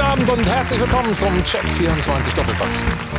Abend und herzlich willkommen zum Check 24 Doppelpass.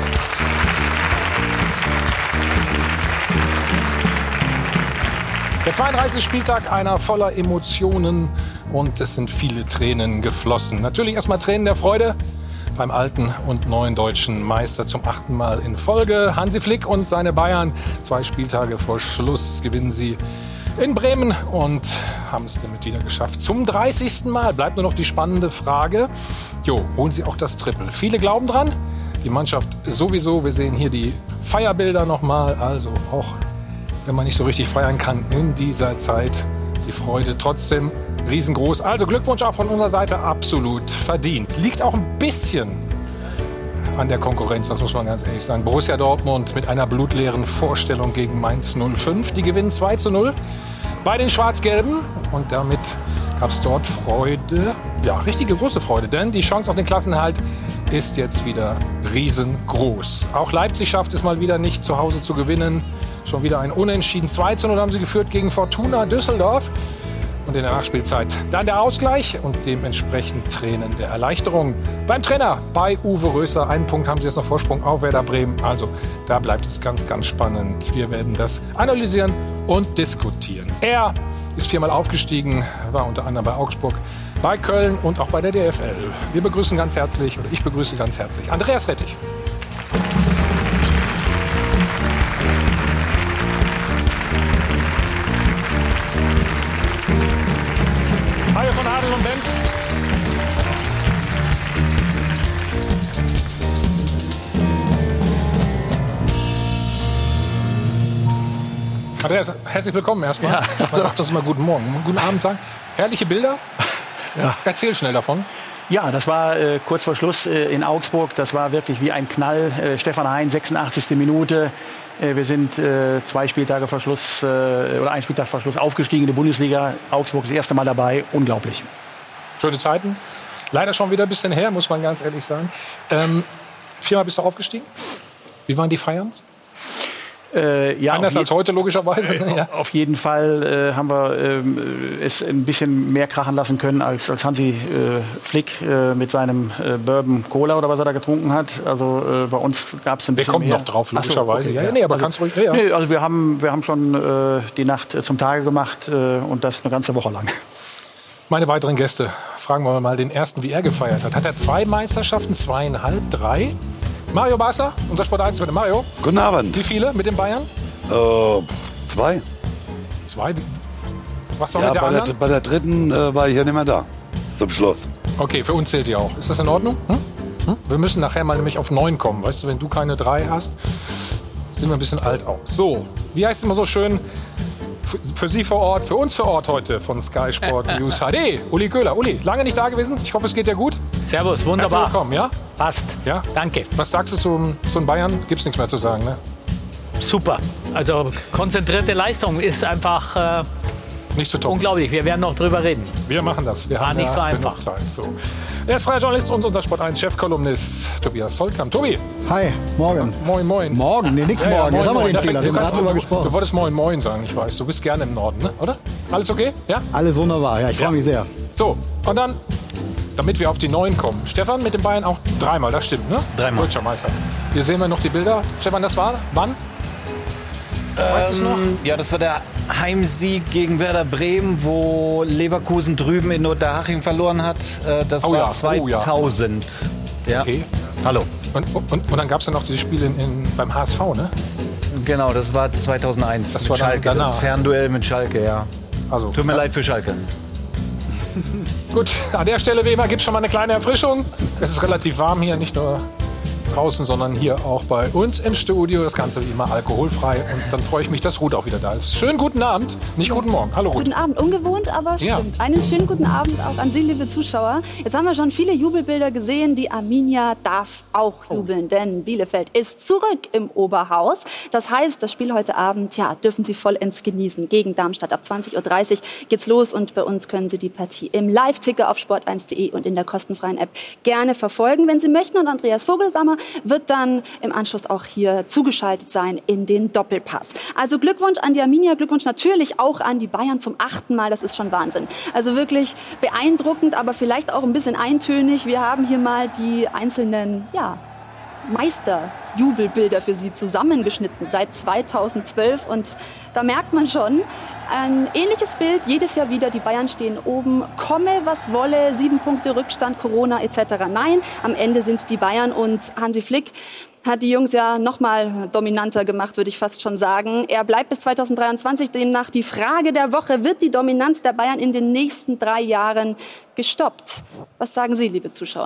Der 32. Spieltag, einer voller Emotionen und es sind viele Tränen geflossen. Natürlich erstmal Tränen der Freude beim alten und neuen deutschen Meister zum 8. Mal in Folge. Hansi Flick und seine Bayern, 2 Spieltage vor Schluss gewinnen sie in Bremen und haben es damit wieder geschafft. Zum 30. Mal bleibt nur noch die spannende Frage, holen sie auch das Triple? Viele glauben dran, die Mannschaft sowieso. Wir sehen hier die Feierbilder nochmal, also auch wenn man nicht so richtig feiern kann in dieser Zeit, die Freude trotzdem riesengroß. Also Glückwunsch auch von unserer Seite, absolut verdient. Liegt auch ein bisschen an der Konkurrenz, das muss man ganz ehrlich sagen. Borussia Dortmund mit einer blutleeren Vorstellung gegen Mainz 05. Die gewinnen 2:0 bei den Schwarz-Gelben. Und damit gab es dort Freude, richtige große Freude. Denn die Chance auf den Klassenerhalt ist jetzt wieder riesengroß. Auch Leipzig schafft es mal wieder nicht, zu Hause zu gewinnen. Schon wieder ein Unentschieden. 2:0 haben sie geführt gegen Fortuna Düsseldorf. Und in der Nachspielzeit dann der Ausgleich und dementsprechend Tränen der Erleichterung beim Trainer, bei Uwe Röser. Einen Punkt haben sie jetzt noch Vorsprung auf Werder Bremen. Also da bleibt es ganz, ganz spannend. Wir werden das analysieren und diskutieren. Er ist 4-mal aufgestiegen, war unter anderem bei Augsburg, bei Köln und auch bei der DFL. Wir begrüßen ganz herzlich, oder ich begrüße ganz herzlich, Andreas Rettig. Hajo von Adel und Bent. Andreas, herzlich willkommen erstmal. Ja. Man sagt das immer guten Morgen, guten Abend sagen. Herrliche Bilder. Ja. Erzähl schnell davon. Ja, das war kurz vor Schluss in Augsburg. Das war wirklich wie ein Knall. Stefan Hein, 86. Minute. Wir sind 2 Spieltage vor Schluss oder 1 Spieltag vor Schluss aufgestiegen in die Bundesliga. Augsburg das erste Mal dabei. Unglaublich. Schöne Zeiten. Leider schon wieder ein bisschen her, muss man ganz ehrlich sagen. 4-mal bist du aufgestiegen. Wie waren die Feiern? Anders als heute logischerweise. Ja. Auf jeden Fall haben wir es ein bisschen mehr krachen lassen können als Hansi Flick mit seinem Bourbon Cola oder was er da getrunken hat. Also bei uns gab es ein bisschen mehr. Wir kommen noch drauf, logischerweise. Okay, ja. Aber kannst ruhig. Ja. Nee, also wir haben schon die Nacht zum Tage gemacht und das eine ganze Woche lang. Meine weiteren Gäste, fragen wir mal den ersten, wie er gefeiert hat. Hat er 2 Meisterschaften, 2,5, 3? Mario Basler, unser Sport 1 mit dem Mario. Guten Abend. Wie viele mit den Bayern? 2. 2? Was war mit der anderen? Bei der dritten war ich ja nicht mehr da. Zum Schluss. Okay, für uns zählt die auch. Ist das in Ordnung? Wir müssen nachher mal nämlich auf 9 kommen. Weißt du, wenn du keine 3 hast, sind wir ein bisschen alt aus. So, wie heißt es immer so schön? Für Sie vor Ort, für uns vor Ort heute von Sky Sport News HD. Uli Köhler. Uli, lange nicht da gewesen. Ich hoffe, es geht dir gut. Servus, wunderbar. Herzlich willkommen, ja? Passt. Ja? Danke. Was sagst du zu den Bayern? Gibt's nichts mehr zu sagen, ne? Super. Also konzentrierte Leistung ist einfach nicht zu toppen. Unglaublich. Wir werden noch drüber reden. Wir machen das. Wir War haben nicht so einfach. Zeit. So. Er ist freier Journalist und unser Sport 1 Chefkolumnist Tobias Holtkamp. Tobi. Hi, morgen. Moin, moin. Morgen? Nee, nix morgen. Jetzt haben wir den Fehler. Du wolltest moin, moin sagen, ich weiß. Du bist gerne im Norden, ne? Oder? Alles okay? Ja? Alles wunderbar. Ja, ich freue mich sehr. So, und dann, damit wir auf die 9 kommen. Stefan mit den Bayern auch 3-mal, das stimmt, ne? 3-mal. Deutscher Meister. Hier sehen wir noch die Bilder. Stefan, das war wann? Weißt du es noch? Ja, das war der Heimsieg gegen Werder Bremen, wo Leverkusen drüben in Unterhaching verloren hat. Das war 2000. Ja. Okay. Hallo. Und dann gab es ja noch dieses Spiel beim HSV, ne? Genau, das war 2001 das mit war Schalke. danach. Das Fernduell mit Schalke, ja. Also, Tut mir leid für Schalke. Gut, an der Stelle wie immer gibt es schon mal eine kleine Erfrischung. Es ist relativ warm hier, nicht nur draußen, sondern hier auch bei uns im Studio. Das Ganze wie immer alkoholfrei. Und dann freue ich mich, dass Ruth auch wieder da ist. Schönen guten Abend, nicht guten Morgen. Hallo Ruth. Guten Abend, ungewohnt, aber stimmt. Ja. Einen schönen guten Abend auch an Sie, liebe Zuschauer. Jetzt haben wir schon viele Jubelbilder gesehen. Die Arminia darf auch jubeln, denn Bielefeld ist zurück im Oberhaus. Das heißt, das Spiel heute Abend, dürfen Sie vollends genießen. Gegen Darmstadt ab 20:30 Uhr geht's los und bei uns können Sie die Partie im Live-Ticker auf sport1.de und in der kostenfreien App gerne verfolgen, wenn Sie möchten. Und Andreas Vogelsammer wird dann im Anschluss auch hier zugeschaltet sein in den Doppelpass. Also Glückwunsch an die Arminia, Glückwunsch natürlich auch an die Bayern zum 8. Mal. Das ist schon Wahnsinn. Also wirklich beeindruckend, aber vielleicht auch ein bisschen eintönig. Wir haben hier mal die einzelnen, Meisterjubelbilder für sie zusammengeschnitten seit 2012 und da merkt man schon, ein ähnliches Bild jedes Jahr wieder, die Bayern stehen oben, komme was wolle, 7 Punkte Rückstand, Corona etc. Nein, am Ende sind es die Bayern und Hansi Flick hat die Jungs ja noch mal dominanter gemacht, würde ich fast schon sagen. Er bleibt bis 2023, demnach die Frage der Woche, wird die Dominanz der Bayern in den nächsten 3 Jahren gestoppt? Was sagen Sie, liebe Zuschauer?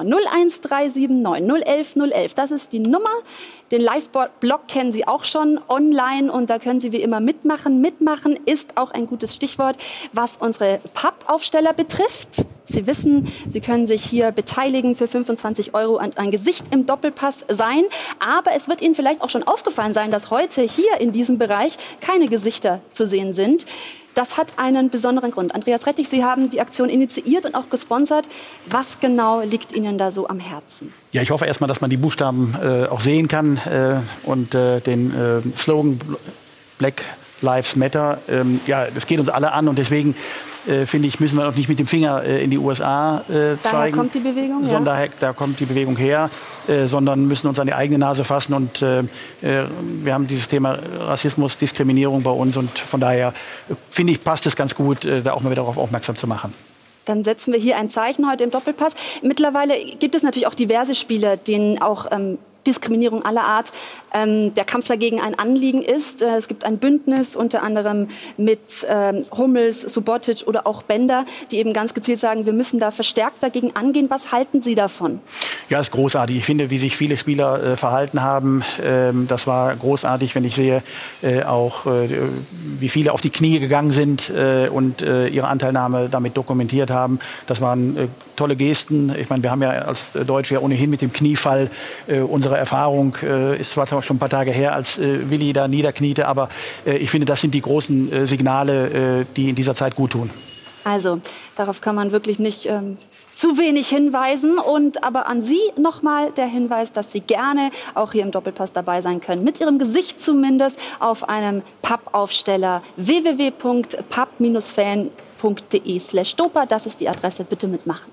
01379 011 011, das ist die Nummer. Den Live-Blog kennen Sie auch schon online und da können Sie wie immer mitmachen. Mitmachen ist auch ein gutes Stichwort, was unsere Pappaufsteller betrifft. Sie wissen, Sie können sich hier beteiligen für 25 € und ein Gesicht im Doppelpass sein. Aber es wird Ihnen vielleicht auch schon aufgefallen sein, dass heute hier in diesem Bereich keine Gesichter zu sehen sind. Das hat einen besonderen Grund. Andreas Rettig, Sie haben die Aktion initiiert und auch gesponsert. Was genau liegt Ihnen da so am Herzen? Ja, ich hoffe erstmal, dass man die Buchstaben auch sehen kann und den Slogan Black Lives Matter. Das geht uns alle an und deswegen finde ich, müssen wir auch nicht mit dem Finger in die USA zeigen. Daher kommt die Bewegung, Da kommt die Bewegung her, sondern müssen uns an die eigene Nase fassen. Und wir haben dieses Thema Rassismus, Diskriminierung bei uns. Und von daher, finde ich, passt es ganz gut, da auch mal wieder darauf aufmerksam zu machen. Dann setzen wir hier ein Zeichen heute im Doppelpass. Mittlerweile gibt es natürlich auch diverse Spieler, denen auch Diskriminierung aller Art der Kampf dagegen ein Anliegen ist. Es gibt ein Bündnis unter anderem mit Hummels, Subotic oder auch Bender, die eben ganz gezielt sagen, wir müssen da verstärkt dagegen angehen. Was halten Sie davon? Ja, ist großartig. Ich finde, wie sich viele Spieler verhalten haben, das war großartig, wenn ich sehe, auch wie viele auf die Knie gegangen sind und ihre Anteilnahme damit dokumentiert haben. Das waren tolle Gesten. Ich meine, wir haben ja als Deutsche ja ohnehin mit dem Kniefall unsere Erfahrung, ist zwar schon ein paar Tage her, als Willi da niederkniete, aber ich finde, das sind die großen Signale, die in dieser Zeit gut tun. Also, darauf kann man wirklich nicht zu wenig hinweisen. Und aber an Sie nochmal der Hinweis, dass Sie gerne auch hier im Doppelpass dabei sein können. Mit Ihrem Gesicht zumindest auf einem Pappaufsteller www.papp-fan.de/dopa. Das ist die Adresse. Bitte mitmachen.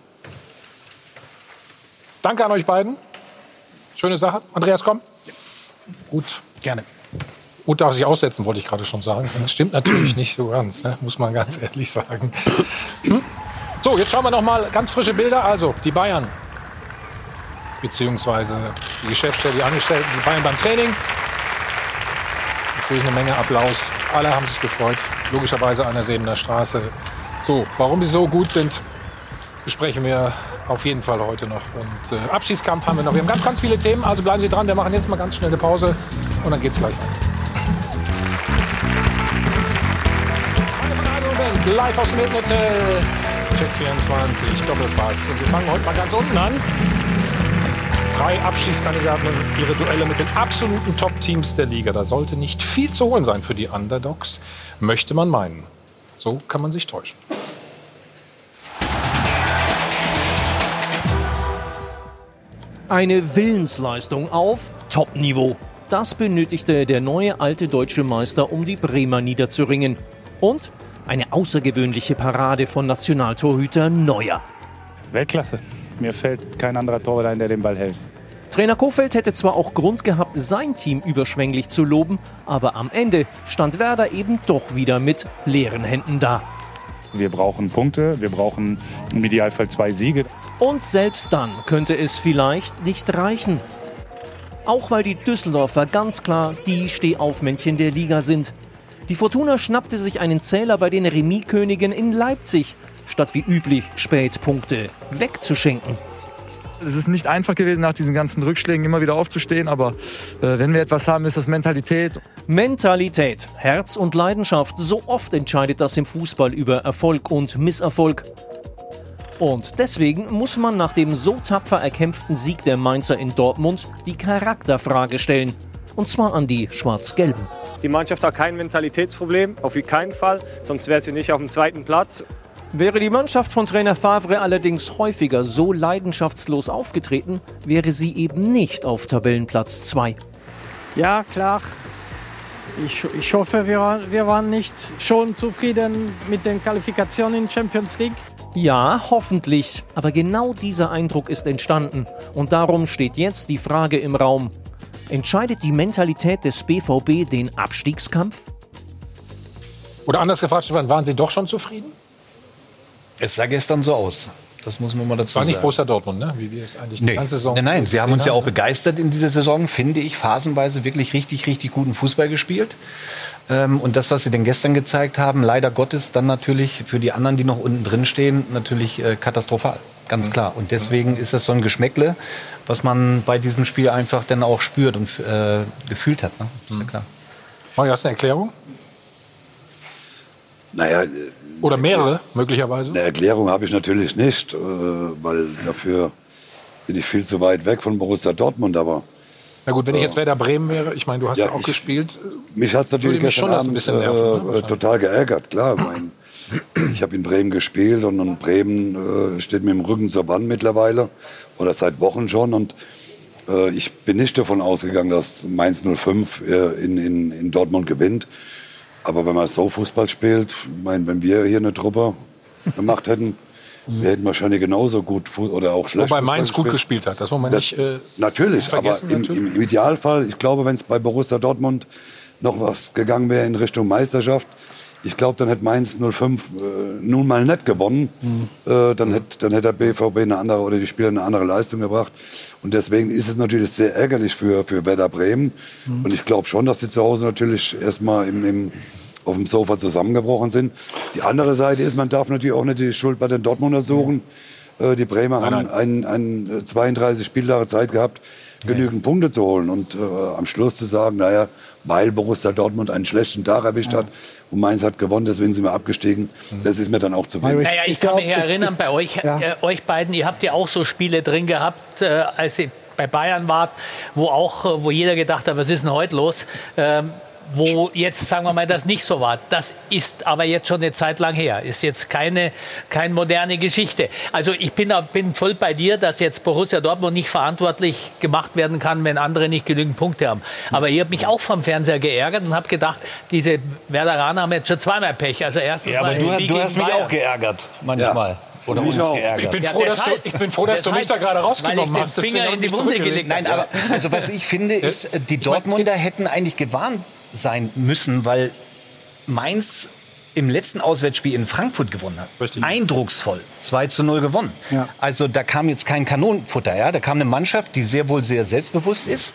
Danke an euch beiden. Schöne Sache. Andreas, komm. Gut. Gerne. Gut darf sich aussetzen, wollte ich gerade schon sagen. Das stimmt natürlich nicht so ganz, ne? Muss man ganz ehrlich sagen. So, jetzt schauen wir noch mal ganz frische Bilder. Also, die Bayern, beziehungsweise die Geschäftsstelle, die Angestellten, die Bayern beim Training. Natürlich eine Menge Applaus. Alle haben sich gefreut. Logischerweise an der Sebener Straße. So, warum sie so gut sind, besprechen wir auf jeden Fall heute noch. Und Abschiedskampf haben wir noch. Wir haben ganz, ganz viele Themen. Also bleiben Sie dran. Wir machen jetzt mal ganz schnell eine Pause und dann geht's gleich weiter. Live aus dem Hilton Hotel. Check 24, Doppelpass. Und wir fangen heute mal ganz unten an. 3 Abschiedskandidaten und ihre Duelle mit den absoluten Top-Teams der Liga. Da sollte nicht viel zu holen sein für die Underdogs, möchte man meinen. So kann man sich täuschen. Eine Willensleistung auf Top-Niveau. Das benötigte der neue alte deutsche Meister, um die Bremer niederzuringen. Und eine außergewöhnliche Parade von Nationaltorhüter Neuer. Weltklasse. Mir fällt kein anderer Torwart ein, der den Ball hält. Trainer Kohfeldt hätte zwar auch Grund gehabt, sein Team überschwänglich zu loben, aber am Ende stand Werder eben doch wieder mit leeren Händen da. Wir brauchen Punkte, wir brauchen im Idealfall 2 Siege. Und selbst dann könnte es vielleicht nicht reichen. Auch weil die Düsseldorfer ganz klar die Stehaufmännchen der Liga sind. Die Fortuna schnappte sich einen Zähler bei den Remis-Königen in Leipzig, statt wie üblich spät Punkte wegzuschenken. Es ist nicht einfach gewesen, nach diesen ganzen Rückschlägen immer wieder aufzustehen, aber wenn wir etwas haben, ist das Mentalität. Mentalität, Herz und Leidenschaft, so oft entscheidet das im Fußball über Erfolg und Misserfolg. Und deswegen muss man nach dem so tapfer erkämpften Sieg der Mainzer in Dortmund die Charakterfrage stellen. Und zwar an die Schwarz-Gelben. Die Mannschaft hat kein Mentalitätsproblem, auf keinen Fall, sonst wäre sie nicht auf dem 2. Platz. Wäre die Mannschaft von Trainer Favre allerdings häufiger so leidenschaftslos aufgetreten, wäre sie eben nicht auf Tabellenplatz 2. Ja, klar. Ich hoffe, wir waren nicht schon zufrieden mit den Qualifikationen in Champions League. Ja, hoffentlich. Aber genau dieser Eindruck ist entstanden. Und darum steht jetzt die Frage im Raum: Entscheidet die Mentalität des BVB den Abstiegskampf? Oder anders gefragt, Stefan, waren Sie doch schon zufrieden? Es sah gestern so aus. Das muss man mal dazu sagen. War nicht Borussia Dortmund, ne? Wie wir es eigentlich die ganze Saison. Nein, sie haben uns ja auch begeistert in dieser Saison, finde ich, phasenweise wirklich richtig, richtig guten Fußball gespielt. Und das, was sie denn gestern gezeigt haben, leider Gottes dann natürlich für die anderen, die noch unten drin stehen, natürlich katastrophal. Ganz klar. Und deswegen ist das so ein Geschmäckle, was man bei diesem Spiel einfach dann auch spürt und gefühlt hat. Ne? Ist ja klar. Mario, hast du eine Erklärung? Naja, oder mehrere, möglicherweise? Eine Erklärung habe ich natürlich nicht, weil dafür bin ich viel zu weit weg von Borussia Dortmund. Aber na gut, wenn ich jetzt Werder Bremen wäre, ich meine, du hast ja auch gespielt. Mich hat es natürlich gestern Abend total geärgert, klar. Ich habe in Bremen gespielt und Bremen steht mir im Rücken zur Wand mittlerweile oder seit Wochen schon. Und ich bin nicht davon ausgegangen, dass Mainz 05 in Dortmund gewinnt. Aber wenn man so Fußball spielt, ich meine, wenn wir hier eine Truppe gemacht hätten, wir hätten wahrscheinlich genauso gut oder auch schlecht Wobei Mainz gut gespielt hat, das wollen wir nicht natürlich, aber im Idealfall, ich glaube, wenn es bei Borussia Dortmund noch was gegangen wäre in Richtung Meisterschaft, ich glaube, dann hätte Mainz 05 nun mal nicht gewonnen. Dann hätte der BVB eine andere oder die Spieler eine andere Leistung gebracht. Und deswegen ist es natürlich sehr ärgerlich für Werder Bremen. Und ich glaube schon, dass sie zu Hause natürlich erstmal auf dem Sofa zusammengebrochen sind. Die andere Seite ist, man darf natürlich auch nicht die Schuld bei den Dortmunder suchen. Die Bremer haben 32 Spieltage Zeit gehabt, genügend Punkte zu holen. Und am Schluss zu sagen, naja, weil Borussia Dortmund einen schlechten Tag erwischt hat und Mainz hat gewonnen, deswegen sind wir abgestiegen. Das ist mir dann auch zu wenig. Naja, ich kann mich erinnern, bei euch, euch beiden, ihr habt ja auch so Spiele drin gehabt, als ihr bei Bayern wart, wo jeder gedacht hat, was ist denn heute los? Wo jetzt, sagen wir mal, das nicht so war. Das ist aber jetzt schon eine Zeit lang her. Ist jetzt keine moderne Geschichte. Also ich bin voll bei dir, dass jetzt Borussia Dortmund nicht verantwortlich gemacht werden kann, wenn andere nicht genügend Punkte haben. Aber ihr habt mich auch vom Fernseher geärgert und habt gedacht, diese Werderaner haben jetzt schon zweimal Pech. Also erstens aber du hast mich auch geärgert, manchmal. Ja. Oder uns geärgert. Ich bin froh, dass du mich da gerade rausgenommen hast. Weil ich den Finger in die Wunde gelegt. Nein, aber also was ich finde, ist, die Dortmunder hätten eigentlich gewarnt sein müssen, weil Mainz im letzten Auswärtsspiel in Frankfurt gewonnen hat. Richtig. Eindrucksvoll. 2:0 gewonnen. Ja. Also da kam jetzt kein Kanonenfutter. Ja? Da kam eine Mannschaft, die sehr selbstbewusst ist.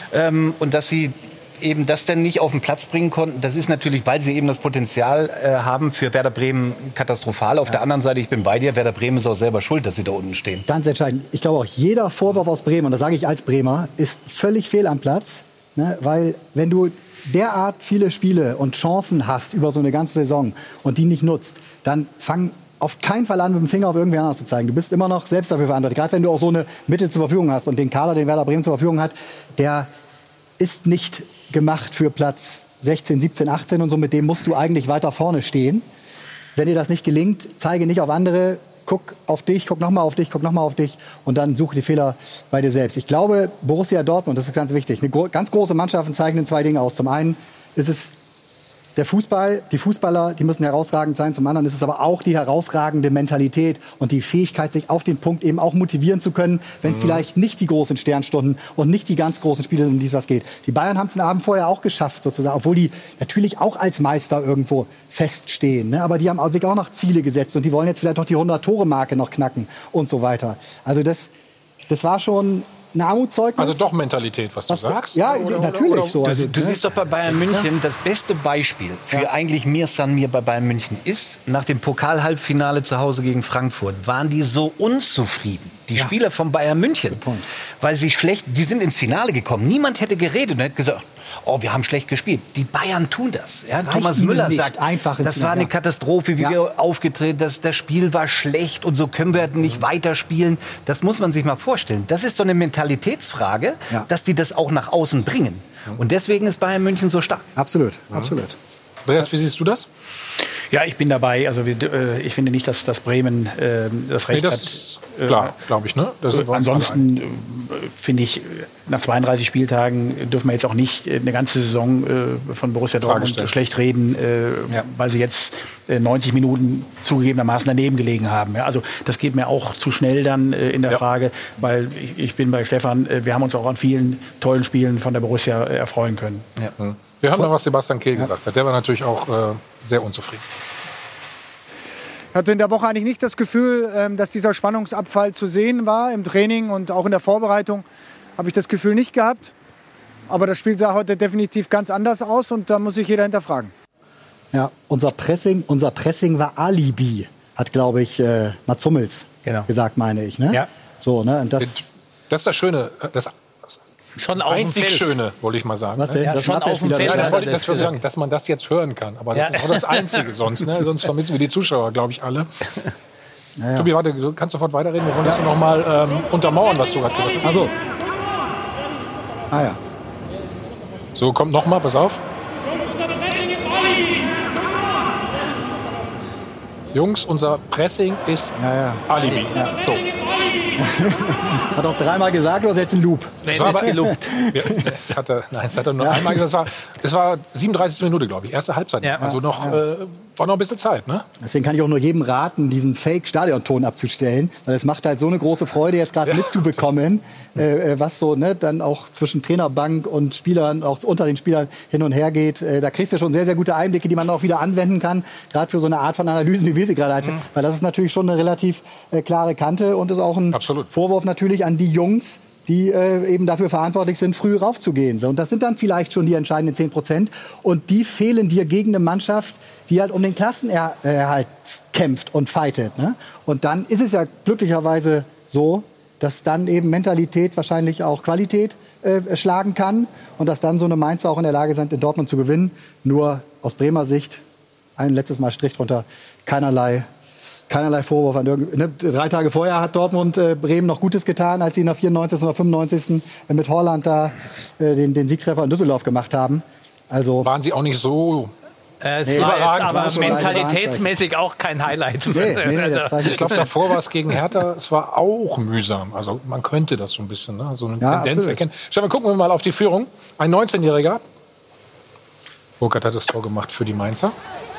Und dass sie eben das dann nicht auf den Platz bringen konnten, das ist natürlich, weil sie eben das Potenzial haben für Werder Bremen katastrophal. Auf der anderen Seite, ich bin bei dir, Werder Bremen ist auch selber schuld, dass sie da unten stehen. Ganz entscheidend. Ich glaube auch, jeder Vorwurf aus Bremen, und das sage ich als Bremer, ist völlig fehl am Platz. Ne? Weil wenn du derart viele Spiele und Chancen hast über so eine ganze Saison und die nicht nutzt, dann fang auf keinen Fall an, mit dem Finger auf irgendwen anders zu zeigen. Du bist immer noch selbst dafür verantwortlich. Gerade wenn du auch so eine Mittel zur Verfügung hast und den Kader, den Werder Bremen zur Verfügung hat, der ist nicht gemacht für Platz 16, 17, 18 und so. Mit dem musst du eigentlich weiter vorne stehen. Wenn dir das nicht gelingt, zeige nicht auf andere, guck auf dich, guck nochmal auf dich, guck nochmal auf dich und dann suche die Fehler bei dir selbst. Ich glaube, Borussia Dortmund, das ist ganz wichtig, eine ganz große Mannschaften zeichnen zwei Dinge aus. Zum einen ist es der Fußball, die Fußballer, die müssen herausragend sein. Zum anderen ist es aber auch die herausragende Mentalität und die Fähigkeit, sich auf den Punkt eben auch motivieren zu können, wenn es vielleicht nicht die großen Sternstunden und nicht die ganz großen Spiele sind, um die es was geht. Die Bayern haben es den Abend vorher auch geschafft, sozusagen, obwohl die natürlich auch als Meister irgendwo feststehen. Ne? Aber die haben sich auch noch Ziele gesetzt und die wollen jetzt vielleicht noch die 100-Tore-Marke noch knacken und so weiter. Also das war schon ein Armutszeugnis. Also doch Mentalität, was du sagst? Ja, natürlich so. Du siehst doch bei Bayern München, das beste Beispiel für eigentlich Mir San Mir bei Bayern München ist, nach dem Pokal-Halbfinale zu Hause gegen Frankfurt, waren die so unzufrieden, die Spieler von Bayern München, weil sie die sind ins Finale gekommen. Niemand hätte geredet und hätte gesagt, oh, wir haben schlecht gespielt. Die Bayern tun das. Ja, Thomas Müller sagt, das war eine Katastrophe, wie wir aufgetreten, das Spiel war schlecht und so können wir nicht weiterspielen. Das muss man sich mal vorstellen. Das ist so eine Mentalitätsfrage, dass die das auch nach außen bringen. Und deswegen ist Bayern München so stark. Absolut, absolut. Andreas, wie siehst du das? Ja, ich bin dabei. Also ich finde nicht, dass Bremen das Recht das hat. Ist klar, glaube ich. Ne? Ansonsten finde ich, nach 32 Spieltagen dürfen wir jetzt auch nicht eine ganze Saison von Borussia Dortmund schlecht reden, weil sie jetzt 90 Minuten zugegebenermaßen daneben gelegen haben. Ja, also das geht mir auch zu schnell dann in der Frage, weil ich bin bei Stefan, wir haben uns auch an vielen tollen Spielen von der Borussia erfreuen können. Ja. Wir hören mal, was Sebastian Kehl gesagt hat. Der war natürlich auch sehr unzufrieden. Ich hatte in der Woche eigentlich nicht das Gefühl, dass dieser Spannungsabfall zu sehen war. Im Training und auch in der Vorbereitung habe ich das Gefühl nicht gehabt. Aber das Spiel sah heute definitiv ganz anders aus und da muss sich jeder hinterfragen. Ja, unser Pressing war Alibi, hat, glaube ich, Mats Hummels gesagt, meine ich. Ne? Ja. So, ne? Und das ist das Schöne, das schon auf einzig dem Feld. Schöne, wollte ich mal sagen. Was denn? Ja, das schon auf dem Feld. Das wollte ich sagen, dass man das jetzt hören kann. Aber das ist auch das Einzige sonst. Ne? Sonst vermissen wir die Zuschauer, glaube ich, alle. Ja. Tobi, warte, du kannst sofort weiterreden. Wir wollen das noch mal untermauern, was du gerade gesagt hast. Also. Ah ja. So, kommt noch mal, pass auf. Jungs, unser Pressing ist Alibi. Ja. So. Hat auch dreimal gesagt, oder ist jetzt ein Loop? Nee, das war gelobt. Das hat er nur einmal gesagt. Es war 37. Minute, glaube ich. Erste Halbzeit. Ja. Also war noch ein bisschen Zeit. Ne? Deswegen kann ich auch nur jedem raten, diesen Fake-Stadionton abzustellen. Weil es macht halt so eine große Freude, jetzt gerade mitzubekommen, was so dann auch zwischen Trainerbank und Spielern, auch unter den Spielern hin und her geht. Da kriegst du schon sehr, sehr gute Einblicke, die man auch wieder anwenden kann. Gerade für so eine Art von Analysen, wie wir sie gerade hatten. Weil das ist natürlich schon eine relativ klare Kante und ist auch ein Vorwurf natürlich an die Jungs, die eben dafür verantwortlich sind, früh raufzugehen. So, und das sind dann vielleicht schon die entscheidenden 10%. Und die fehlen dir gegen eine Mannschaft, die halt um den Klassenerhalt kämpft und fightet. Ne? Und dann ist es ja glücklicherweise so, dass dann eben Mentalität wahrscheinlich auch Qualität schlagen kann. Und dass dann so eine Mainzer auch in der Lage sind, in Dortmund zu gewinnen. Nur aus Bremer Sicht, ein letztes Mal Strich drunter, keinerlei Vorwurf an irgendeine. 3 Tage vorher hat Dortmund Bremen noch Gutes getan, als sie in der 94. oder 95. Mit Holland da den Siegtreffer in Düsseldorf gemacht haben. Also waren sie auch nicht so es war aber mentalitätsmäßig auch kein Highlight. Ich glaube, davor war es gegen Hertha, es war auch mühsam. Also man könnte das so ein bisschen, ne? So eine Tendenz erkennen. Stefan, gucken wir mal auf die Führung. Ein 19-Jähriger. Burkhardt hat das Tor gemacht für die Mainzer.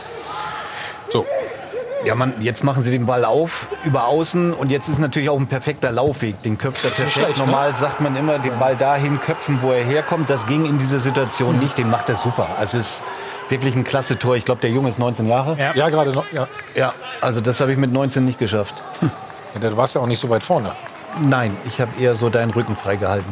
So. Ja, jetzt machen sie den Ball auf, über außen. Und jetzt ist natürlich auch ein perfekter Laufweg. Den köpft er perfekt. Schlecht, normal sagt man immer, den Ball dahin köpfen, wo er herkommt. Das ging in dieser Situation nicht. Den macht er super. Also es ist wirklich ein klasse Tor. Ich glaube, der Junge ist 19 Jahre. Ja, gerade noch. Ja, also das habe ich mit 19 nicht geschafft. Ja, du warst ja auch nicht so weit vorne. Nein, ich habe eher so deinen Rücken freigehalten.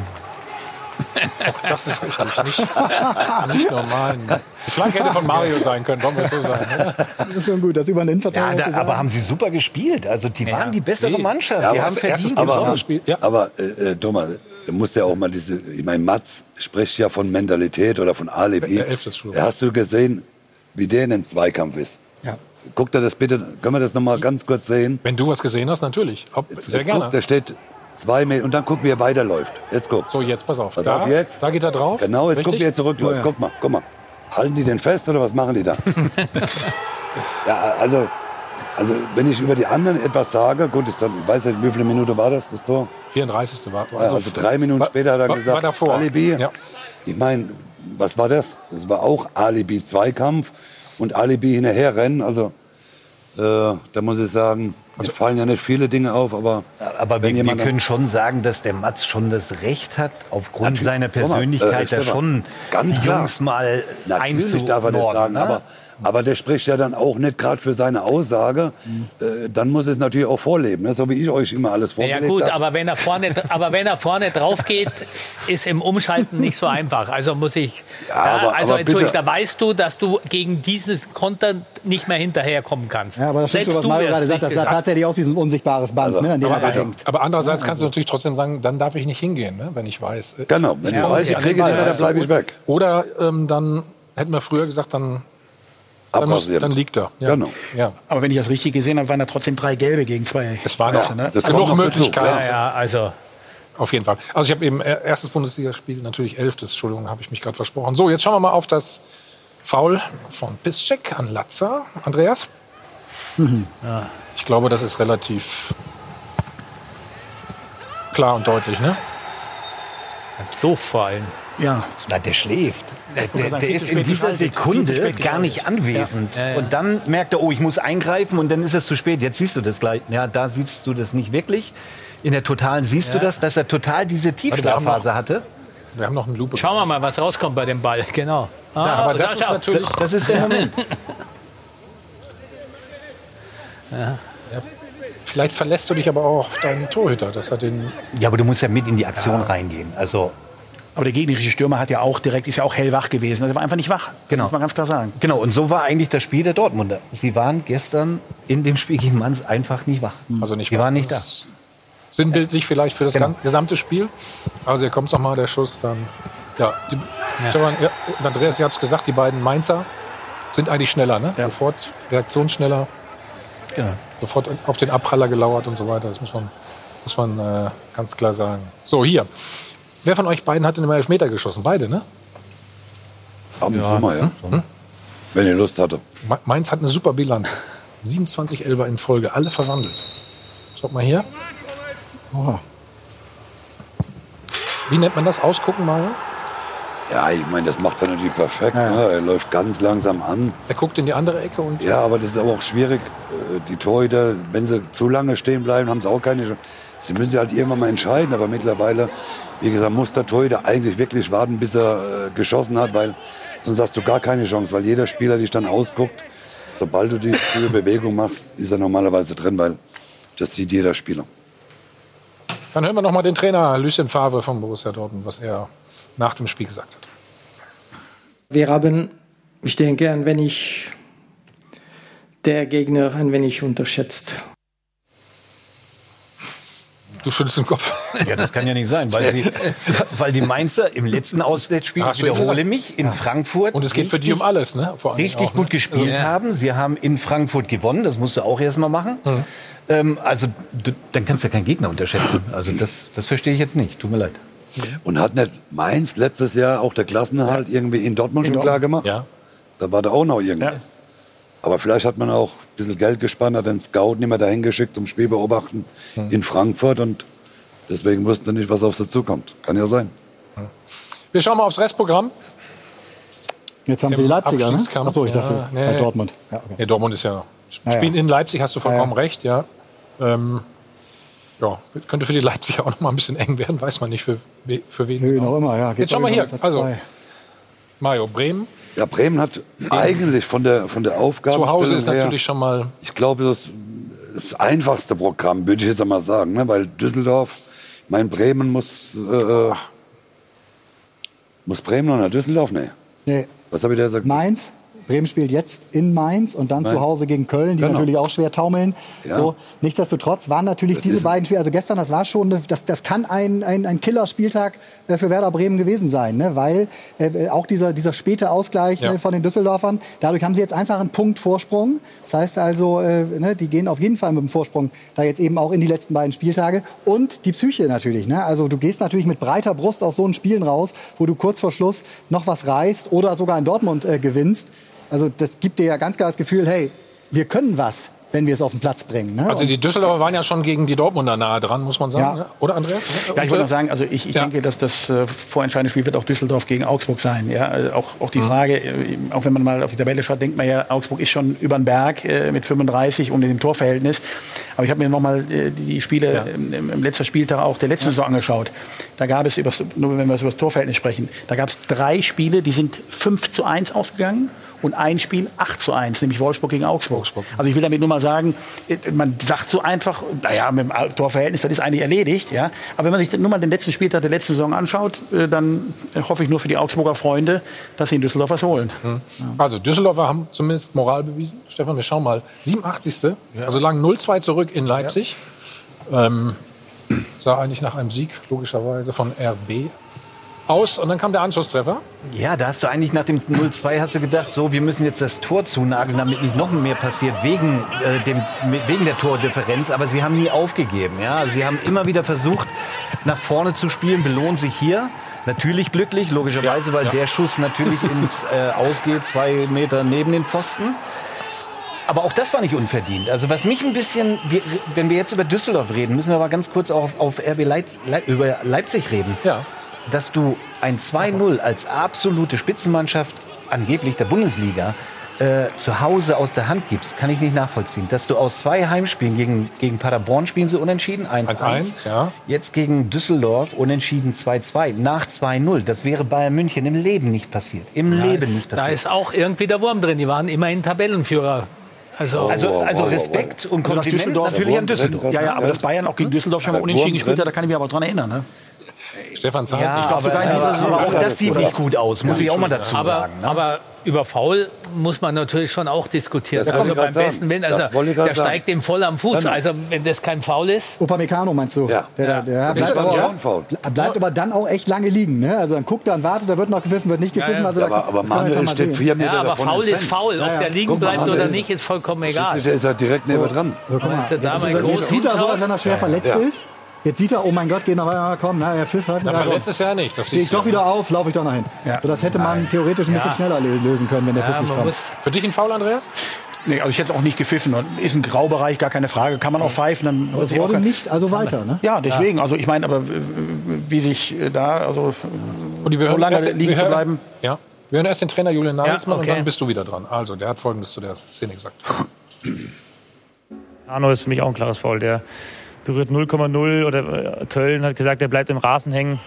Das ist richtig, nicht normal. Die Flanke hätte von Mario sein können, wollen wir es so sagen. Das ist schon gut, das über einen Innenverteidiger zu sagen. Aber haben sie super gespielt. Also die waren die bessere Mannschaft. Ja, die haben verdient gespielt. Ja. Aber Thomas, du musst ja auch mal ich meine, Mats spricht ja von Mentalität oder von Alibi. Hast du gesehen, wie der in dem Zweikampf ist? Ja. Guck dir das bitte, können wir das noch mal ganz kurz sehen? Wenn du was gesehen hast, natürlich. Sehr gerne. Guck, der steht 2 Meter und dann guck, wie er weiterläuft. Jetzt guck. So, jetzt pass auf. Pass auf jetzt. Da geht er drauf. Genau, jetzt guck, wie er zurückläuft. Guck mal. Halten die den fest oder was machen die da? Ja, also wenn ich über die anderen etwas sage, gut, ist dann, ich weiß nicht, wie viele Minuten war das Tor? 34. war. Also 3 Minuten später hat er gesagt, war davor. Alibi. Ja. Ich meine, was war das? Das war auch Alibi-Zweikampf und Alibi hinterherrennen. Also da muss ich sagen, mir fallen ja nicht viele Dinge auf, aber wir können schon sagen, dass der Mats schon das Recht hat, aufgrund seiner Persönlichkeit da schon ganz die Jungs mal natürlich darf er das sagen, ne? aber der spricht ja dann auch nicht gerade für seine Aussage. Dann muss es natürlich auch vorleben, ne? So wie ich euch immer alles vorgelegt habe. Ja gut, aber wenn er vorne drauf geht, ist im Umschalten nicht so einfach. Also muss ich... da weißt du, dass du gegen dieses Konter nicht mehr hinterherkommen kannst. Ja, aber das stimmt, was Mario gerade sagt, das sah tatsächlich aus wie so ein unsichtbares Band, an dem er hängt. Aber andererseits kannst du natürlich trotzdem sagen, dann darf ich nicht hingehen, ne? Wenn ich weiß. Genau, wenn ich weiß, ich kriege den, dann bleibe ich weg. Oder dann hätten wir früher gesagt, dann liegt er. Ja. Genau. Ja. Aber wenn ich das richtig gesehen habe, waren da trotzdem 3 Gelbe gegen 2. Es war noch, ne? genug Möglichkeiten. Ja, also auf jeden Fall. Also ich habe eben erstes Bundesligaspiel, natürlich 11. Entschuldigung, habe ich mich gerade versprochen. So, jetzt schauen wir mal auf das Foul von Piszczek an Latza. Andreas? Ja. Ich glaube, das ist relativ klar und deutlich, ne? Doof vor allem. Ja. Na, der schläft. Der ist in dieser Sekunde gar nicht anwesend. Ja. Und dann merkt er, oh, ich muss eingreifen und dann ist es zu spät. Jetzt siehst du das gleich. Ja, da siehst du das nicht wirklich. In der Totalen siehst du das, dass er total diese Tiefschlafphase hatte. Wir haben noch einen Lupe. Schauen wir mal, was rauskommt bei dem Ball. Genau. Aber das ist natürlich... Das ist der Moment. Ja, vielleicht verlässt du dich aber auch auf deinen Torhüter, dass er den... Ja, aber du musst ja mit in die Aktion reingehen. Also... Aber der gegnerische Stürmer ist ja auch hellwach gewesen. Also er war einfach nicht wach. Genau. Muss man ganz klar sagen. Genau, und so war eigentlich das Spiel der Dortmunder. Sie waren gestern in dem Spiel gegen Mainz einfach nicht wach. Also nicht Die waren nicht da. Sinnbildlich vielleicht für das gesamte Spiel. Also hier kommt nochmal der Schuss. Dann, und Andreas, ihr habt es gesagt, die beiden Mainzer sind eigentlich schneller. Ne? Ja. Sofort reaktionsschneller. Genau. Sofort auf den Abpraller gelauert und so weiter. Das muss man ganz klar sagen. So, hier. Wer von euch beiden hat denn immer Elfmeter geschossen? Beide, ne? Ab und zu mal, ja. Wenn ihr Lust hatte. Mainz hat eine super Bilanz. 27 Elfer in Folge, alle verwandelt. Schaut mal hier. Oh. Wie nennt man das? Ausgucken, Mario? Ja, ich meine, das macht er natürlich perfekt. Ja. Ne? Er läuft ganz langsam an. Er guckt in die andere Ecke. Und ja, aber das ist aber auch schwierig. Die Torhüter, wenn sie zu lange stehen bleiben, haben sie auch keine Chance. Sie müssen sich halt irgendwann mal entscheiden. Aber mittlerweile, wie gesagt, muss der Torhüter eigentlich wirklich warten, bis er geschossen hat, weil sonst hast du gar keine Chance. Weil jeder Spieler dich dann ausguckt. Sobald du die Bewegung machst, ist er normalerweise drin, weil das sieht jeder Spieler. Dann hören wir noch mal den Trainer Lucien Favre von Borussia Dortmund, was er nach dem Spiel gesagt hat. Wir haben, ich denke, ein wenig der Gegner ein wenig unterschätzt. Du schüttelst den Kopf. Ja, das kann ja nicht sein, weil die Mainzer im letzten Auswärtsspiel, ich wiederhole mich, in Frankfurt und es geht für die um alles, ne? Vor allem richtig auch, gut gespielt haben. Sie haben in Frankfurt gewonnen, das musst du auch erst mal machen. Also dann kannst du ja keinen Gegner unterschätzen. Also das verstehe ich jetzt nicht, tut mir leid. Und hat nicht Mainz letztes Jahr auch der Klassenerhalt irgendwie in Dortmund schon klar gemacht? Ja. Da war da auch noch irgendwas. Ja. Aber vielleicht hat man auch ein bisschen Geld gespart, hat den Scout nicht mehr dahin geschickt zum Spiel beobachten in Frankfurt und deswegen wusste nicht, was auf sie zukommt. Kann ja sein. Wir schauen mal aufs Restprogramm. Jetzt haben sie die Leipziger, ne? Achso, ich dachte, nee. Dortmund. Ja, okay. Nee, Dortmund ist ja... Spielen in Leipzig, hast du vollkommen recht, ja. Könnte für die Leipziger auch noch mal ein bisschen eng werden, weiß man nicht für wen. Nö, noch immer, ja. Jetzt schauen wir hier. Also, Mario, Bremen. Ja, Bremen hat eigentlich von der Aufgabe. Zu Hause ist natürlich schon mal. Ich glaube, das ist das einfachste Programm, würde ich jetzt einmal sagen, ne? Weil Düsseldorf, Bremen muss Bremen noch nach Düsseldorf? Nee. Was habe ich da gesagt? Mainz. Bremen spielt jetzt in Mainz und dann zu Hause gegen Köln, die natürlich auch schwer taumeln. Ja. So, nichtsdestotrotz waren natürlich diese beiden Spiele, also gestern, das war schon, das kann ein Killerspieltag für Werder Bremen gewesen sein, ne? Weil auch dieser späte Ausgleich von den Düsseldorfern, dadurch haben sie jetzt einfach einen Punkt Vorsprung. Das heißt also, die gehen auf jeden Fall mit dem Vorsprung da jetzt eben auch in die letzten beiden Spieltage. Und die Psyche natürlich, ne? Also du gehst natürlich mit breiter Brust aus so einen Spielen raus, wo du kurz vor Schluss noch was reißt oder sogar in Dortmund gewinnst. Also das gibt dir ja ganz klar das Gefühl, hey, wir können was, wenn wir es auf den Platz bringen. Ne? Also die Düsseldorfer waren ja schon gegen die Dortmunder nahe dran, muss man sagen. Ja. Oder, Andreas? Ja, ich würde noch sagen, also ich denke, dass das vorentscheidende Spiel wird auch Düsseldorf gegen Augsburg sein. Ja? Auch die Frage, auch wenn man mal auf die Tabelle schaut, denkt man ja, Augsburg ist schon über den Berg mit 35 und in dem Torverhältnis. Aber ich habe mir noch mal die Spiele im letzten Spieltag auch der letzten Saison angeschaut. Da gab es, nur wenn wir über das Torverhältnis sprechen, da gab es 3 Spiele, die sind 5:1 ausgegangen. Und ein Spiel 8:1, nämlich Wolfsburg gegen Augsburg. Also ich will damit nur mal sagen, man sagt so einfach, naja, mit dem Torverhältnis, das ist eigentlich erledigt. Ja? Aber wenn man sich nur mal den letzten Spieltag der letzten Saison anschaut, dann hoffe ich nur für die Augsburger Freunde, dass sie in Düsseldorf was holen. Also Düsseldorfer haben zumindest Moral bewiesen. Stefan, wir schauen mal. 87. Also lagen 0:2 zurück in Leipzig. Sah eigentlich nach einem Sieg, logischerweise, von RB aus und dann kam der Anschlusstreffer. Ja, da hast du eigentlich nach dem 0:2 hast du gedacht, so, wir müssen jetzt das Tor zunageln, damit nicht noch mehr passiert, wegen der Tordifferenz. Aber sie haben nie aufgegeben. Ja? Sie haben immer wieder versucht, nach vorne zu spielen, belohnt sich hier. Natürlich glücklich, logischerweise, weil der Schuss natürlich ins Ausgeht, 2 Meter neben den Pfosten. Aber auch das war nicht unverdient. Also was mich ein bisschen, wenn wir jetzt über Düsseldorf reden, müssen wir aber ganz kurz auch auf RB über Leipzig reden. Ja. Dass du ein 2-0 als absolute Spitzenmannschaft, angeblich der Bundesliga, zu Hause aus der Hand gibst, kann ich nicht nachvollziehen. Dass du aus 2 Heimspielen gegen Paderborn spielen sie unentschieden, 1-1. Ja. Jetzt gegen Düsseldorf unentschieden 2-2, nach 2-0. Das wäre Bayern München im Leben nicht passiert. Im Leben nicht passiert. Da ist auch irgendwie der Wurm drin. Die waren immerhin Tabellenführer. Also Respekt und Kompliment natürlich an Düsseldorf. Ja, aber dass Bayern auch gegen Düsseldorf schon mal unentschieden gespielt hat, da kann ich mich aber dran erinnern. Ne? Stefan Zeit. Ja, ich glaube sogar in dieser Saison. Aber auch das sieht nicht gut aus, muss ich auch mal dazu sagen. Ne? Aber über Foul muss man natürlich schon auch diskutieren. Also beim besten Willen, also der steigt dem voll am Fuß. Also wenn das kein Foul ist. Upamecano meinst du? Ja. Der bleibt aber dann auch echt lange liegen. Ne? Also dann guckt er und wartet, da wird noch gepfiffen, wird nicht gepfiffen. Also aber Manuel steht 4 Meter aber davon Foul ist Foul. Ob der liegen bleibt oder nicht, ist vollkommen egal. Der ist ja direkt neben dran. Jetzt tut er so, als wenn er schwer verletzt ist. Jetzt sieht er, oh mein Gott, geht noch weiter, komm, er pfiff halt. Verletzt ist ja nicht. Stehe ich doch wieder auf, laufe ich doch noch hin. Ja. So, das hätte man theoretisch ein bisschen schneller lösen können, wenn der Pfiff nicht kommt. Für dich ein Foul, Andreas? Nee, also ich hätte es auch nicht gepfiffen. Ist ein Graubereich, gar keine Frage. Kann man auch pfeifen. Dann das wurde nicht, also weiter, ne? Ja, deswegen. Also ich meine, aber wie sich da, also so lange liegen zu bleiben. Ja. Wir hören erst den Trainer Julian Nagelsmann und dann bist du wieder dran. Also, der hat Folgendes zu der Szene gesagt. Arno ist für mich auch ein klares Foul. Der berührt 0,0 oder Köln hat gesagt, er bleibt im Rasen hängen.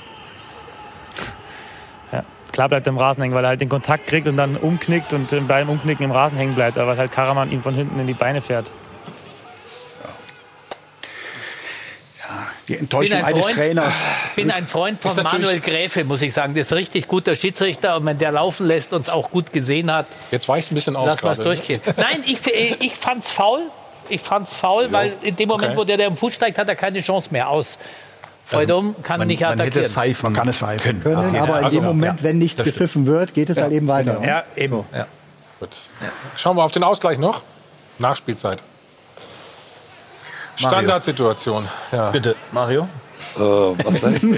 Ja, klar bleibt er im Rasen hängen, weil er halt den Kontakt kriegt und dann umknickt und beim Umknicken im Rasen hängen bleibt, aber halt Karaman ihm von hinten in die Beine fährt. Ja, die Enttäuschung eines Trainers. Ich bin ein Freund von Manuel Gräfe, muss ich sagen. Das ist ein richtig guter Schiedsrichter und wenn der laufen lässt und es auch gut gesehen hat. Jetzt weichst du ein bisschen aus. Lass was durchgehen. Nein, ich fand's faul. Ich fand's faul, weil in dem Moment, wo der am Fuß steigt, hat er keine Chance mehr aus. Freudum kann nicht attackieren. Man kann es pfeifen können, aber in dem Moment, wenn nicht gepfiffen wird, geht es halt eben weiter. Genau. Ja, eben. So. Ja. Gut. Ja. Schauen wir auf den Ausgleich noch. Nachspielzeit. Mario. Standardsituation. Ja. Bitte, Mario. Was denn?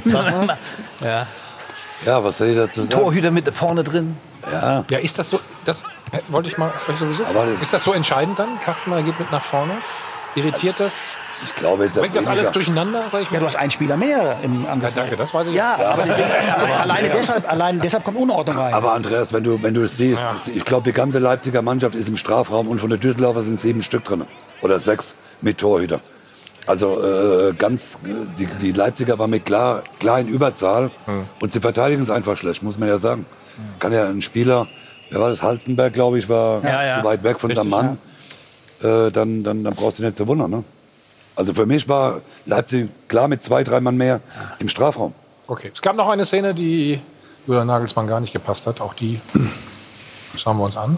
Was soll ich dazu sagen? Torhüter mit vorne drin. Ja, ist das so? Das wollte ich mal euch sowieso fragen. Ist das so entscheidend dann? Kastenmeier geht mit nach vorne. Irritiert das? Ich glaube jetzt bringt das alles durcheinander, sag ich mal? Ja, du hast einen Spieler mehr im Angriff. Ja, danke, das weiß ich. Ja, aber alleine deshalb kommt Unordnung rein. Aber Andreas, wenn du es siehst, ich glaube, die ganze Leipziger Mannschaft ist im Strafraum und von der Düsseldorfer sind 7 Stück drin. Oder 6 mit Torhüter. Also die Leipziger waren mit klar in Überzahl und sie verteidigen es einfach schlecht, muss man ja sagen. Kann ja ein Spieler, wer war das, Halstenberg, glaube ich, war so weit weg von seinem Mann. Dann brauchst du nicht zu wundern. Ne? Also für mich war Leipzig klar mit 2, 3 Mann mehr im Strafraum. Okay, es gab noch eine Szene, die Julian Nagelsmann gar nicht gepasst hat. Auch die schauen wir uns an.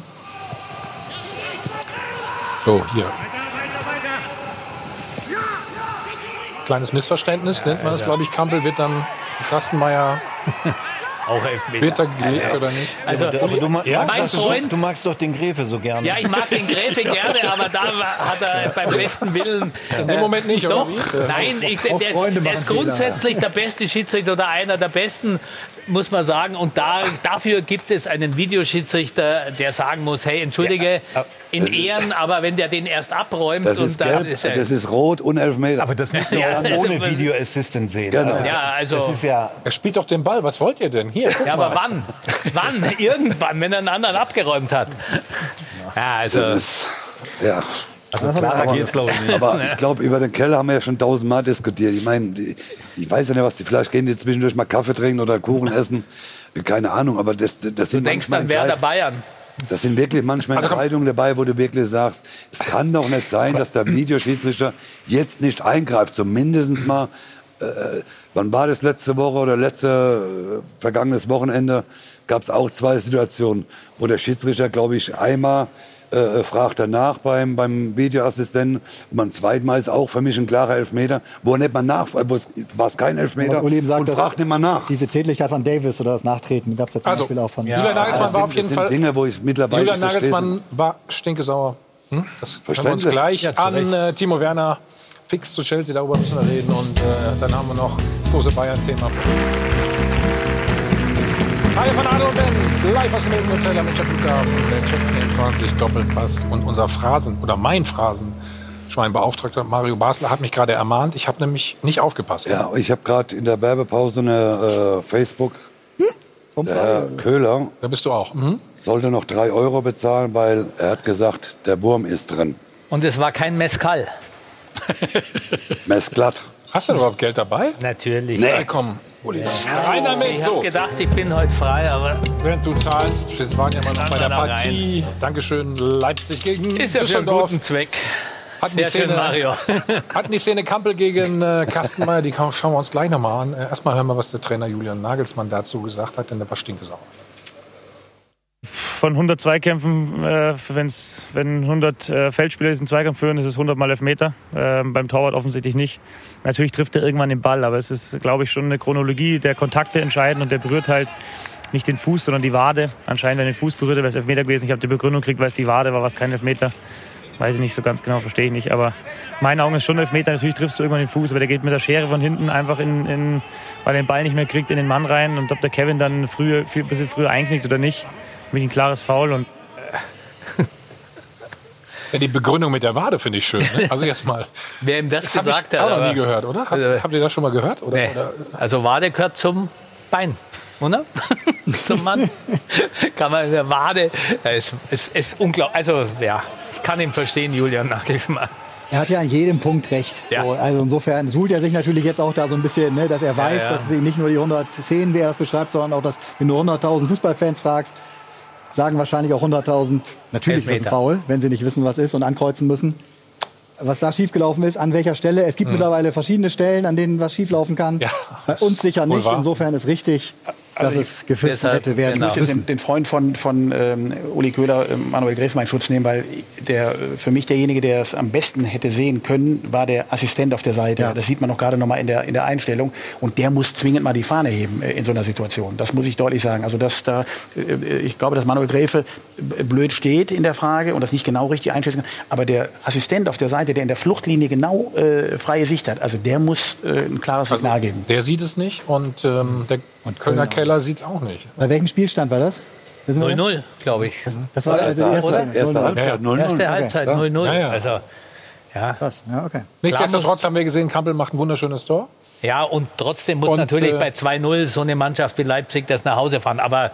So, hier. Kleines Missverständnis, nennt man das, glaube ich. Kampel wird dann Kastenmeier auch Elfmeter. Wird er gelegt oder nicht? Also, du magst doch den Gräfe so gerne. Ja, ich mag den Gräfe gerne, aber da hat er beim besten Willen... In dem Moment nicht, doch, oder? Nein, der ist grundsätzlich der beste Schiedsrichter oder einer der besten, muss man sagen. Und dafür gibt es einen Videoschiedsrichter, der sagen muss, hey, entschuldige, in Ehren, aber wenn der den erst abräumt... Das ist gelb, das ist rot und Elfmeter. Aber das musst du ohne Video Assistant sehen. Genau. Das ist ja... Er spielt doch den Ball, was wollt ihr denn? Hier, ja, aber wann? Wann? Irgendwann, wenn er einen anderen abgeräumt hat. Ja, also... Also klarer geht's, glaube ich, nicht. Aber ich glaube, über den Keller haben wir ja schon 1000-mal diskutiert. Ich meine, ich weiß ja nicht, was die vielleicht gehen, die zwischendurch mal Kaffee trinken oder Kuchen essen. Keine Ahnung, aber das sind du denkst an Werder Bayern. Das sind wirklich manchmal Entscheidungen dabei, wo du wirklich sagst, es kann doch nicht sein, dass der Videoschiedsrichter jetzt nicht eingreift. Zumindest mal, wann war das letzte Woche oder vergangenes Wochenende, gab es auch 2 Situationen, wo der Schiedsrichter, glaube ich, einmal fragt danach beim Videoassistenten und beim zweiten Mal ist auch für mich ein klarer Elfmeter, wo er nicht mal nachfragt, war es kein Elfmeter und fragt nicht mal nach. Diese Tätlichkeit von Davis oder das Nachtreten gab es ja zum Beispiel auch von... Julian Nagelsmann war auf jeden Fall... Dinge, wo ich mittlerweile Julian Nagelsmann war stinkesauer. Das hören wir uns gleich an. Timo Werner, fix zu Chelsea, darüber müssen wir reden und dann haben wir noch das große Bayern-Thema. Hi von Adel und Ben, live aus dem Hotel am Münchner Flughafen, der Check24 Doppelpass und unser mein Phrasenschweinbeauftragter Mario Basler hat mich gerade ermahnt. Ich habe nämlich nicht aufgepasst. Ja, ich habe gerade in der Werbepause eine Facebook. Der Herr Köhler. Da bist du auch. Sollte noch 3 Euro bezahlen, weil er hat gesagt, der Wurm ist drin. Und es war kein Mezcal. Messglatt. Hast du überhaupt Geld dabei? Natürlich. Nee, komm. Rein damit. Ich habe gedacht, ich bin heute frei, aber... Während du zahlst, wir waren ja immer noch bei der Partie. Dankeschön, Leipzig gegen ist ja für einen guten Zweck. Hatten die Szene Kampel gegen Kastenmeier, die schauen wir uns gleich nochmal an. Erstmal hören wir, was der Trainer Julian Nagelsmann dazu gesagt hat, denn der war stinkesauer. Von 100 Zweikämpfen, wenn 100 Feldspieler diesen Zweikampf führen, ist es 100 Mal Elfmeter. Beim Torwart offensichtlich nicht. Natürlich trifft er irgendwann den Ball, aber es ist, glaube ich, schon eine Chronologie der Kontakte entscheidend und der berührt halt nicht den Fuß, sondern die Wade. Anscheinend, wenn er den Fuß berührt, wäre es Elfmeter gewesen. Ich habe die Begründung gekriegt, weil es die Wade war, was kein Elfmeter. Weiß ich nicht so ganz genau, verstehe ich nicht. Aber in meinen Augen ist schon Elfmeter. Natürlich triffst du irgendwann den Fuß, aber der geht mit der Schere von hinten einfach weil er den Ball nicht mehr kriegt, in den Mann rein. Und ob der Kevin dann ein bisschen früher einknickt oder nicht, für mich ein klares Foul. Und ja, die Begründung mit der Wade finde ich schön. Ne? Also erstmal. Wer ihm das gesagt hat. Habe ich auch noch nie gehört, oder? Habt ihr das schon mal gehört? Oder, nee. Also Wade gehört zum Bein, oder? Zum Mann. Kann man in der Wade. Es ist unglaublich. Also ja, ich kann ihn verstehen, Julian Nagelsmann. Er hat ja an jedem Punkt recht. Ja. So, also insofern sucht er sich natürlich jetzt auch da so ein bisschen, ne, dass er weiß, dass sie nicht nur die 100 Szenen, wie er das beschreibt, sondern auch, dass wenn du 100.000 Fußballfans fragst, sagen wahrscheinlich auch 100.000, natürlich ist das ein Foul, wenn sie nicht wissen, was ist und ankreuzen müssen. Was da schiefgelaufen ist, an welcher Stelle. Es gibt mittlerweile verschiedene Stellen, an denen was schieflaufen kann. Ja. Bei uns sicher nicht. Insofern ist richtig, dass es gepfiffen hätte werden müssen. Ich muss den Freund von Uli Köhler, Manuel Gräfe, in Schutz nehmen, weil für mich derjenige, der es am besten hätte sehen können, war der Assistent auf der Seite. Ja. Das sieht man auch gerade noch mal in der Einstellung. Und der muss zwingend mal die Fahne heben in so einer Situation. Das muss ich deutlich sagen. Also ich glaube, dass Manuel Gräfe blöd steht in der Frage und das nicht genau richtig einschätzen kann. Aber der Assistent auf der Seite, der in der Fluchtlinie genau freie Sicht hat, also der muss ein klares Signal geben. Der sieht es nicht und der Kölner Keller sieht es auch nicht. Bei welchem Spielstand war das? 0-0, glaube ich. Das war also die erste Halbzeit 0-0. Erste Halbzeit 0-0. Ja. Also, ja. Krass. Ja, okay. Nichtsdestotrotz haben wir gesehen, Kampel macht ein wunderschönes Tor. Ja, und trotzdem muss natürlich bei 2-0 so eine Mannschaft wie Leipzig das nach Hause fahren. Aber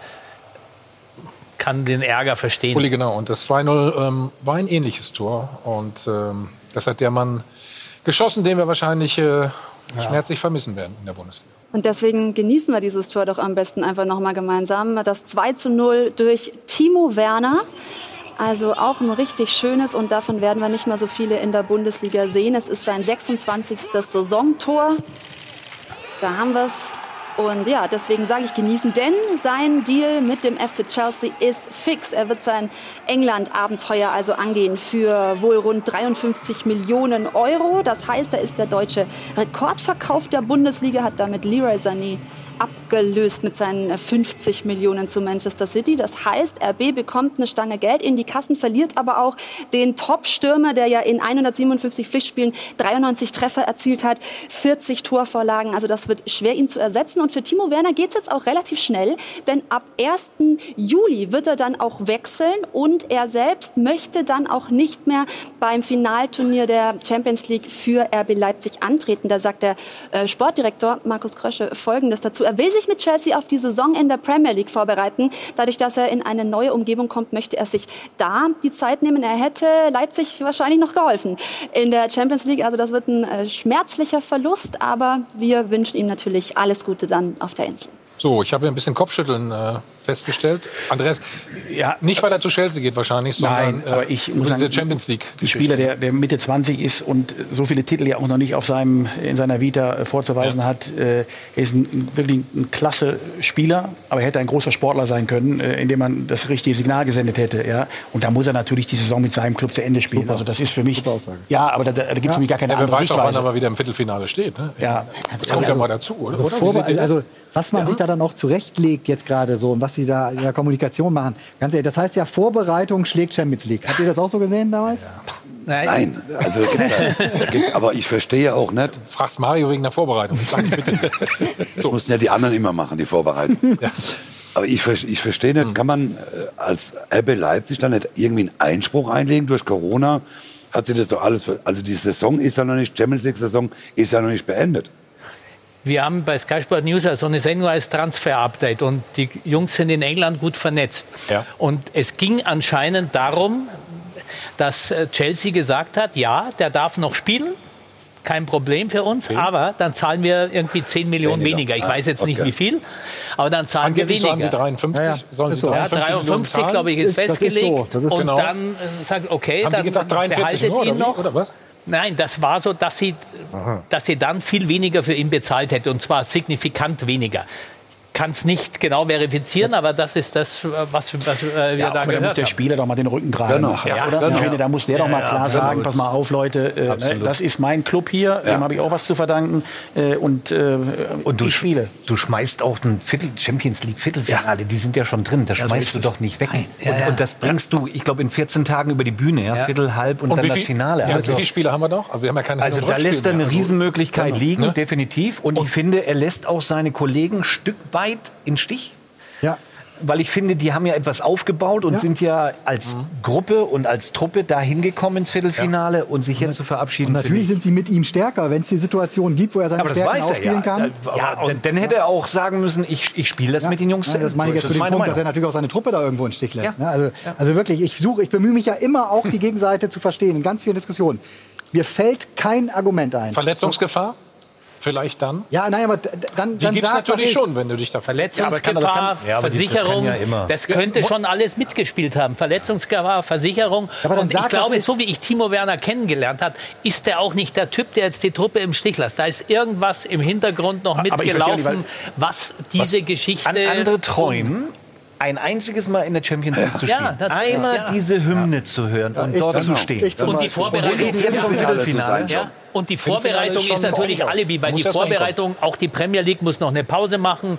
kann den Ärger verstehen. Uli, genau. Und das 2-0 war ein ähnliches Tor. Und das hat der Mann geschossen, den wir wahrscheinlich schmerzlich vermissen werden in der Bundesliga. Und deswegen genießen wir dieses Tor doch am besten einfach noch mal gemeinsam. Das 2:0 durch Timo Werner. Also auch ein richtig schönes und davon werden wir nicht mehr so viele in der Bundesliga sehen. Es ist sein 26. Saisontor. Da haben wir es. Und ja, deswegen sage ich genießen, denn sein Deal mit dem FC Chelsea ist fix. Er wird sein England-Abenteuer also angehen für wohl rund 53 Millionen Euro. Das heißt, er ist der deutsche Rekordverkauf der Bundesliga, hat damit Leroy Sané abgelöst mit seinen 50 Millionen zu Manchester City. Das heißt, RB bekommt eine Stange Geld in die Kassen, verliert aber auch den Top-Stürmer, der ja in 157 Pflichtspielen 93 Treffer erzielt hat, 40 Torvorlagen. Also das wird schwer, ihn zu ersetzen. Und für Timo Werner geht es jetzt auch relativ schnell, denn ab 1. Juli wird er dann auch wechseln und er selbst möchte dann auch nicht mehr beim Finalturnier der Champions League für RB Leipzig antreten. Da sagt der Sportdirektor Markus Krösche Folgendes dazu. Er will sich mit Chelsea auf die Saison in der Premier League vorbereiten. Dadurch, dass er in eine neue Umgebung kommt, möchte er sich da die Zeit nehmen. Er hätte Leipzig wahrscheinlich noch geholfen in der Champions League. Also das wird ein schmerzlicher Verlust, aber wir wünschen ihm natürlich alles Gute dann auf der Insel. So, ich habe ein bisschen Kopfschütteln festgestellt. Andreas, nicht weil er zu Chelsea geht wahrscheinlich, sondern aber ich muss sagen, Champions League ein Spieler, der Mitte 20 ist und so viele Titel ja auch noch nicht in seiner Vita vorzuweisen hat. Er ist wirklich ein klasse Spieler, aber er hätte ein großer Sportler sein können, indem man das richtige Signal gesendet hätte. Ja? Und da muss er natürlich die Saison mit seinem Club zu Ende spielen. Super. Also das ist für mich... Super Aussage. Ja, aber da gibt es für mich gar keine andere Sichtweise. Wer weiß auch, wann er wieder im Viertelfinale steht. Ne? Ja. Das kommt ja mal dazu, oder? Also was man sich da dann auch zurechtlegt jetzt gerade so und was sie da in der Kommunikation machen. Ganz ehrlich, das heißt ja, Vorbereitung schlägt Champions League. Habt ihr das auch so gesehen damals? Nein, also aber ich verstehe auch nicht. Fragst Mario wegen der Vorbereitung. Sag ich bitte. So mussten ja die anderen immer machen, die Vorbereitung. Aber ich verstehe nicht, kann man als RB Leipzig dann nicht irgendwie einen Einspruch einlegen durch Corona? Hat sich das doch alles, also die Saison ist ja noch nicht, Champions League Saison ist ja noch nicht beendet. Wir haben bei Sky Sport News so eine Sendung als Transfer-Update und die Jungs sind in England gut vernetzt. Ja. Und es ging anscheinend darum, dass Chelsea gesagt hat, ja, der darf noch spielen. Kein Problem für uns, aber dann zahlen wir irgendwie 10 Millionen weniger. Ich weiß jetzt nicht, wie viel, aber dann zahlen wir weniger. Sollen sie 53? Sollen sie 53, glaube ich, ist festgelegt. Das ist und genau. dann sagt, okay, haben dann die gesagt 43 behaltet nur, ihn noch. Oder was? Nein, das war so, dass sie dann viel weniger für ihn bezahlt hätte, und zwar signifikant weniger. Kann es nicht genau verifizieren, aber das ist das, was wir da gehört haben. Da muss der Spieler doch mal den Rücken gerade machen. Oder? Ich finde, da muss der doch mal klar sagen, pass mal auf, Leute, das ist mein Club hier, dem habe ich auch was zu verdanken und du ich spiele. Du schmeißt auch ein Champions League Viertelfinale, die sind ja schon drin, das schmeißt du doch nicht weg. Und das bringst du, ich glaube, in 14 Tagen über die Bühne, Viertel, Halb und dann das Finale. Ja, wie viele Spiele haben wir noch? Wir haben ja keine da lässt er eine Riesenmöglichkeit liegen, definitiv. Und ich finde, er lässt auch seine Kollegen ein Stück weit in Stich. Ja. Weil ich finde, die haben ja etwas aufgebaut und sind ja als Gruppe und als Truppe da hingekommen ins Viertelfinale und sich jetzt zu verabschieden. Und natürlich sind sie mit ihm stärker, wenn es die Situation gibt, wo er seine Stärken ausspielen kann. Dann hätte er auch sagen müssen, ich spiele das mit den Jungs. Das meine ich jetzt für den Punkt, dass er natürlich auch seine Truppe da irgendwo in den Stich lässt. Ne? Also wirklich, ich bemühe mich ja immer auch, die Gegenseite zu verstehen, in ganz vielen Diskussionen. Mir fällt kein Argument ein. Verletzungsgefahr? Vielleicht dann? Ja, nein, aber dann die gibt es natürlich schon, wenn du dich da Verletzungsgefahr, Versicherung, das könnte schon alles mitgespielt haben. Verletzungsgefahr, Versicherung. Und ich glaube, so wie ich Timo Werner kennengelernt habe, ist er auch nicht der Typ, der jetzt die Truppe im Stich lässt. Da ist irgendwas im Hintergrund noch mitgelaufen, was diese Geschichte... Andere träumen, ein einziges Mal in der Champions League zu spielen. Einmal diese Hymne zu hören und dort zu stehen. Und die Vorbereitung jetzt vom Viertelfinale. Und die Vorbereitung ist natürlich Alibi, weil die Vorbereitung, auch die Premier League muss noch eine Pause machen.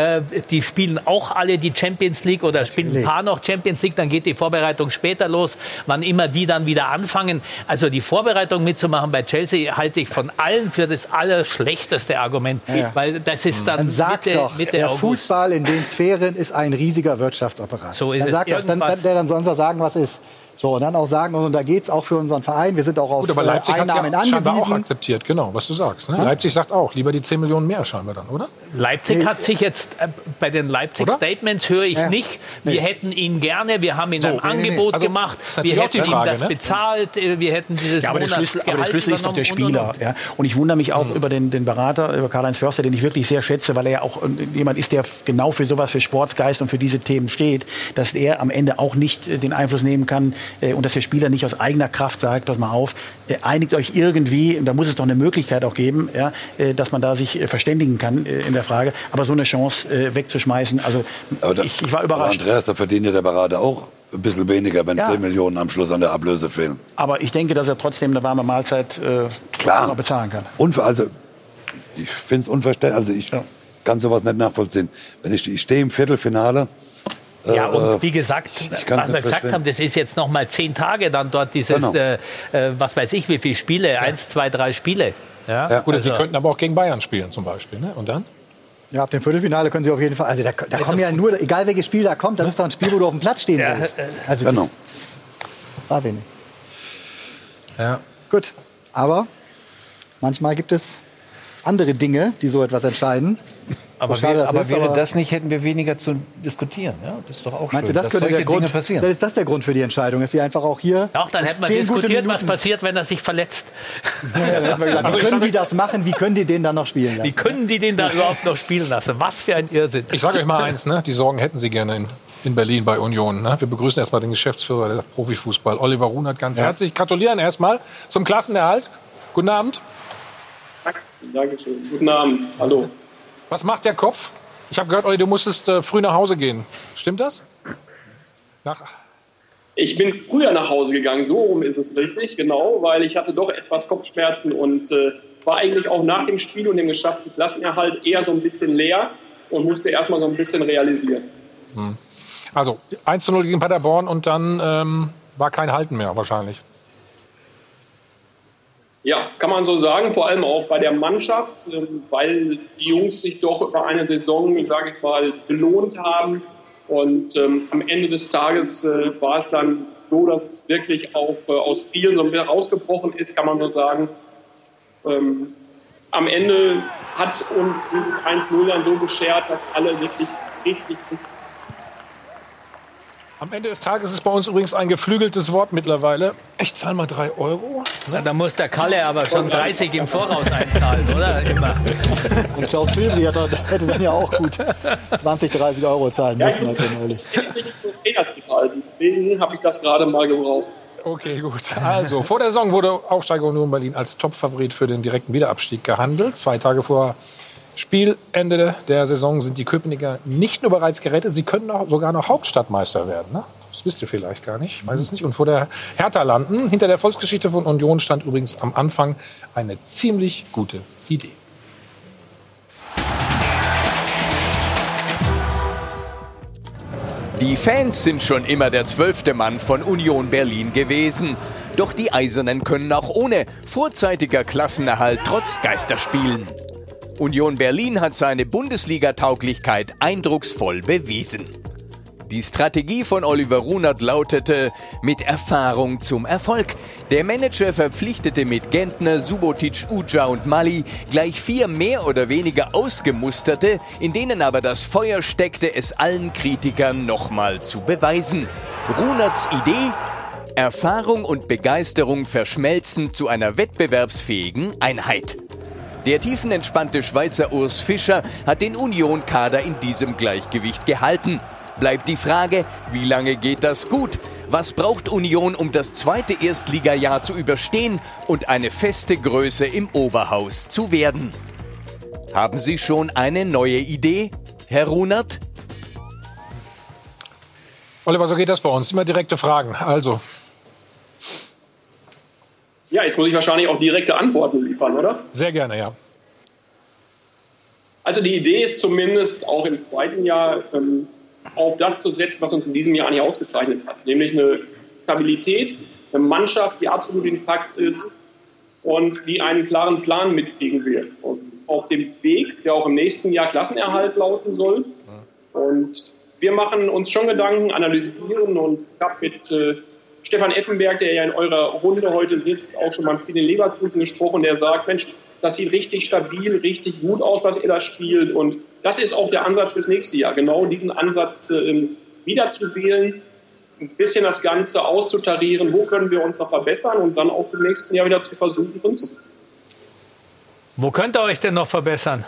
Die spielen auch alle die Champions League oder spielen ein paar noch Champions League, dann geht die Vorbereitung später los, wann immer die dann wieder anfangen. Also die Vorbereitung mitzumachen bei Chelsea halte ich von allen für das allerschlechteste Argument, weil das ist dann Mitte der August. Fußball in den Sphären ist ein riesiger Wirtschaftsapparat. So ist dann soll er sagen, was ist. So, und dann auch sagen, und da geht es auch für unseren Verein, wir sind auch auf Einnahmen angewiesen. Scheinbar auch akzeptiert, genau, was du sagst. Ne? Leipzig sagt auch, lieber die 10 Millionen mehr scheinbar dann, oder? Leipzig hat sich jetzt, bei den Leipzig-Statements höre ich nicht, wir hätten ihn gerne, wir haben ihm ein Angebot gemacht, wir hätten ihm das bezahlt, wir hätten dieses aber der Schlüssel ist doch der Spieler. Ja? Und ich wundere mich auch über den Berater, über Karl-Heinz Förster, den ich wirklich sehr schätze, weil er ja auch jemand ist, der genau für sowas, für Sportsgeist und für diese Themen steht, dass er am Ende auch nicht den Einfluss nehmen kann, und dass der Spieler nicht aus eigener Kraft sagt, pass mal auf, einigt euch irgendwie, da muss es doch eine Möglichkeit auch geben, dass man da sich verständigen kann in der Frage, aber so eine Chance wegzuschmeißen, also ich war überrascht. Aber Andreas, da verdient ja der Berater auch ein bisschen weniger, wenn 10 Millionen am Schluss an der Ablöse fehlen. Aber ich denke, dass er trotzdem eine warme Mahlzeit noch bezahlen kann. Und also, ich finde es unverständlich, also ich kann sowas nicht nachvollziehen. Wenn ich stehe im Viertelfinale. Ja, und wie gesagt, was wir gesagt haben, das ist jetzt noch mal 10 Tage dann dort dieses, was weiß ich, wie viele Spiele, 1, 2, 3 Spiele. Ja? Gut, also, Sie könnten aber auch gegen Bayern spielen zum Beispiel, ne? Und dann? Ja, ab dem Viertelfinale können Sie auf jeden Fall, also da kommen ja nur, egal welches Spiel da kommt, das ist doch ein Spiel, wo du auf dem Platz stehen willst. Also das war wenig. Ja. Gut, aber manchmal gibt es andere Dinge, die so etwas entscheiden. Aber, so schade, wäre das nicht, hätten wir weniger zu diskutieren. Ja, das ist doch auch schön, dass solche Dinge passieren. Ist das der Grund für die Entscheidung, dass sie einfach auch hier... Auch dann hätte man diskutiert, was passiert, wenn er sich verletzt. Wie können die das machen? Wie können die den dann noch spielen lassen? Wie können die den da überhaupt noch spielen lassen? Was für ein Irrsinn. Ich sage euch mal eins, ne? Die Sorgen hätten Sie gerne in Berlin bei Union. Ne? Wir begrüßen erstmal den Geschäftsführer der Profifußball, Oliver Runert, ganz herzlich. Gratulieren erstmal zum Klassenerhalt. Guten Abend. Dankeschön. Guten Abend. Hallo. Was macht der Kopf? Ich habe gehört, Olli, du musstest früh nach Hause gehen. Stimmt das? Ich bin früher nach Hause gegangen, so rum ist es richtig, genau, weil ich hatte doch etwas Kopfschmerzen und war eigentlich auch nach dem Spiel und dem geschafften Klassenerhalt eher so ein bisschen leer und musste erstmal so ein bisschen realisieren. Also 1:0 gegen Paderborn und dann war kein Halten mehr wahrscheinlich. Ja, kann man so sagen, vor allem auch bei der Mannschaft, weil die Jungs sich doch über eine Saison, sage ich mal, belohnt haben. Und am Ende des Tages war es dann so, dass es wirklich auch aus Spielen so wieder rausgebrochen ist, kann man so sagen. Am Ende hat uns dieses 1-0 dann so beschert, dass alle wirklich richtig. Am Ende des Tages ist bei uns übrigens ein geflügeltes Wort mittlerweile. Ich zahle mal 3 Euro. Na, da muss der Kalle aber schon 30 im Voraus einzahlen, oder? Immer. Und Klaus Filbri hätte dann ja auch gut 20, 30 Euro zahlen müssen. Deswegen habe ich das gerade mal gebraucht. Okay, gut. Also, vor der Saison wurde Aufsteiger Union Berlin als Topfavorit für den direkten Wiederabstieg gehandelt. 2 Tage vor Spielende der Saison sind die Köpenicker nicht nur bereits gerettet, sie können sogar noch Hauptstadtmeister werden. Ne? Das wisst ihr vielleicht gar nicht, ich weiß es nicht. Und vor der Hertha landen. Hinter der Volksgeschichte von Union stand übrigens am Anfang eine ziemlich gute Idee. Die Fans sind schon immer der 12. Mann von Union Berlin gewesen. Doch die Eisernen können auch ohne vorzeitiger Klassenerhalt trotz Geisterspielen. Union Berlin hat seine Bundesliga-Tauglichkeit eindrucksvoll bewiesen. Die Strategie von Oliver Runert lautete: mit Erfahrung zum Erfolg. Der Manager verpflichtete mit Gentner, Subotic, Uja und Mali gleich 4 mehr oder weniger ausgemusterte, in denen aber das Feuer steckte, es allen Kritikern nochmal zu beweisen. Runerts Idee? Erfahrung und Begeisterung verschmelzen zu einer wettbewerbsfähigen Einheit. Der tiefenentspannte Schweizer Urs Fischer hat den Union-Kader in diesem Gleichgewicht gehalten. Bleibt die Frage, wie lange geht das gut? Was braucht Union, um das 2. Erstligajahr zu überstehen und eine feste Größe im Oberhaus zu werden? Haben Sie schon eine neue Idee, Herr Runert? Oliver, so geht das bei uns. Immer direkte Fragen. Also. Ja, jetzt muss ich wahrscheinlich auch direkte Antworten liefern, oder? Sehr gerne, ja. Also die Idee ist zumindest auch im zweiten Jahr auf das zu setzen, was uns in diesem Jahr nicht ausgezeichnet hat. Nämlich eine Stabilität, eine Mannschaft, die absolut intakt ist und die einen klaren Plan mitkriegen wird. Und auf dem Weg, der auch im nächsten Jahr Klassenerhalt lauten soll. Und wir machen uns schon Gedanken, analysieren, und ich habe mit Stefan Effenberg, der ja in eurer Runde heute sitzt, auch schon mal viel in Leverkusen gesprochen, der sagt, Mensch, das sieht richtig stabil, richtig gut aus, was ihr da spielt. Und das ist auch der Ansatz fürs nächste Jahr, genau diesen Ansatz wieder zu wählen, ein bisschen das Ganze auszutarieren, wo können wir uns noch verbessern und dann auch im nächsten Jahr wieder zu versuchen, drin zu bleiben. Wo könnt ihr euch denn noch verbessern?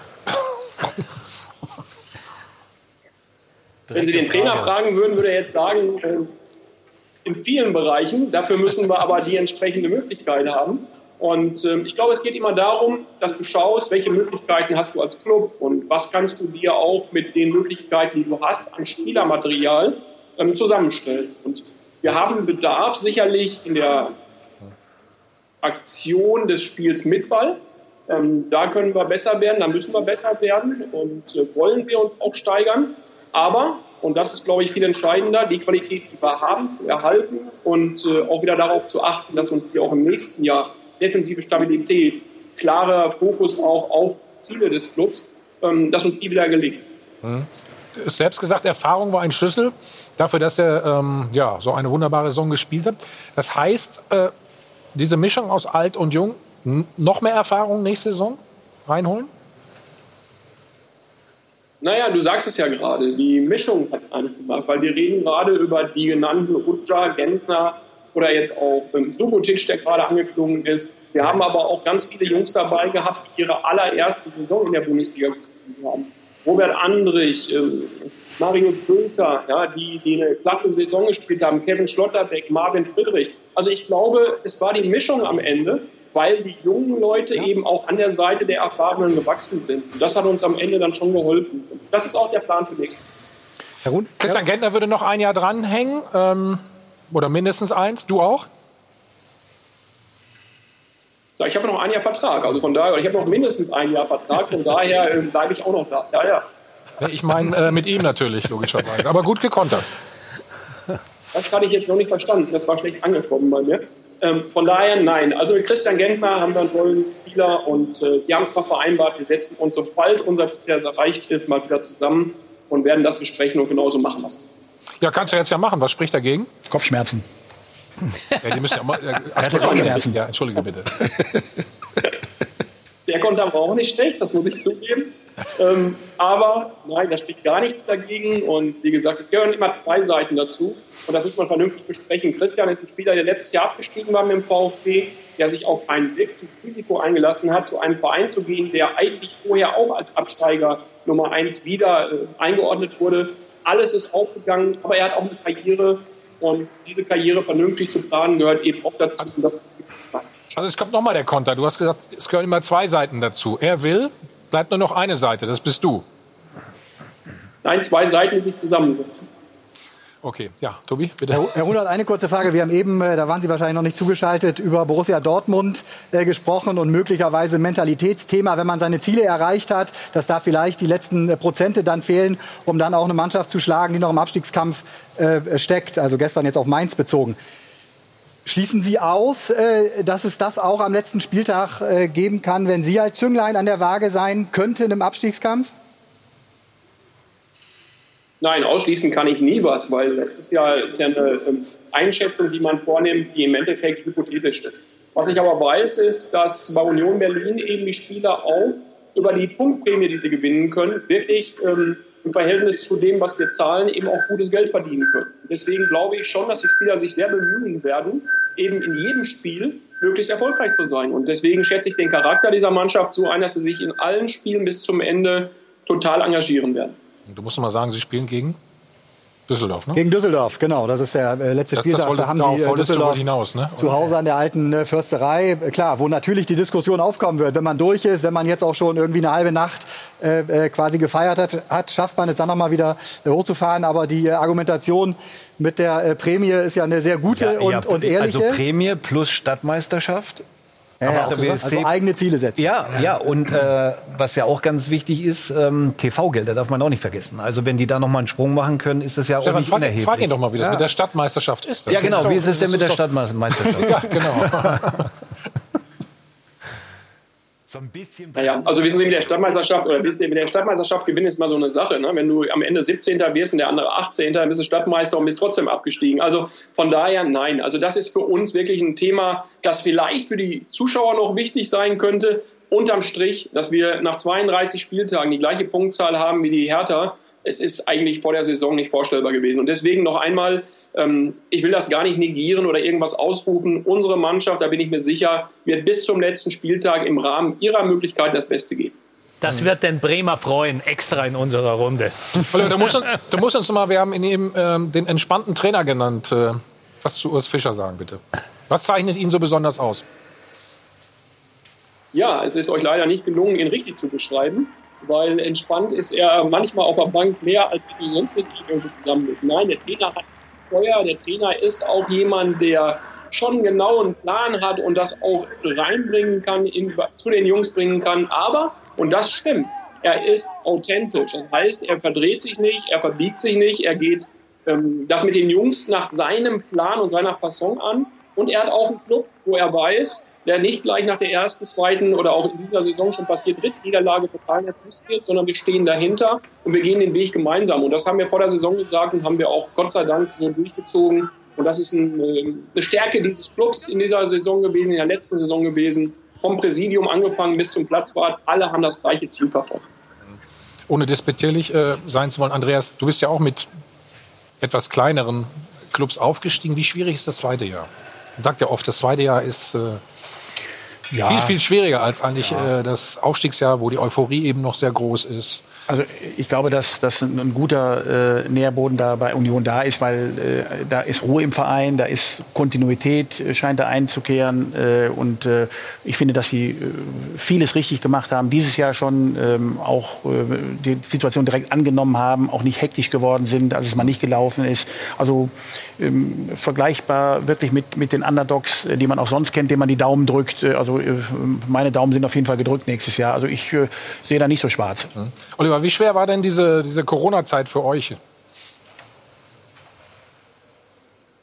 Wenn Sie den Trainer fragen würden, würde er jetzt sagen, in vielen Bereichen. Dafür müssen wir aber die entsprechende Möglichkeit haben. Und ich glaube, es geht immer darum, dass du schaust, welche Möglichkeiten hast du als Club und was kannst du dir auch mit den Möglichkeiten, die du hast, an Spielermaterial zusammenstellen. Und wir haben Bedarf sicherlich in der Aktion des Spiels mit Ball. Da können wir besser werden, da müssen wir besser werden und wollen wir uns auch steigern. Aber, und das ist, glaube ich, viel entscheidender, die Qualität, die wir haben, zu erhalten und auch wieder darauf zu achten, dass uns die auch im nächsten Jahr defensive Stabilität, klarer Fokus auch auf Ziele des Clubs, dass uns die wieder gelingt. Du hast selbst gesagt, Erfahrung war ein Schlüssel dafür, dass er so eine wunderbare Saison gespielt hat. Das heißt, diese Mischung aus alt und jung, noch mehr Erfahrung nächste Saison reinholen? Naja, du sagst es ja gerade, die Mischung hat es eigentlich gemacht, weil wir reden gerade über die genannten Uja, Gentner oder jetzt auch Subotic, der gerade angeklungen ist. Wir haben aber auch ganz viele Jungs dabei gehabt, die ihre allererste Saison in der Bundesliga gespielt haben. Robert Andrich, Marius Bülter, ja, die eine klasse Saison gespielt haben, Kevin Schlotterbeck, Marvin Friedrich. Also ich glaube, es war die Mischung am Ende, weil die jungen Leute eben auch an der Seite der Erfahrenen gewachsen sind. Und das hat uns am Ende dann schon geholfen. Und das ist auch der Plan für nächstes Jahr. Christian Gentner würde noch ein Jahr dranhängen, oder mindestens eins. Du auch? Ja, ich habe noch ein Jahr Vertrag. Also von daher, ich habe noch mindestens ein Jahr Vertrag. Von daher bleibe ich auch noch da. Ja, ja. Ich meine mit ihm natürlich, logischerweise. Aber gut gekontert. Das hatte ich jetzt noch nicht verstanden. Das war schlecht angekommen bei mir. Von daher nein. Also mit Christian Gentner haben wir einen tollen Spieler und wir haben zwar vereinbart, wir setzen uns, sobald unser Ziel erreicht ist, mal wieder zusammen und werden das besprechen und genauso machen wir es. Ja, kannst du jetzt ja machen. Was spricht dagegen? Kopfschmerzen. Ja, die müssen ja mal. Kopfschmerzen. Ja, entschuldige bitte. Der Konter war auch nicht schlecht, das muss ich zugeben. Aber nein, da spricht gar nichts dagegen. Und wie gesagt, es gehören immer zwei Seiten dazu. Und das muss man vernünftig besprechen. Christian ist ein Spieler, der letztes Jahr abgestiegen war mit dem VfB, der sich auf ein wirkliches Risiko eingelassen hat, zu einem Verein zu gehen, der eigentlich vorher auch als Absteiger Nummer 1 wieder eingeordnet wurde. Alles ist aufgegangen, aber er hat auch eine Karriere. Und diese Karriere vernünftig zu planen, gehört eben auch dazu. Und das sein. Also es kommt nochmal der Konter. Du hast gesagt, es gehören immer zwei Seiten dazu. Er will, bleibt nur noch eine Seite, das bist du. Nein, zwei Seiten, die sich zusammensetzen. Okay, ja, Tobi, bitte. Herr Rudert, eine kurze Frage. Wir haben eben, da waren Sie wahrscheinlich noch nicht zugeschaltet, über Borussia Dortmund gesprochen und möglicherweise Mentalitätsthema, wenn man seine Ziele erreicht hat, dass da vielleicht die letzten Prozente dann fehlen, um dann auch eine Mannschaft zu schlagen, die noch im Abstiegskampf steckt. Also gestern jetzt auf Mainz bezogen. Schließen Sie aus, dass es das auch am letzten Spieltag geben kann, wenn Sie als Zünglein an der Waage sein könnten im Abstiegskampf? Nein, ausschließen kann ich nie was, weil das ist ja eine Einschätzung, die man vornimmt, die im Endeffekt hypothetisch ist. Was ich aber weiß, ist, dass bei Union Berlin eben die Spieler auch über die Punktprämie, die sie gewinnen können, wirklich im Verhältnis zu dem, was wir zahlen, eben auch gutes Geld verdienen können. Deswegen glaube ich schon, dass die Spieler sich sehr bemühen werden, eben in jedem Spiel möglichst erfolgreich zu sein. Und deswegen schätze ich den Charakter dieser Mannschaft so ein, dass sie sich in allen Spielen bis zum Ende total engagieren werden. Du musst mal sagen, sie spielen gegen Düsseldorf, ne? Gegen Düsseldorf, genau. Das ist der letzte Spieltag. Da haben Sie Düsseldorf hinaus, ne? Zu Hause an der alten Försterei. Klar, wo natürlich die Diskussion aufkommen wird, wenn man durch ist, wenn man jetzt auch schon irgendwie eine halbe Nacht quasi gefeiert hat, schafft man es dann noch mal wieder hochzufahren. Aber die Argumentation mit der Prämie ist ja eine sehr gute und ehrliche. Also Prämie plus Stadtmeisterschaft. Ja, also eigene Ziele setzen. Ja, und was ja auch ganz wichtig ist, TV-Gelder darf man auch nicht vergessen. Also wenn die da noch mal einen Sprung machen können, ist das ja Stefan, auch nicht unerheblich. Frag ihn doch mal, wie das mit der Stadtmeisterschaft ist. Ja, genau, wie ist es denn mit der Stadtmeisterschaft? Ja, genau. So ein bisschen. Naja, also wissen Sie, mit der Stadtmeisterschaft gewinnen ist mal so eine Sache. Ne? Wenn du am Ende 17. wirst und der andere 18. dann bist du Stadtmeister und bist trotzdem abgestiegen. Also von daher nein. Also das ist für uns wirklich ein Thema, das vielleicht für die Zuschauer noch wichtig sein könnte. Unterm Strich, dass wir nach 32 Spieltagen die gleiche Punktzahl haben wie die Hertha. Es ist eigentlich vor der Saison nicht vorstellbar gewesen. Und deswegen noch einmal, ich will das gar nicht negieren oder irgendwas ausrufen. Unsere Mannschaft, da bin ich mir sicher, wird bis zum letzten Spieltag im Rahmen ihrer Möglichkeiten das Beste geben. Das wird den Bremer freuen, extra in unserer Runde. Du musst uns mal, wir haben ihn eben den entspannten Trainer genannt. Was zu Urs Fischer sagen, bitte. Was zeichnet ihn so besonders aus? Ja, es ist euch leider nicht gelungen, ihn richtig zu beschreiben. Weil entspannt ist er manchmal auf der Bank mehr, als wenn du sonst mit ihm irgendwo zusammen bist. Nein, der Trainer hat Feuer, der Trainer ist auch jemand, der schon genau einen Plan hat und das auch reinbringen kann, zu den Jungs bringen kann. Aber, und das stimmt, er ist authentisch. Das heißt, er verdreht sich nicht, er verbiegt sich nicht, er geht das mit den Jungs nach seinem Plan und seiner Fasson an. Und er hat auch einen Club, wo er weiß, der nicht gleich nach der ersten, zweiten oder auch in dieser Saison schon passiert Drittniederlage total nervös wird, sondern wir stehen dahinter und wir gehen den Weg gemeinsam. Und das haben wir vor der Saison gesagt und haben wir auch Gott sei Dank so durchgezogen. Und das ist eine Stärke dieses Clubs in dieser Saison gewesen, in der letzten Saison gewesen. Vom Präsidium angefangen bis zum Platzwart, alle haben das gleiche Ziel verfolgt. Ohne despektierlich sein zu wollen, Andreas, du bist ja auch mit etwas kleineren Clubs aufgestiegen. Wie schwierig ist das zweite Jahr? Man sagt ja oft, das zweite Jahr ist viel schwieriger als eigentlich das Aufstiegsjahr, wo die Euphorie eben noch sehr groß ist. Also ich glaube, dass ein guter Nährboden da bei Union da ist, weil da ist Ruhe im Verein, da ist Kontinuität, scheint da einzukehren. Und ich finde, dass sie vieles richtig gemacht haben. Dieses Jahr schon auch die Situation direkt angenommen haben, auch nicht hektisch geworden sind, als es mal nicht gelaufen ist. Also vergleichbar wirklich mit den Underdogs, die man auch sonst kennt, denen man die Daumen drückt. Also meine Daumen sind auf jeden Fall gedrückt nächstes Jahr. Also ich sehe da nicht so schwarz. Oliver, wie schwer war denn diese Corona-Zeit für euch?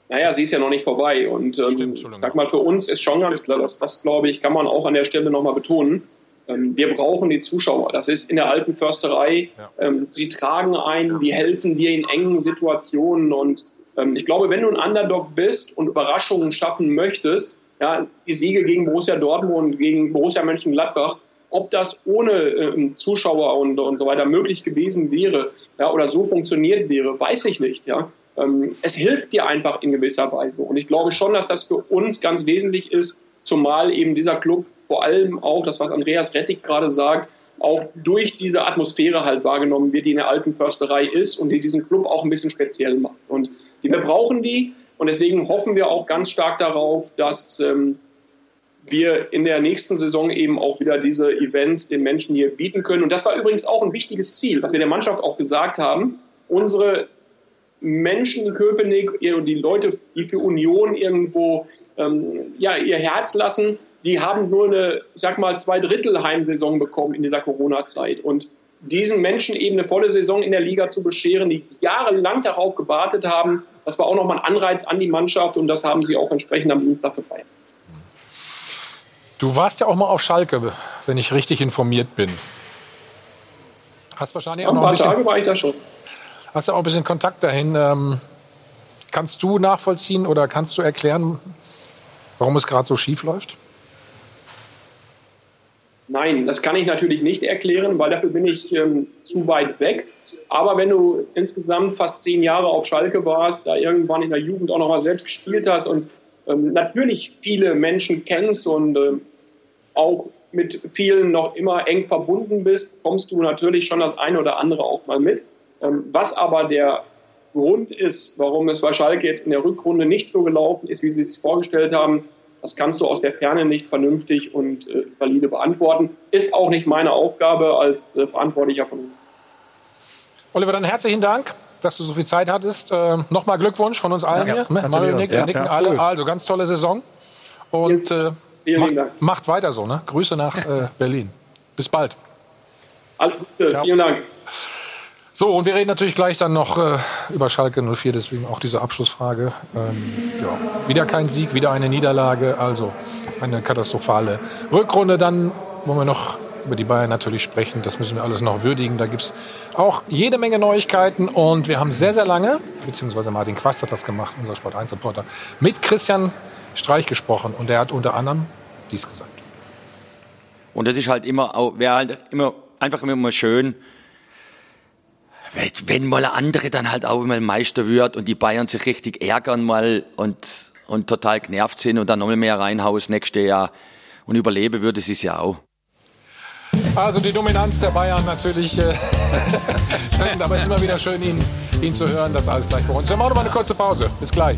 naja, sie ist ja noch nicht vorbei. Und sag mal, für uns ist schon ganz klar, das glaube ich, kann man auch an der Stelle nochmal betonen. Wir brauchen die Zuschauer. Das ist in der alten Försterei. Ja. Sie tragen ein, die helfen dir in engen Situationen. Und ich glaube, wenn du ein Underdog bist und Überraschungen schaffen möchtest, ja, die Siege gegen Borussia Dortmund, gegen Borussia Mönchengladbach, ob das ohne Zuschauer und so weiter möglich gewesen wäre, ja, oder so funktioniert wäre, weiß ich nicht. Ja. Es hilft dir einfach in gewisser Weise. Und ich glaube schon, dass das für uns ganz wesentlich ist, zumal eben dieser Club vor allem auch, das was Andreas Rettig gerade sagt, auch durch diese Atmosphäre halt wahrgenommen wird, die in der alten Försterei ist und die diesen Club auch ein bisschen speziell macht. Und wir brauchen die und deswegen hoffen wir auch ganz stark darauf, dass wir in der nächsten Saison eben auch wieder diese Events den Menschen hier bieten können. Und das war übrigens auch ein wichtiges Ziel, was wir der Mannschaft auch gesagt haben. Unsere Menschen in Köpenick und die Leute, die für Union irgendwo ihr Herz lassen, die haben nur eine, ich sag mal, 2/3 Heimsaison bekommen in dieser Corona-Zeit. Und diesen Menschen eben eine volle Saison in der Liga zu bescheren, die jahrelang darauf gewartet haben, das war auch nochmal ein Anreiz an die Mannschaft und das haben sie auch entsprechend am Dienstag gefeiert. Du warst ja auch mal auf Schalke, wenn ich richtig informiert bin. Hast wahrscheinlich auch noch ein bisschen, Tage war ich da schon. Hast ja auch ein bisschen Kontakt dahin. Kannst du nachvollziehen oder kannst du erklären, warum es gerade so schief läuft? Nein, das kann ich natürlich nicht erklären, weil dafür bin ich zu weit weg. Aber wenn du insgesamt fast 10 Jahre auf Schalke warst, da irgendwann in der Jugend auch noch mal selbst gespielt hast und natürlich viele Menschen kennst und auch mit vielen noch immer eng verbunden bist, kommst du natürlich schon das eine oder andere auch mal mit. Was aber der Grund ist, warum es bei Schalke jetzt in der Rückrunde nicht so gelaufen ist, wie sie es sich vorgestellt haben, das kannst du aus der Ferne nicht vernünftig und valide beantworten. Ist auch nicht meine Aufgabe als Verantwortlicher von uns. Oliver, dann herzlichen Dank, dass du so viel Zeit hattest. Nochmal Glückwunsch von uns allen hier. Mario, Nick, nicken alle. Also ganz tolle Saison. Und macht weiter so. Ne? Grüße nach Berlin. Bis bald. Alles Gute. Vielen Dank. So, und wir reden natürlich gleich dann noch über Schalke 04, deswegen auch diese Abschlussfrage. Wieder kein Sieg, wieder eine Niederlage, also eine katastrophale Rückrunde. Dann wollen wir noch über die Bayern natürlich sprechen, das müssen wir alles noch würdigen. Da gibt es auch jede Menge Neuigkeiten und wir haben sehr, sehr lange, beziehungsweise Martin Quast hat das gemacht, unser Sport1-Reporter, mit Christian Streich gesprochen und der hat unter anderem dies gesagt. Und das ist halt wäre halt einfach immer schön, wenn mal ein andere dann halt auch mal Meister wird und die Bayern sich richtig ärgern mal und total genervt sind und dann nochmal mehr reinhauen das nächste Jahr und überleben würde sie es ja auch. Also die Dominanz der Bayern natürlich schön, aber es ist immer wieder schön, ihn zu hören. Das alles gleich bei uns. Wir machen noch mal eine kurze Pause. Bis gleich.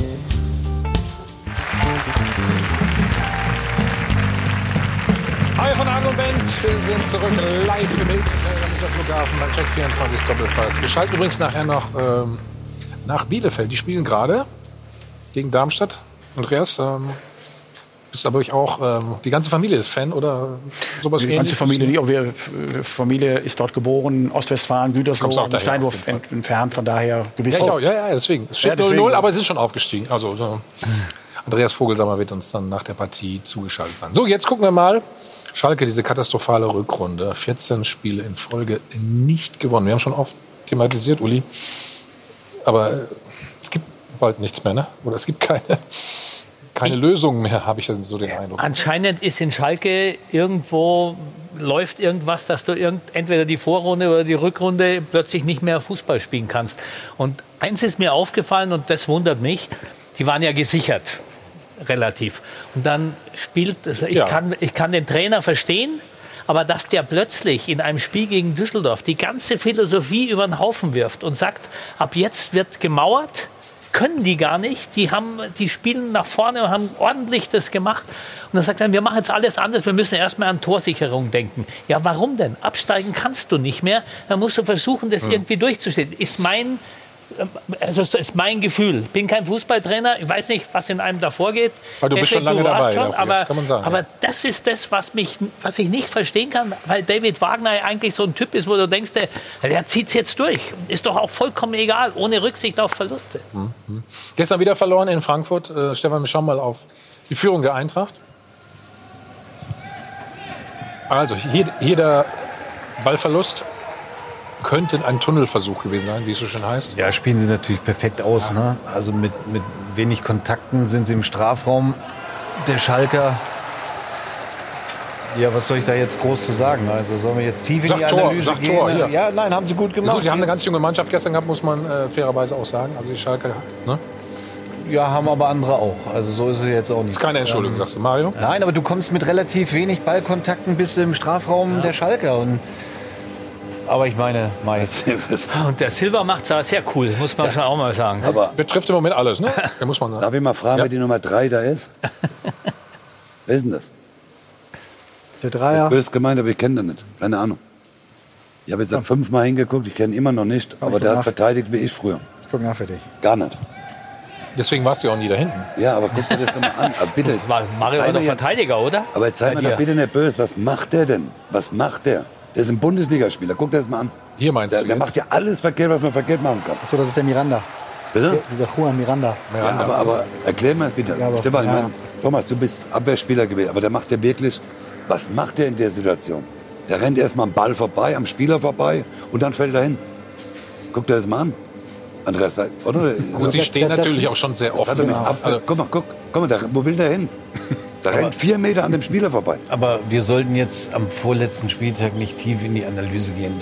Hi von Arno Bent. Wir sind zurück live im Hilton Flughafen beim Check 24 Doppelpass. Wir schalten übrigens nachher noch nach Bielefeld. Die spielen gerade gegen Darmstadt. Andreas, bist aber auch, die ganze Familie ist Fan oder sowas ähnliches? Die ganze Familie nicht, aber Familie ist dort geboren, Ostwestfalen, Gütersloh, Steinwurf entfernt, von daher gewiss. Ja, deswegen. Es steht 0-0, aber es ist schon aufgestiegen. Also Andreas Vogelsammer wird uns dann nach der Partie zugeschaltet sein. So, jetzt gucken wir mal. Schalke, diese katastrophale Rückrunde. 14 Spiele in Folge nicht gewonnen. Wir haben schon oft thematisiert, Uli. Aber es gibt bald nichts mehr, ne? Oder es gibt keine Lösung mehr, habe ich so den Eindruck. Anscheinend ist in Schalke irgendwo, läuft irgendwas, dass du entweder die Vorrunde oder die Rückrunde plötzlich nicht mehr Fußball spielen kannst. Und eins ist mir aufgefallen und das wundert mich, die waren ja gesichert. Relativ. Und dann ich kann den Trainer verstehen, aber dass der plötzlich in einem Spiel gegen Düsseldorf die ganze Philosophie über den Haufen wirft und sagt, ab jetzt wird gemauert, können die gar nicht. Die spielen nach vorne und haben ordentlich das gemacht. Und dann sagt er, wir machen jetzt alles anders, wir müssen erstmal an Torsicherung denken. Ja, warum denn? Absteigen kannst du nicht mehr. Dann musst du versuchen, das irgendwie durchzustehen. Ist mein Also das ist mein Gefühl. Ich bin kein Fußballtrainer. Ich weiß nicht, was in einem davor geht. Aber du bist schon lange dabei. Schon, das kann man sagen. Aber das ist das, was ich nicht verstehen kann, weil David Wagner eigentlich so ein Typ ist, wo du denkst, der zieht es jetzt durch. Ist doch auch vollkommen egal, ohne Rücksicht auf Verluste. Gestern wieder verloren in Frankfurt. Stefan, wir schauen mal auf die Führung der Eintracht. Also jeder Ballverlust könnte ein Tunnelversuch gewesen sein, wie es so schön heißt. Ja, spielen sie natürlich perfekt aus. Ne? Also mit wenig Kontakten sind sie im Strafraum. Der Schalker, ja, was soll ich da jetzt groß zu sagen? Also sollen wir jetzt tief in die Analyse gehen? Tor, ja. Ja, nein, haben sie gut gemacht. Gut, sie haben eine ganz junge Mannschaft gestern gehabt, muss man fairerweise auch sagen. Also die Schalker, ne? Ja, haben aber andere auch. Also so ist es jetzt auch nicht. Das ist keine Entschuldigung, sagst du, Mario? Nein, aber du kommst mit relativ wenig Ballkontakten bis im Strafraum der Schalker. Aber ich meine, und der Silva macht es sehr cool, muss man schon auch mal sagen. Aber betrifft im Moment alles, ne? Da muss man, darf ich mal fragen, wer die Nummer 3 da ist? Wer ist denn das? Der Dreier. Bös gemeint, aber ich kenne den nicht. Keine Ahnung. Ich habe jetzt 5-mal hingeguckt, ich kenne ihn immer noch nicht. Aber der hat verteidigt wie ich früher. Ich gucke nach für dich. Gar nicht. Deswegen warst du ja auch nie da hinten. Ja, aber guck dir das doch mal an. Aber bitte, Mario war doch Verteidiger, oder? Aber jetzt sei mir doch bitte nicht böse. Was macht der denn? Was macht der? Der ist ein Bundesligaspieler. Guck dir das mal an. Hier meinst du Der macht ja alles verkehrt, was man verkehrt machen kann. So, das ist der Miranda. Bitte? Dieser Juan Miranda. Ja, aber erklär mal bitte. Ja, Stefan, ich meine, Thomas, du bist Abwehrspieler gewesen. Aber der macht ja wirklich, was macht der in der Situation? Der rennt erst mal am Ball vorbei, am Spieler vorbei und dann fällt er hin. Guck dir das mal an. Andreas, oder? Gut, sie stehen natürlich auch schon sehr offen. Also, guck mal, wo will der hin? Da rennt 4 Meter an dem Spieler vorbei. Aber wir sollten jetzt am vorletzten Spieltag nicht tief in die Analyse gehen.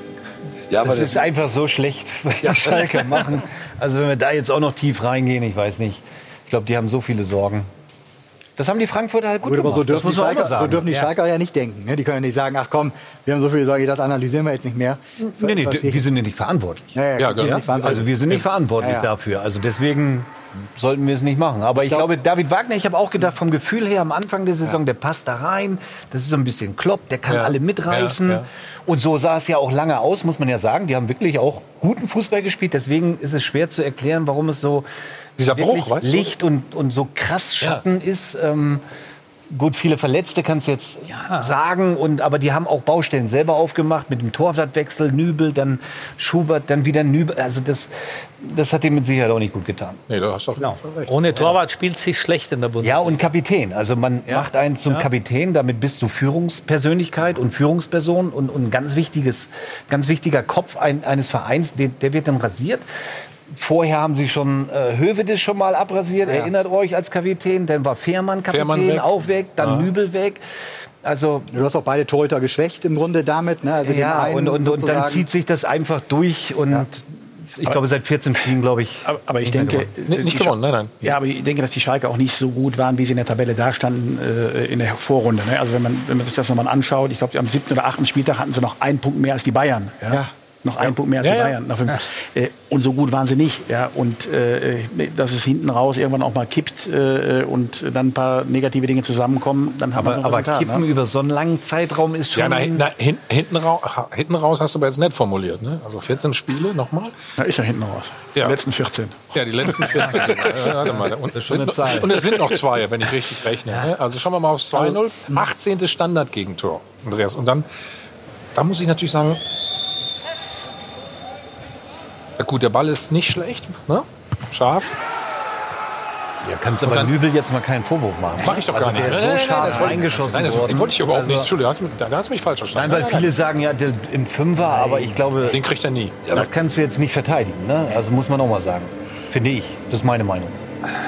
Ja, das ist einfach so schlecht, was die Schalker machen. Also wenn wir da jetzt auch noch tief reingehen, ich weiß nicht. Ich glaube, die haben so viele Sorgen. Das haben die Frankfurter halt gut gemacht. Aber so dürfen die Schalker ja nicht denken. Ne? Die können ja nicht sagen, ach komm, wir haben so viele Sorgen, das analysieren wir jetzt nicht mehr. Nee, die sind ja nicht verantwortlich. Also wir sind nicht verantwortlich dafür. Also deswegen sollten wir es nicht machen. Aber ich glaube, David Wagner, ich habe auch gedacht, vom Gefühl her am Anfang der Saison, der passt da rein. Das ist so ein bisschen Klopp, der kann alle mitreißen. Und so sah es ja auch lange aus, muss man ja sagen. Die haben wirklich auch guten Fußball gespielt. Deswegen ist es schwer zu erklären, warum es so dieser Bruch, weißt du? Licht und so krass Schatten ist. Gut, viele Verletzte kannst du jetzt sagen, aber die haben auch Baustellen selber aufgemacht mit dem Torwartwechsel, Nübel, dann Schubert, dann wieder Nübel. Also das hat ihm mit Sicherheit auch nicht gut getan. Nee, da hast du auf jeden Fall recht. Ohne Torwart spielt sich schlecht in der Bundesliga. Ja, und Kapitän. Also man macht einen zum Kapitän, damit bist du Führungspersönlichkeit und Führungsperson und ein ganz wichtiger Kopf eines Vereins, der wird dann rasiert. Vorher haben sie schon Hövedes schon mal abrasiert, erinnert euch, als Kapitän. Dann war Fährmann Kapitän, auch weg, dann Nübel weg. Also, du hast auch beide Torhüter geschwächt im Grunde damit. Ne? Also und dann zieht sich das einfach durch und ich glaube, seit 14 Spielen, glaube ich. Aber ich denke, nicht gewonnen, nein. Ja, aber ich denke, dass die Schalker auch nicht so gut waren, wie sie in der Tabelle dastanden in der Vorrunde. Ne? Also wenn man sich das nochmal anschaut, ich glaube, am 7. oder 8. Spieltag hatten sie noch 1 Punkt mehr als die Bayern. Ja. Noch 1 Punkt mehr als die Bayern. Und so gut waren sie nicht. Ja. Und dass es hinten raus irgendwann auch mal kippt und dann ein paar negative Dinge zusammenkommen, dann haben wir so ein Resultat. Aber kippen über so einen langen Zeitraum ist schon... Hinten raus hast du aber jetzt nett formuliert. Ne? Also 14 Spiele, nochmal. Da ist ja hinten raus. Die letzten 14. Ja, die letzten 14. Warte mal. Und es sind noch 2, wenn ich richtig rechne. Ne? Also schauen wir mal aufs 2-0. 18. Standardgegentor, Andreas. Und dann, da muss ich natürlich sagen... Ja, gut, der Ball ist nicht schlecht, ne? Scharf. Ja, kannst aber Nübel jetzt mal keinen Vorwurf machen. Mach ich doch gar nicht. Der ist so scharf reingeschossen worden. Das wollte ich überhaupt nicht. Entschuldigung, da hast du mich falsch verstanden. Nein, weil viele sagen ja im Fünfer, aber ich glaube... Den kriegt er nie. Das kannst du jetzt nicht verteidigen, ne? Also muss man auch mal sagen. Finde ich. Das ist meine Meinung.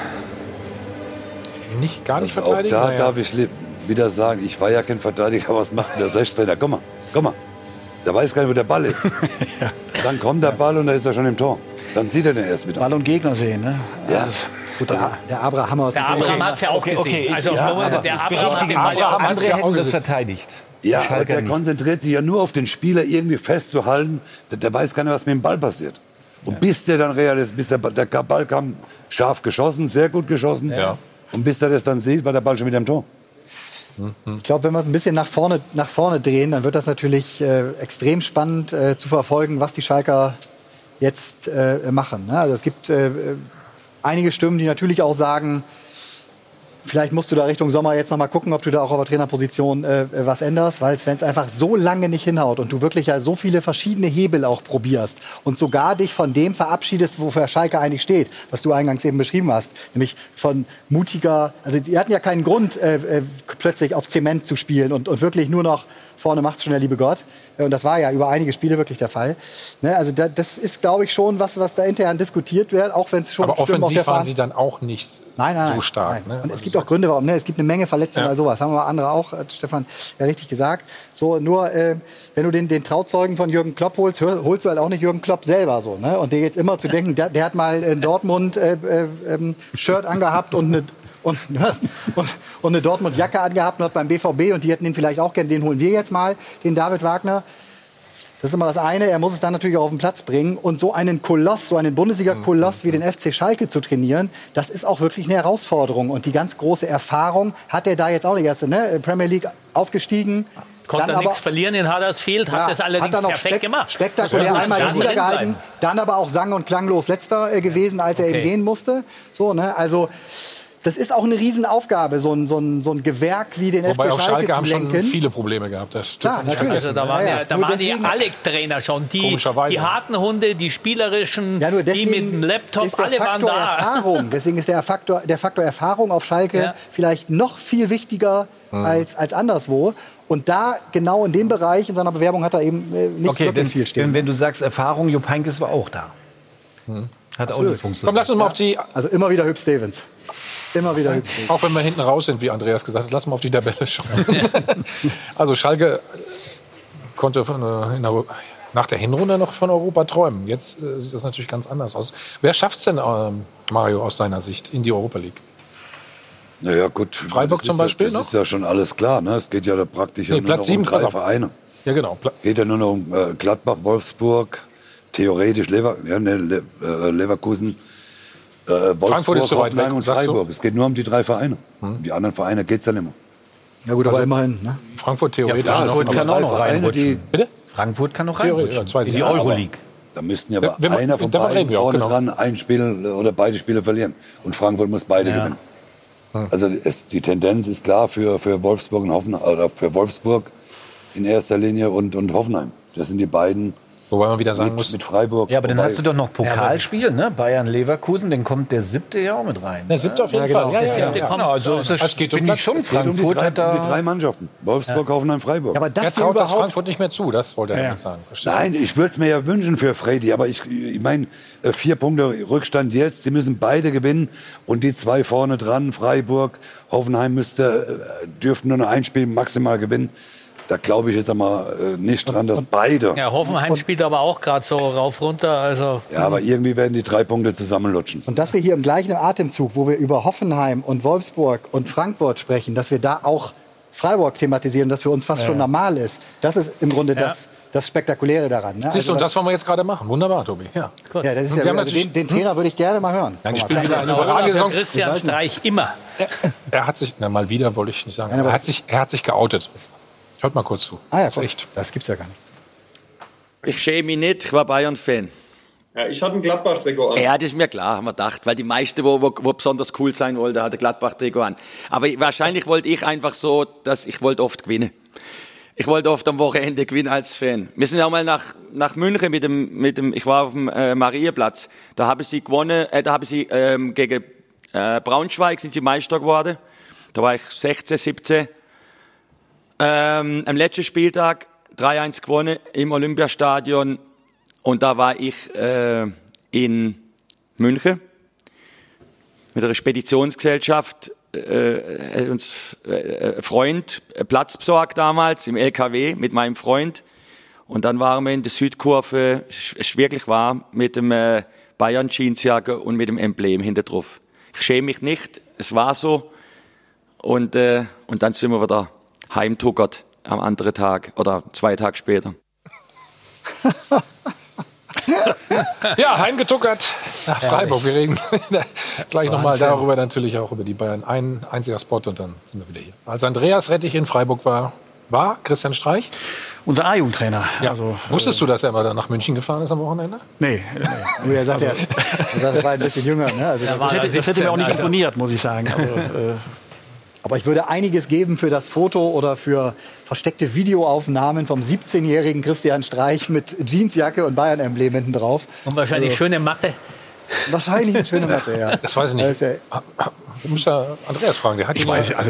Gar nicht verteidigen? Auch da darf ich wieder sagen, ich war ja kein Verteidiger, was macht denn der 16er? Komm mal. Der weiß gar nicht, wo der Ball ist. Dann kommt der Ball und dann ist er schon im Tor. Dann sieht er den erst wieder. Ball und Gegner sehen, ne? Ja. Gut, der Abraham hat es ja auch gesehen. Also der Abraham hätten das verteidigt. Ja, aber der konzentriert sich ja nur auf den Spieler irgendwie festzuhalten. Der weiß gar nicht, was mit dem Ball passiert. Und bis der dann bis der Ball kam, scharf geschossen, sehr gut geschossen. Ja. Und bis er das dann sieht, war der Ball schon wieder im Tor. Ich glaube, wenn wir es ein bisschen nach vorne drehen, dann wird das natürlich extrem spannend zu verfolgen, was die Schalker jetzt machen. Ne? Also es gibt einige Stimmen, die natürlich auch sagen, vielleicht musst du da Richtung Sommer jetzt noch mal gucken, ob du da auch auf der Trainerposition was änderst, weil wenn es einfach so lange nicht hinhaut und du wirklich ja so viele verschiedene Hebel auch probierst und sogar dich von dem verabschiedest, wofür Schalke eigentlich steht, was du eingangs eben beschrieben hast, nämlich von mutiger, also die hatten ja keinen Grund, plötzlich auf Zement zu spielen und wirklich nur noch vorne macht's schon der liebe Gott. Und das war ja über einige Spiele wirklich der Fall. Ne, also das ist, glaube ich, schon was da intern diskutiert wird, auch wenn es schon aber offensiv waren sie dann auch nicht so stark. Nein. Ne? Und es gibt auch Gründe, warum. Ne? Es gibt eine Menge Verletzungen, also sowas. Haben wir andere auch, hat Stefan ja richtig gesagt. So, nur wenn du den Trauzeugen von Jürgen Klopp holst, holst du halt auch nicht Jürgen Klopp selber so. Ne? Und dir jetzt immer zu denken, der hat mal in Dortmund Shirt angehabt und eine Dortmund-Jacke angehabt und hat beim BVB und die hätten ihn vielleicht auch gerne, den holen wir jetzt mal, den David Wagner. Das ist immer das eine, er muss es dann natürlich auch auf den Platz bringen. Und so einen Koloss, so einen Bundesliga-Koloss wie den FC Schalke zu trainieren, das ist auch wirklich eine Herausforderung. Und die ganz große Erfahrung hat er da jetzt auch nicht erst, ne? Premier League aufgestiegen. Konnte er nichts verlieren in Huddersfield, hat das allerdings perfekt gemacht. Spektakulär einmal die Liga gehalten, dann aber auch sang- und klanglos Letzter gewesen, als er eben gehen musste. So, ne? Also das ist auch eine Riesenaufgabe, so ein Gewerk wie den FC Schalke zu lenken. Haben schon viele Probleme gehabt. Das klar, natürlich. Also da waren ja alle Trainer schon. Die harten Hunde, die spielerischen, die mit dem Laptop, alle waren da. Deswegen ist der Faktor Erfahrung auf Schalke vielleicht noch viel wichtiger als anderswo. Und da, genau in dem Bereich, in seiner Bewerbung hat er eben nicht wirklich viel stehen. Wenn du sagst Erfahrung, Jupp Heynckes war auch da. Hat auch nicht funktioniert. Komm, lass uns mal auf die... Also immer wieder Hüb Stevens. Immer wieder Hüb Stevens. Auch wenn wir hinten raus sind, wie Andreas gesagt hat, lass mal auf die Tabelle schauen. Also Schalke konnte nach der Hinrunde noch von Europa träumen. Jetzt sieht das natürlich ganz anders aus. Wer schafft es denn, Mario, aus deiner Sicht, in die Europa League? Naja, gut. Freiburg zum Beispiel noch? Das ist ja schon alles klar. Ne? Es geht ja praktisch nur noch um 3 Vereine. Ja, genau. Es geht ja nur noch um Gladbach, Wolfsburg, theoretisch Leverkusen, Frankfurt ist so weit weg, und Freiburg. Es geht nur um die 3 Vereine. Die anderen Vereine geht es dann immer. Ja gut, aber immerhin. Ne? Frankfurt theoretisch. Ja, Frankfurt kann auch noch reinrutschen. Bitte? Frankfurt kann noch reinrutschen. In die Euroleague. Da müssten ja aber einer von beiden vorne dran ein Spiel oder beide Spiele verlieren. Und Frankfurt muss beide gewinnen. Also die Tendenz ist klar für Wolfsburg und Hoffenheim, oder für Wolfsburg in erster Linie und Hoffenheim. Das sind die beiden. Wobei man wieder sagen muss, mit Freiburg. Ja, aber dann hast du doch noch Pokalspiel, ne? Bayern-Leverkusen, dann kommt der 7. ja auch mit rein. Der 7. auf jeden Fall. Ja. Also es geht um die schon. Frankfurt hat da die 3 Mannschaften. Wolfsburg, Hoffenheim, Freiburg. Ja, aber er traut das Frankfurt nicht mehr zu, das wollte er damit sagen. Nein, ich würde es mir ja wünschen für Freddy, aber ich meine, 4 Punkte Rückstand jetzt, sie müssen beide gewinnen und die 2 vorne dran, Freiburg, Hoffenheim dürften nur noch ein Spiel maximal gewinnen. Da glaube ich jetzt einmal nicht dran, dass beide... Ja, Hoffenheim spielt aber auch gerade so rauf, runter. Also, ja, aber irgendwie werden die 3 Punkte zusammenlutschen. Und dass wir hier im gleichen Atemzug, wo wir über Hoffenheim und Wolfsburg und Frankfurt sprechen, dass wir da auch Freiburg thematisieren, das für uns fast schon normal ist. Das ist im Grunde das Spektakuläre daran. Ne? Siehst du, und das wollen wir jetzt gerade machen. Wunderbar, Tobi. Ja, ja, das ist ja den Trainer würde ich gerne mal hören. Nein, die spielen wieder eine überragende Saison. Christian Streich immer. Er hat sich, mal wieder wollte ich nicht sagen, er hat sich geoutet. Hört mal kurz zu. Ah ja, das, echt. Das gibt's ja gar nicht. Ich schäme mich nicht, ich war Bayern-Fan. Ja, ich hatte ein Gladbach-Trikot an. Ja, das ist mir klar, haben wir gedacht. Weil die meisten, wo besonders cool sein wollten, hatten Gladbach-Trikot an. Aber wahrscheinlich wollte ich einfach so, dass ich wollte oft gewinnen. Ich wollte oft am Wochenende gewinnen als Fan. Wir sind auch mal nach München mit dem, ich war auf dem Marienplatz. Da haben sie gewonnen, gegen Braunschweig sind sie Meister geworden. Da war ich 16, 17. Am letzten Spieltag 3-1 gewonnen im Olympiastadion und da war ich in München mit einer Speditionsgesellschaft, uns Freund Platz besorgt damals im LKW mit meinem Freund und dann waren wir in der Südkurve, es ist wirklich warm, mit dem Bayern-Jeansjacke und mit dem Emblem hinter drauf. Ich schäme mich nicht, es war so und dann sind wir wieder heimtuckert am anderen Tag oder 2 Tage später. Ja, heimgetuckert nach Freiburg. Wir reden gleich nochmal darüber, natürlich auch über die Bayern. Ein einziger Spot und dann sind wir wieder hier. Als Andreas Rettich in Freiburg war Christian Streich? unser A-Jugendtrainer. Ja. Also, wusstest du, dass er mal nach München gefahren ist am Wochenende? Nee. Er sagt ja, er war ein bisschen jünger. Ne? Also das hätte mir auch nicht imponiert, muss ich sagen. Also, aber ich würde einiges geben für das Foto oder für versteckte Videoaufnahmen vom 17-jährigen Christian Streich mit Jeansjacke und Bayern-Emblem hinten drauf. Und wahrscheinlich schöne Matte. Wahrscheinlich eine schöne Matte, ja. Das weiß ich nicht. Du musst ja Andreas fragen. Der hat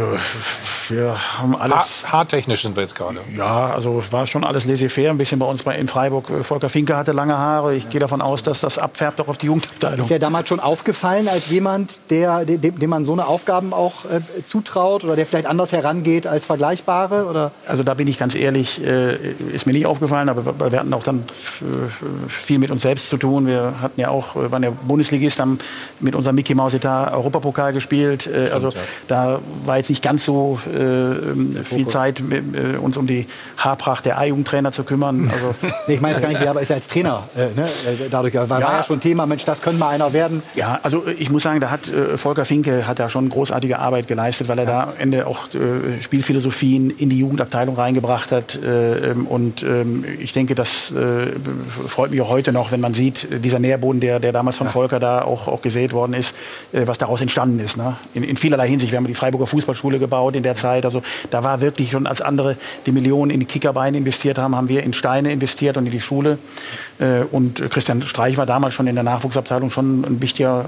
wir haben alles... Haartechnisch sind wir jetzt gerade. Ja, also war schon alles laissez-faire. Ein bisschen bei uns in Freiburg. Volker Finke hatte lange Haare. Ich gehe davon aus, dass das abfärbt auch auf die Jugendabteilung. Ist er damals schon aufgefallen als jemand, dem man so eine Aufgaben auch zutraut oder der vielleicht anders herangeht als Vergleichbare? Oder? Also da bin ich ganz ehrlich, ist mir nicht aufgefallen, aber wir hatten auch dann viel mit uns selbst zu tun. Wir hatten ja auch, waren ja Bundesligist, haben mit unserem Mickey Maus Etat Europapokal gespielt. Stimmt, also da war jetzt nicht ganz so viel Zeit, uns um die Haarpracht der A-Jugendtrainer zu kümmern. Also, nee, ich meine jetzt gar nicht, aber ist ja als Trainer. Dadurch war ja schon Thema, Mensch, das können mal einer werden. Ja, also ich muss sagen, da hat Volker Finke hat da schon großartige Arbeit geleistet, weil er da am Ende auch Spielphilosophien in die Jugendabteilung reingebracht hat. Und ich denke, das freut mich auch heute noch, wenn man sieht, dieser Nährboden, der damals von Volker da auch gesät worden ist, was daraus entstanden ist. Ne? In vielerlei Hinsicht. Wir haben die Freiburger Fußballschule gebaut in der Zeit. Also da war wirklich schon, als andere die Millionen in die Kickerbeine investiert haben, haben wir in Steine investiert und in die Schule. Und Christian Streich war damals schon in der Nachwuchsabteilung schon ein wichtiger,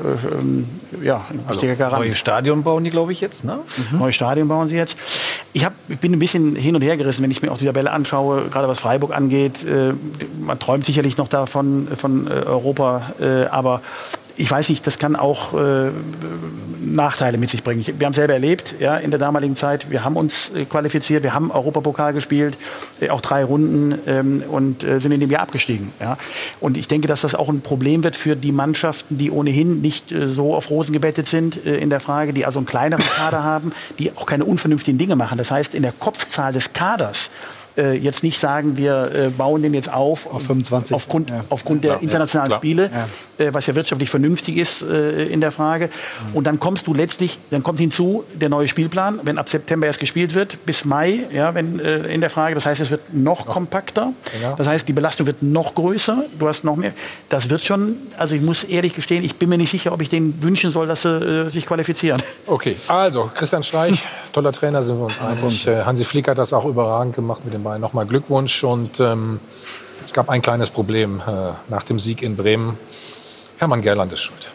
Garant. Neues Stadion bauen die, glaube ich, jetzt, ne? Neues Stadion bauen sie jetzt. Ich bin ein bisschen hin und her gerissen, wenn ich mir auch die Tabelle anschaue, gerade was Freiburg angeht. Man träumt sicherlich noch davon, von Europa, aber ich weiß nicht, das kann auch Nachteile mit sich bringen. Wir haben es selber erlebt, ja, in der damaligen Zeit. Wir haben uns qualifiziert, wir haben Europapokal gespielt, auch 3 Runden und sind in dem Jahr abgestiegen. Ja. Und ich denke, dass das auch ein Problem wird für die Mannschaften, die ohnehin nicht so auf Rosen gebettet sind in der Frage, die also einen kleineren Kader haben, die auch keine unvernünftigen Dinge machen. Das heißt, in der Kopfzahl des Kaders jetzt nicht sagen, wir bauen den jetzt auf 25. Aufgrund der internationalen Spiele, was ja wirtschaftlich vernünftig ist in der Frage. Und dann kommt hinzu der neue Spielplan, wenn ab September erst gespielt wird, bis Mai, in der Frage. Das heißt, es wird noch kompakter. Genau. Das heißt, die Belastung wird noch größer. Du hast noch mehr. Das wird schon, also ich muss ehrlich gestehen, ich bin mir nicht sicher, ob ich denen wünschen soll, dass sie sich qualifizieren. Okay, also Christian Streich, toller Trainer, sind wir uns einig. Hansi Flick hat das auch überragend gemacht mit den Bayern. Nochmal Glückwunsch und es gab ein kleines Problem nach dem Sieg in Bremen. Hermann Gerland ist schuld.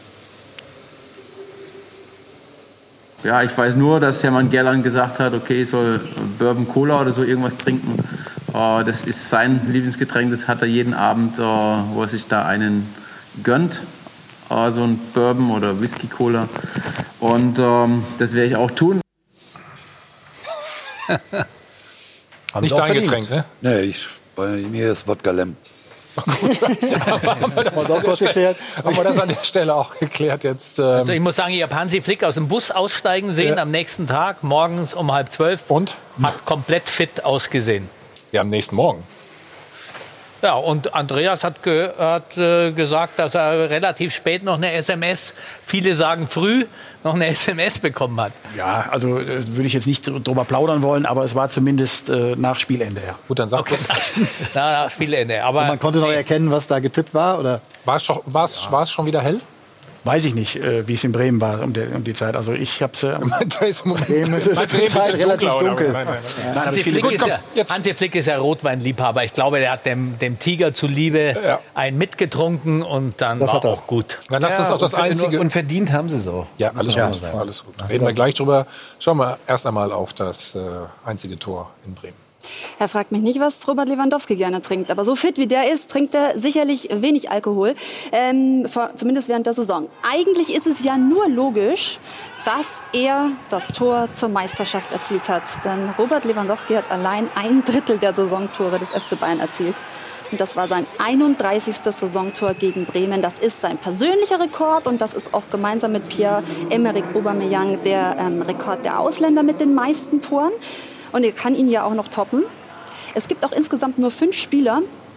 Ja, ich weiß nur, dass Hermann Gerland gesagt hat, okay, ich soll Bourbon Cola oder so irgendwas trinken. Das ist sein Lieblingsgetränk, das hat er jeden Abend, wo er sich da einen gönnt. So ein Bourbon oder Whisky Cola. Und das werde ich auch tun. Nicht dein Getränk, ne? Nee, bei mir ist Wodka Lem. Gut, haben wir das an der Stelle auch geklärt jetzt. Also ich muss sagen, ich habe Hansi Flick aus dem Bus aussteigen sehen am nächsten Tag, morgens um 11:30. Und? Hat komplett fit ausgesehen. Ja, am nächsten Morgen. Ja, und Andreas hat gesagt, dass er relativ spät noch eine SMS, viele sagen früh, noch eine SMS bekommen hat. Ja, also würde ich jetzt nicht drüber plaudern wollen, aber es war zumindest nach Spielende. Ja. Gut, dann sag okay. Nach Spielende. Aber und man konnte noch erkennen, was da getippt war? Oder? War es schon wieder hell? Weiß ich nicht, wie es in Bremen war um die Zeit. Also ich habe es... Bremen ist es relativ dunkel. Hansi Flick ist ja Rotweinliebhaber. Ich glaube, der hat dem Tiger zuliebe einen mitgetrunken und dann war auch gut. Dann lasst uns auch das Einzige... Und verdient haben sie es auch. Ja, alles gut. Reden wir gleich drüber. Schauen wir erst einmal auf das einzige Tor in Bremen. Er fragt mich nicht, was Robert Lewandowski gerne trinkt. Aber so fit wie der ist, trinkt er sicherlich wenig Alkohol. Zumindest während der Saison. Eigentlich ist es ja nur logisch, dass er das Tor zur Meisterschaft erzielt hat. Denn Robert Lewandowski hat allein 1/3 der Saisontore des FC Bayern erzielt. Und das war sein 31. Saisontor gegen Bremen. Das ist sein persönlicher Rekord und das ist auch gemeinsam mit Pierre-Emerick Aubameyang der Rekord der Ausländer mit den meisten Toren. Und er kann ihn ja auch noch toppen. Es gibt auch insgesamt nur 5 Spieler,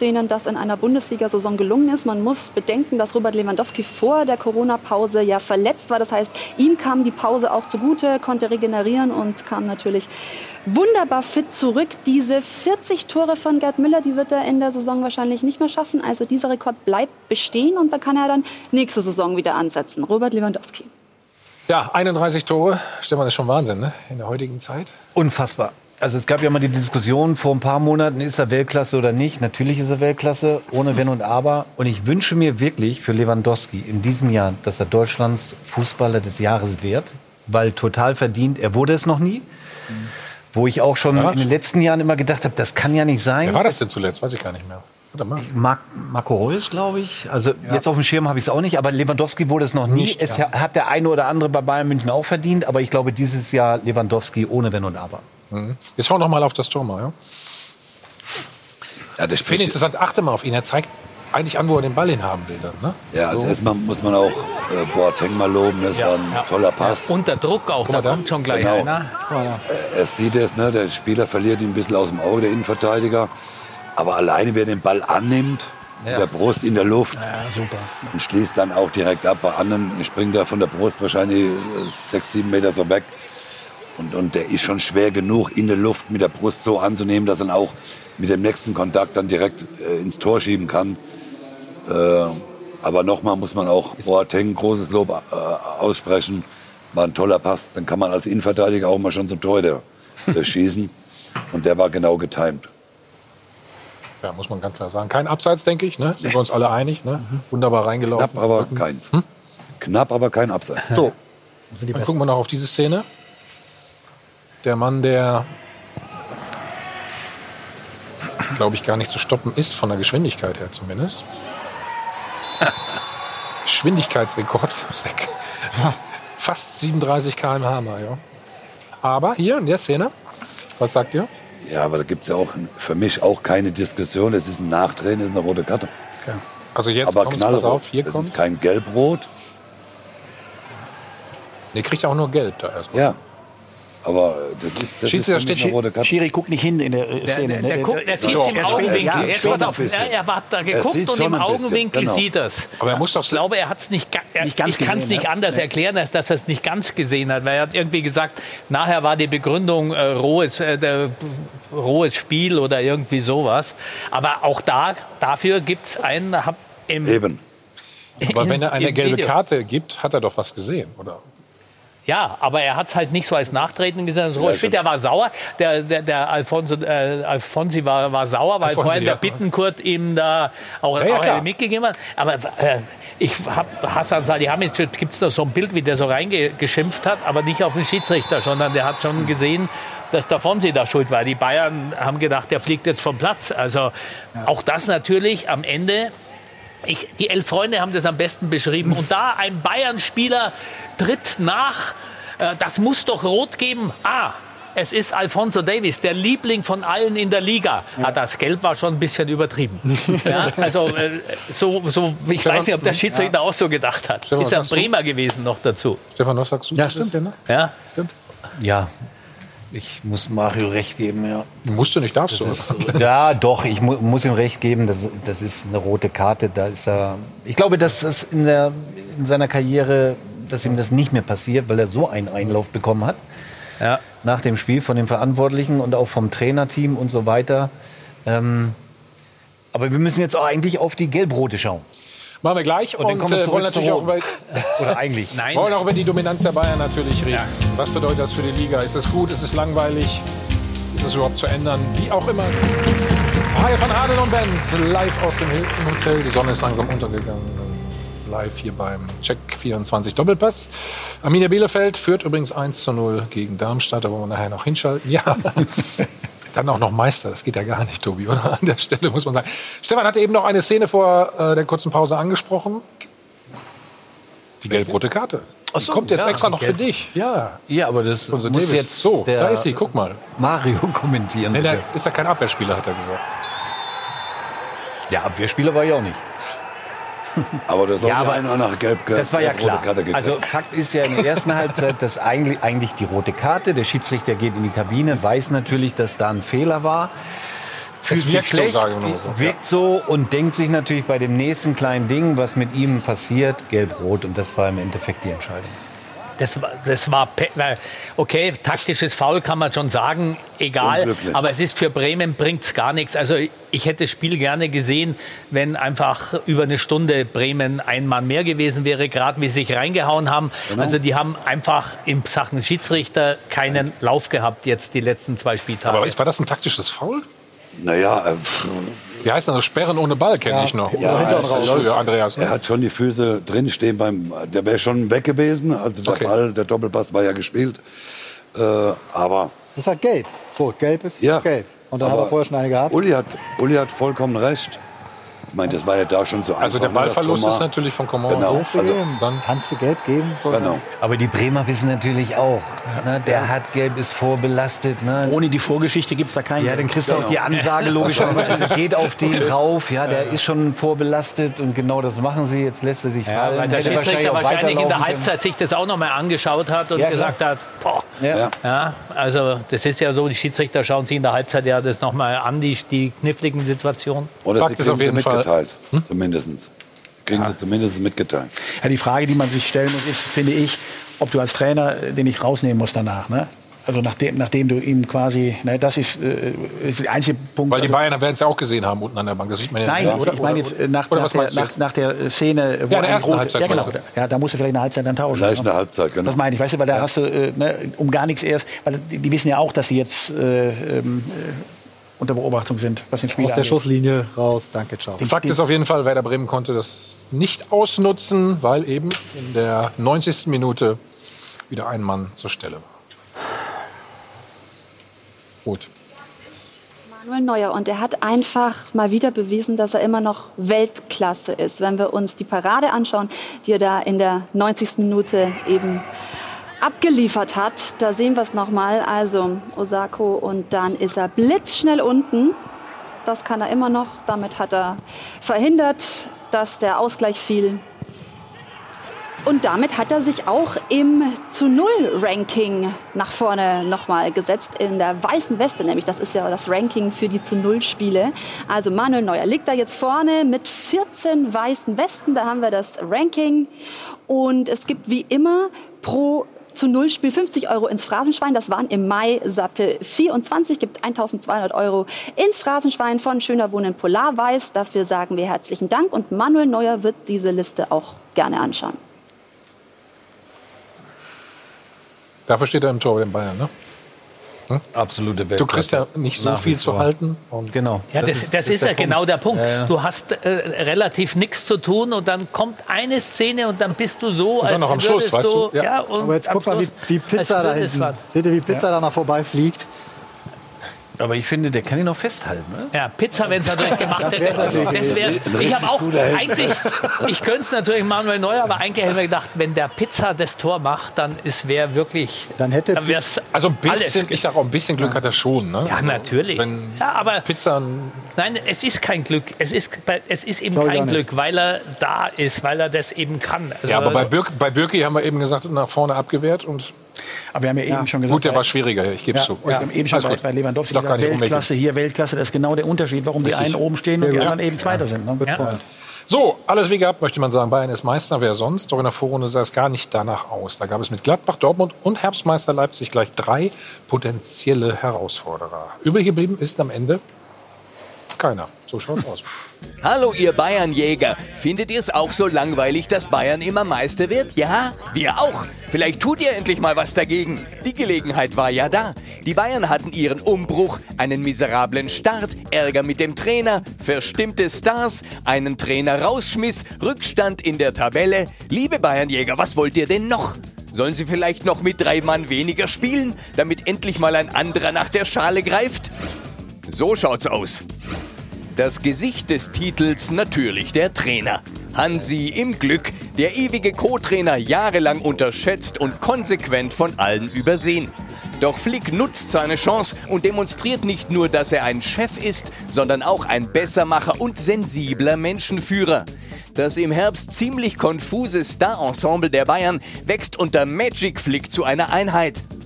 denen das in einer Bundesliga-Saison gelungen ist. Man muss bedenken, dass Robert Lewandowski vor der Corona-Pause ja verletzt war. Das heißt, ihm kam die Pause auch zugute, konnte regenerieren und kam natürlich wunderbar fit zurück. Diese 40 Tore von Gerd Müller, die wird er in der Saison wahrscheinlich nicht mehr schaffen. Also dieser Rekord bleibt bestehen und da kann er dann nächste Saison wieder ansetzen. Robert Lewandowski. Ja, 31 Tore. Stefan, das ist schon Wahnsinn, ne? In der heutigen Zeit. Unfassbar. Also es gab ja mal die Diskussion vor ein paar Monaten, ist er Weltklasse oder nicht? Natürlich ist er Weltklasse, ohne Wenn und Aber. Und ich wünsche mir wirklich für Lewandowski in diesem Jahr, dass er Deutschlands Fußballer des Jahres wird. Weil total verdient, er wurde es noch nie. Wo ich auch schon in den letzten Jahren immer gedacht habe, das kann ja nicht sein. Wer war das denn zuletzt? Weiß ich gar nicht mehr. Marco Reus, glaube ich. Also jetzt auf dem Schirm habe ich es auch nicht. Aber Lewandowski wurde es noch nie. Nicht, es hat der eine oder andere bei Bayern München auch verdient. Aber ich glaube, dieses Jahr Lewandowski ohne Wenn und Aber. Jetzt schauen wir noch mal auf das Tor mal. Ja, das finde ich interessant. Achte mal auf ihn. Er zeigt eigentlich an, wo er den Ball hinhaben will. Dann, ne? Ja, als erstmal muss man auch Boateng mal loben. Das war ein toller Pass. Unter Druck auch, da kommt schon gleich einer. Er sieht es, ne? Der Spieler verliert ihn ein bisschen aus dem Auge, der Innenverteidiger. Aber alleine, wer den Ball annimmt, mit der Brust in der Luft super. Und schließt dann auch direkt ab. Bei anderen springt er von der Brust wahrscheinlich 6-7 Meter so weg. Und der ist schon schwer genug, in der Luft mit der Brust so anzunehmen, dass er dann auch mit dem nächsten Kontakt dann direkt ins Tor schieben kann. Aber nochmal muss man auch Boateng großes Lob aussprechen. War ein toller Pass. Dann kann man als Innenverteidiger auch mal schon zum Torhüter schießen. Und der war genau getimt. Ja, muss man ganz klar sagen. Kein Abseits, denke ich. Ne? Sind wir uns alle einig. Ne? Wunderbar reingelaufen. Knapp, aber keins. Knapp, aber kein Abseits. So, dann gucken wir noch auf diese Szene. Der Mann, der, glaube ich, gar nicht zu stoppen ist, von der Geschwindigkeit her zumindest. Geschwindigkeitsrekord. Fast 37 km/h mal, ja. Aber hier in der Szene, was sagt ihr? Ja, aber da gibt es ja auch für mich auch keine Diskussion. Es ist ein Nachdrehen, es ist eine rote Karte. Okay. Also jetzt aber kommt es, pass auf, hier kommt kommt es. ist kein Gelb-Rot. Der kriegt auch nur Gelb da erstmal. Ja. Aber das ist eine rote Karte. Schiri guckt nicht hin in der Szene. Der sieht es im Augenwinkel. Er hat da geguckt und im Augenwinkel sieht er es. Aber er muss doch. Ich glaube, er hat es nicht ganz Ich kann es nicht anders erklären, als dass er es nicht ganz gesehen hat. Weil er hat irgendwie gesagt, nachher war die Begründung rohes Spiel oder irgendwie sowas. Aber auch dafür gibt es einen. Eben. Aber wenn er eine gelbe Karte gibt, hat er doch was gesehen, oder? Ja, aber er hat es halt nicht so als Nachtreten gesehen. Der war sauer. Der Alfonsi war sauer, weil vorhin der Bittencourt ihm da auch mitgegeben hat. Aber Hassan Salihamidzic, gibt es noch so ein Bild, wie der so reingeschimpft hat, aber nicht auf den Schiedsrichter, sondern der hat schon gesehen, dass der Fonsi da schuld war. Die Bayern haben gedacht, der fliegt jetzt vom Platz. Also auch das natürlich am Ende. Die Elf Freunde haben das am besten beschrieben. Und da ein Bayern-Spieler tritt nach, das muss doch rot geben. Es ist Alphonso Davies, der Liebling von allen in der Liga. Das Gelb war schon ein bisschen übertrieben. Ja, also ich weiß nicht, ob der Schiedsrichter auch so gedacht hat. Stefan, ist ja ein Bremer gewesen noch dazu. Stefan, was sagst du? Ja, stimmt. Ja, stimmt. Ja. Ich muss Mario recht geben, ja. Musst du nicht, darfst du. Ja, doch, ich muss ihm recht geben, das ist eine rote Karte. Da ist er. Ich glaube, dass es in seiner Karriere, dass ihm das nicht mehr passiert, weil er so einen Einlauf bekommen hat. Ja. Nach dem Spiel von den Verantwortlichen und auch vom Trainerteam und so weiter. Aber wir müssen jetzt auch eigentlich auf die Gelb-Rote schauen. Machen wir gleich und wollen natürlich auch oder eigentlich nein. Wollen auch über die Dominanz der Bayern natürlich reden. Ja. Was bedeutet das für die Liga? Ist es gut? Ist es langweilig? Ist es überhaupt zu ändern? Wie auch immer. Hi von Adel und Band, live aus dem Hilton Hotel. Die Sonne ist langsam untergegangen. Live hier beim Check 24 Doppelpass. Arminia Bielefeld führt übrigens 1:0 gegen Darmstadt. Da wollen wir nachher noch hinschalten. Ja. Dann auch noch Meister, das geht ja gar nicht, Tobi, oder? An der Stelle muss man sagen. Stefan hatte eben noch eine Szene vor der kurzen Pause angesprochen. Die gelb-rote Karte. Die kommt jetzt extra noch für dich. Ja, aber das muss Davis. Jetzt so, da ist sie, guck mal. Mario kommentieren. Nee, der ist ja kein Abwehrspieler, hat er gesagt. Ja, Abwehrspieler war ich auch nicht. Aber das aber nach gelb das war ja klar. Also Fakt ist ja in der ersten Halbzeit, dass eigentlich die rote Karte, der Schiedsrichter geht in die Kabine, weiß natürlich, dass da ein Fehler war. fühlt sich schlecht, wirkt so und denkt sich natürlich bei dem nächsten kleinen Ding, was mit ihm passiert, gelb-rot. Und das war im Endeffekt die Entscheidung. Das war okay, taktisches Foul kann man schon sagen, egal, aber es ist für Bremen, bringt's gar nichts. Also ich hätte das Spiel gerne gesehen, wenn einfach über eine Stunde Bremen ein Mann mehr gewesen wäre, gerade wie sie sich reingehauen haben. Genau. Also die haben einfach in Sachen Schiedsrichter keinen Lauf gehabt jetzt die letzten 2 Spieltage. Aber war das ein taktisches Foul? Naja, wie heißt das? Sperren ohne Ball kenne ich noch. Ja, Andreas. Er hat schon die Füße drinstehen der wäre schon weg gewesen. Also der Ball, der Doppelpass war ja gespielt. Aber. Das ist halt gelb. So, gelb ist gelb. Und da hat er vorher schon eine gehabt. Uli hat vollkommen recht. Ich meine, das war ja da schon so einfach. Also der Ballverlust ist natürlich von Coman. Genau. Dann kannst du gelb geben. Genau. Aber die Bremer wissen natürlich auch, ne, der hat gelb, ist vorbelastet. Ne? Ohne die Vorgeschichte gibt es da keinen. Ja, dann kriegst du auch die Ansage logischerweise, geht auf den rauf. Ja, der ist schon vorbelastet und genau das machen sie. Jetzt lässt er sich fallen. Weil der Schiedsrichter wahrscheinlich in der Halbzeit sich das auch noch mal angeschaut hat und gesagt hat, boah. Ja, also das ist ja so, die Schiedsrichter schauen sich in der Halbzeit ja das noch mal an, die kniffligen Situationen. Oder Fakt ist auf jeden Fall zumindest. Kriegen sie zumindest mitgeteilt. Ja, die Frage, die man sich stellen muss, ist, finde ich, ob du als Trainer den nicht rausnehmen musst danach. Ne? Also nachdem du ihm quasi, ne, das ist der einzige Punkt. Weil die Bayern werden es ja auch gesehen haben unten an der Bank. Das sieht man ja Nein, nicht, oder? Ich meine jetzt nach der Szene, wo in der ersten Halbzeit. Ja, genau. Ja, da musst du vielleicht eine Halbzeit dann tauschen. Vielleicht eine Halbzeit, genau. Das meine ich, weißt du, weil da hast du um gar nichts erst, weil die wissen ja auch, dass sie jetzt unter Beobachtung sind, was den Spiel aus der Schusslinie raus. Danke, ciao. Fakt ist auf jeden Fall, Werder Bremen konnte das nicht ausnutzen, weil eben in der 90. Minute wieder ein Mann zur Stelle war. Gut. Manuel Neuer, und er hat einfach mal wieder bewiesen, dass er immer noch Weltklasse ist. Wenn wir uns die Parade anschauen, die er da in der 90. Minute eben abgeliefert hat, da sehen wir es nochmal. Also Osako, und dann ist er blitzschnell unten. Das kann er immer noch. Damit hat er verhindert, dass der Ausgleich fiel. Und damit hat er sich auch im Zu-Null-Ranking nach vorne nochmal gesetzt, in der weißen Weste nämlich. Das ist ja das Ranking für die Zu-Null-Spiele. Also Manuel Neuer liegt da jetzt vorne mit 14 weißen Westen. Da haben wir das Ranking. Und es gibt wie immer pro Zu-Null-Spiel 50 € ins Phrasenschwein. Das waren im Mai satte 24, gibt 1.200 € ins Phrasenschwein von Schöner Wohnen Polarweiß. Dafür sagen wir herzlichen Dank. Und Manuel Neuer wird diese Liste auch gerne anschauen. Dafür steht er im Tor bei den Bayern, ne? Absolute Weltklasse. Du kriegst ja nicht so viel zu halten. Und genau. Ja, das ist ja genau der Punkt. Ja. Du hast relativ nichts zu tun und dann kommt eine Szene und dann bist du so, und dann noch am Schluss, weißt du? Ja. Aber jetzt guck mal, wie Pizza da hinten. Seht ihr, wie Pizza da noch vorbeifliegt? Aber ich finde, der kann ihn noch festhalten. Ne? Ja, Pizza, wenn es natürlich gemacht hätte. Ich habe auch eigentlich, ich könnte es natürlich Manuel Neuer, aber eigentlich hätte ich mir gedacht, wenn der Pizza das Tor macht, dann wäre wirklich. Dann hätte also ein bisschen, ich sage auch ein bisschen Glück hat er schon. Ne? Ja, natürlich. Ja, aber Pizza. Nein, es ist kein Glück. Es ist eben kein Glück, weil er da ist, weil er das eben kann. Also ja, aber bei Bürki haben wir eben gesagt, nach vorne abgewehrt und. Aber wir haben ja eben schon gesagt... Gut, der war schwieriger, ich gebe es zu. Wir haben eben schon bei Lewandowski gesagt, Weltklasse hier, Weltklasse. Das ist genau der Unterschied, warum die einen oben stehen und die anderen eben Zweiter sind. Ne? So, alles wie gehabt, möchte man sagen. Bayern ist Meister, wer sonst? Doch in der Vorrunde sah es gar nicht danach aus. Da gab es mit Gladbach, Dortmund und Herbstmeister Leipzig gleich 3 potenzielle Herausforderer. Übrig geblieben ist am Ende keiner. So schaut's aus. Hallo ihr Bayernjäger. Findet ihr es auch so langweilig, dass Bayern immer Meister wird? Ja, wir auch. Vielleicht tut ihr endlich mal was dagegen. Die Gelegenheit war ja da. Die Bayern hatten ihren Umbruch, einen miserablen Start, Ärger mit dem Trainer, verstimmte Stars, einen Trainer rausschmiss, Rückstand in der Tabelle. Liebe Bayernjäger, was wollt ihr denn noch? Sollen sie vielleicht noch mit 3 Mann weniger spielen, damit endlich mal ein anderer nach der Schale greift? So schaut's aus. Das Gesicht des Titels natürlich der Trainer. Hansi im Glück, der ewige Co-Trainer, jahrelang unterschätzt und konsequent von allen übersehen. Doch Flick nutzt seine Chance und demonstriert nicht nur, dass er ein Chef ist, sondern auch ein Bessermacher und sensibler Menschenführer. Das im Herbst ziemlich konfuse Star-Ensemble der Bayern wächst unter Magic Flick zu einer Einheit.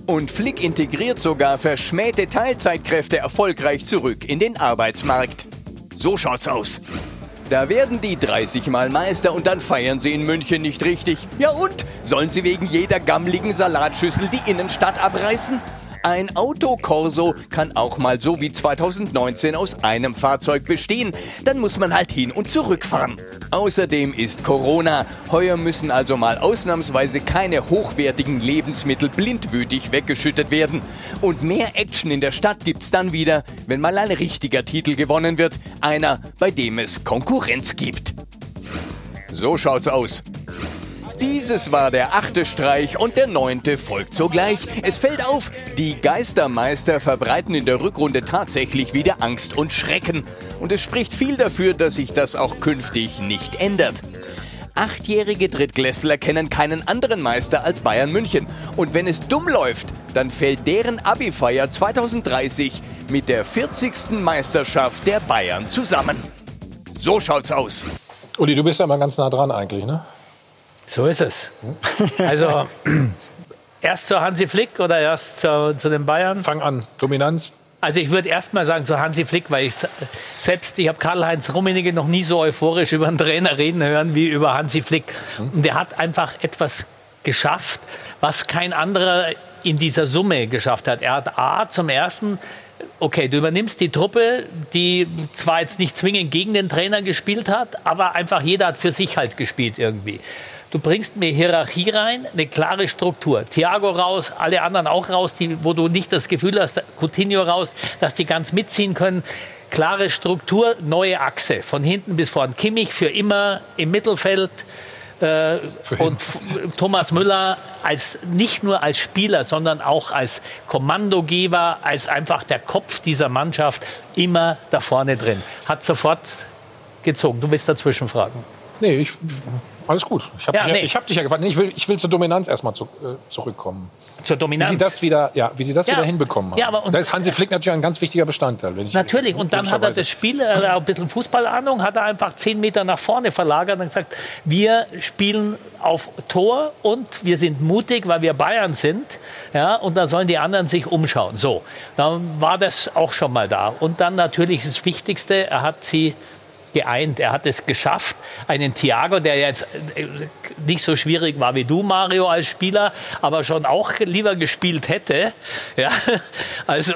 Und Flick integriert sogar verschmähte Teilzeitkräfte erfolgreich zurück in den Arbeitsmarkt. So schaut's aus. Da werden die 30 Mal Meister und dann feiern sie in München nicht richtig. Ja und? Sollen sie wegen jeder gammligen Salatschüssel die Innenstadt abreißen? Ein Autokorso kann auch mal so wie 2019 aus einem Fahrzeug bestehen. Dann muss man halt hin und zurückfahren. Außerdem ist Corona. Heuer müssen also mal ausnahmsweise keine hochwertigen Lebensmittel blindwütig weggeschüttet werden. Und mehr Action in der Stadt gibt's dann wieder, wenn mal ein richtiger Titel gewonnen wird. Einer, bei dem es Konkurrenz gibt. So schaut's aus. Dieses war der 8. Streich und der 9. folgt sogleich. Es fällt auf, die Geistermeister verbreiten in der Rückrunde tatsächlich wieder Angst und Schrecken. Und es spricht viel dafür, dass sich das auch künftig nicht ändert. 8-jährige Drittklässler kennen keinen anderen Meister als Bayern München. Und wenn es dumm läuft, dann fällt deren Abi-Feier 2030 mit der 40. Meisterschaft der Bayern zusammen. So schaut's aus. Uli, du bist ja immer ganz nah dran eigentlich, ne? So ist es. Also erst zu Hansi Flick oder erst zu den Bayern? Fang an. Dominanz. Also ich würde erst mal sagen zu Hansi Flick, weil ich habe Karl-Heinz Rummenigge noch nie so euphorisch über einen Trainer reden hören wie über Hansi Flick. Und der hat einfach etwas geschafft, was kein anderer in dieser Summe geschafft hat. Er hat zum Ersten, okay, du übernimmst die Truppe, die zwar jetzt nicht zwingend gegen den Trainer gespielt hat, aber einfach jeder hat für sich halt gespielt irgendwie. Du bringst mir Hierarchie rein, eine klare Struktur. Thiago raus, alle anderen auch raus, wo du nicht das Gefühl hast, Coutinho raus, dass die ganz mitziehen können. Klare Struktur, neue Achse, von hinten bis vorn. Kimmich für immer im Mittelfeld und Thomas Müller nicht nur als Spieler, sondern auch als Kommandogeber, als einfach der Kopf dieser Mannschaft immer da vorne drin. Hat sofort gezogen. Du willst dazwischen fragen. Nee, alles gut. Ich habe dich ja gefragt. Ich will zur Dominanz erstmal zurückkommen. Zur Dominanz? Wie sie das wieder hinbekommen haben. Ja, da ist Hansi Flick natürlich ein ganz wichtiger Bestandteil. Natürlich. Und dann hat er das Spiel, ein bisschen Fußballahnung, hat er einfach 10 Meter nach vorne verlagert und gesagt, wir spielen auf Tor und wir sind mutig, weil wir Bayern sind. Ja, und dann sollen die anderen sich umschauen. So, dann war das auch schon mal da. Und dann natürlich das Wichtigste, er hat sie geeint. Er hat es geschafft, einen Thiago, der jetzt nicht so schwierig war wie du, Mario, als Spieler, aber schon auch lieber gespielt hätte. Ja, also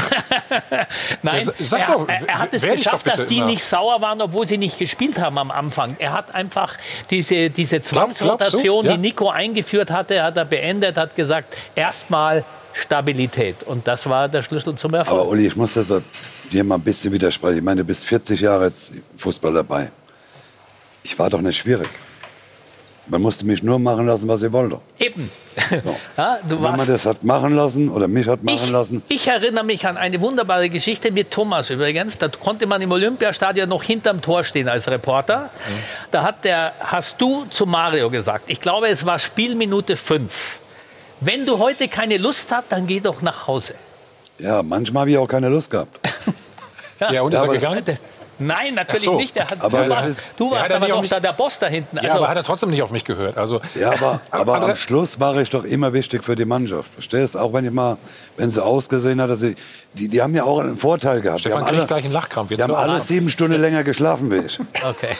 nein, er hat es geschafft, dass die nicht sauer waren, obwohl sie nicht gespielt haben am Anfang. Er hat einfach diese Zwangsrotation, die Nico eingeführt hatte, hat er beendet, hat gesagt, erstmal Stabilität. Und das war der Schlüssel zum Erfolg. Aber Uli, ich muss das dir mal ein bisschen widersprechen. Ich meine, du bist 40 Jahre jetzt Fußball dabei. Ich war doch nicht schwierig. Man musste mich nur machen lassen, was ich wollte. Eben. So. Ja, wenn man das hat machen lassen oder mich hat machen lassen. Ich erinnere mich an eine wunderbare Geschichte mit Thomas übrigens. Da konnte man im Olympiastadion noch hinterm Tor stehen als Reporter. Da hast du zu Mario gesagt, ich glaube, es war Spielminute 5. Wenn du heute keine Lust hast, dann geh doch nach Hause. Ja, manchmal habe ich auch keine Lust gehabt. Ja, und ist er gegangen? Nein, natürlich nicht. Du warst aber noch der Boss da hinten. Ja, aber hat er trotzdem nicht auf mich gehört. Also, ja, aber am Schluss war ich doch immer wichtig für die Mannschaft. Verstehst du? Auch wenn sie ausgesehen hat, dass die haben ja auch einen Vorteil gehabt. Stefan kriegt gleich einen Lachkrampf. Die haben alle 7 Stunden länger geschlafen wie ich. Okay.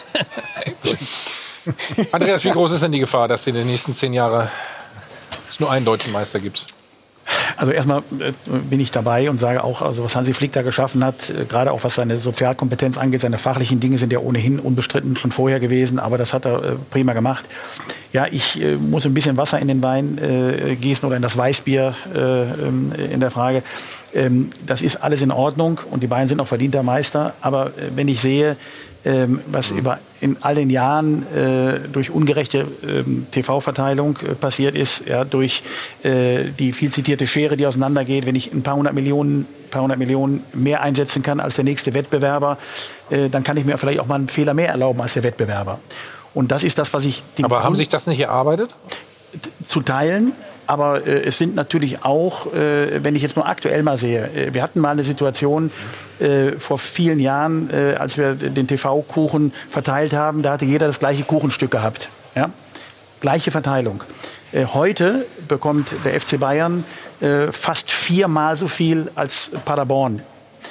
Andreas, wie groß ist denn die Gefahr, dass in den nächsten 10 Jahren es nur einen deutschen Meister gibt? Also erstmal bin ich dabei und sage auch, also was Hansi Flick da geschaffen hat, gerade auch was seine Sozialkompetenz angeht, seine fachlichen Dinge sind ja ohnehin unbestritten schon vorher gewesen, aber das hat er prima gemacht. Ja, ich muss ein bisschen Wasser in den Wein gießen oder in das Weißbier in der Frage. Das ist alles in Ordnung und die Bayern sind auch verdienter Meister, aber wenn ich sehe, was in all den Jahren durch ungerechte TV-Verteilung passiert ist, ja, durch die viel zitierte Schere, die auseinandergeht, wenn ich ein paar hundert Millionen mehr einsetzen kann als der nächste Wettbewerber, dann kann ich mir vielleicht auch mal einen Fehler mehr erlauben als der Wettbewerber. Und das ist das, was ich... Aber haben sich das nicht erarbeitet? Zu teilen. Aber es sind natürlich auch, wenn ich jetzt nur aktuell mal sehe, wir hatten mal eine Situation vor vielen Jahren, als wir den TV-Kuchen verteilt haben, da hatte jeder das gleiche Kuchenstück gehabt. Ja? Gleiche Verteilung. Heute bekommt der FC Bayern fast 4-mal so viel als Paderborn.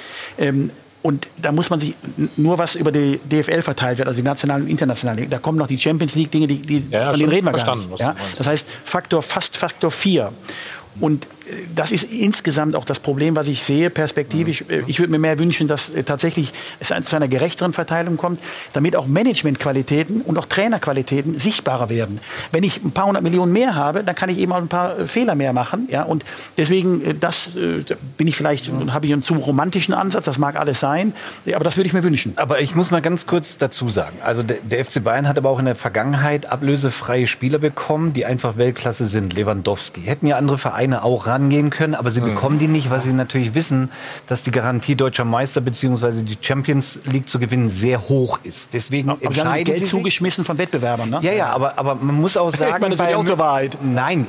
Und da muss man sich nur was über die DFL verteilt wird, also die nationalen und internationalen. Da kommen noch die Champions League Dinge, von denen reden wir gar nicht. Ja? Das heißt Faktor 4. Und das ist insgesamt auch das Problem, was ich sehe, perspektivisch. Ich würde mir mehr wünschen, dass tatsächlich es zu einer gerechteren Verteilung kommt, damit auch Managementqualitäten und auch Trainerqualitäten sichtbarer werden. Wenn ich ein paar 100 Millionen mehr habe, dann kann ich eben auch ein paar Fehler mehr machen. Ja? Und deswegen, habe ich einen zu romantischen Ansatz, das mag alles sein, aber das würde ich mir wünschen. Aber ich muss mal ganz kurz dazu sagen, also der FC Bayern hat aber auch in der Vergangenheit ablösefreie Spieler bekommen, die einfach Weltklasse sind. Lewandowski. Hätten ja andere Vereine auch rangehen können, aber sie bekommen die nicht, weil sie natürlich wissen, dass die Garantie deutscher Meister bzw. die Champions League zu gewinnen sehr hoch ist. Deswegen entscheiden sie haben Geld sie zugeschmissen von Wettbewerbern, ne? Ja, aber man muss auch sagen, ich meine, das ist auch so Wahrheit. Nein,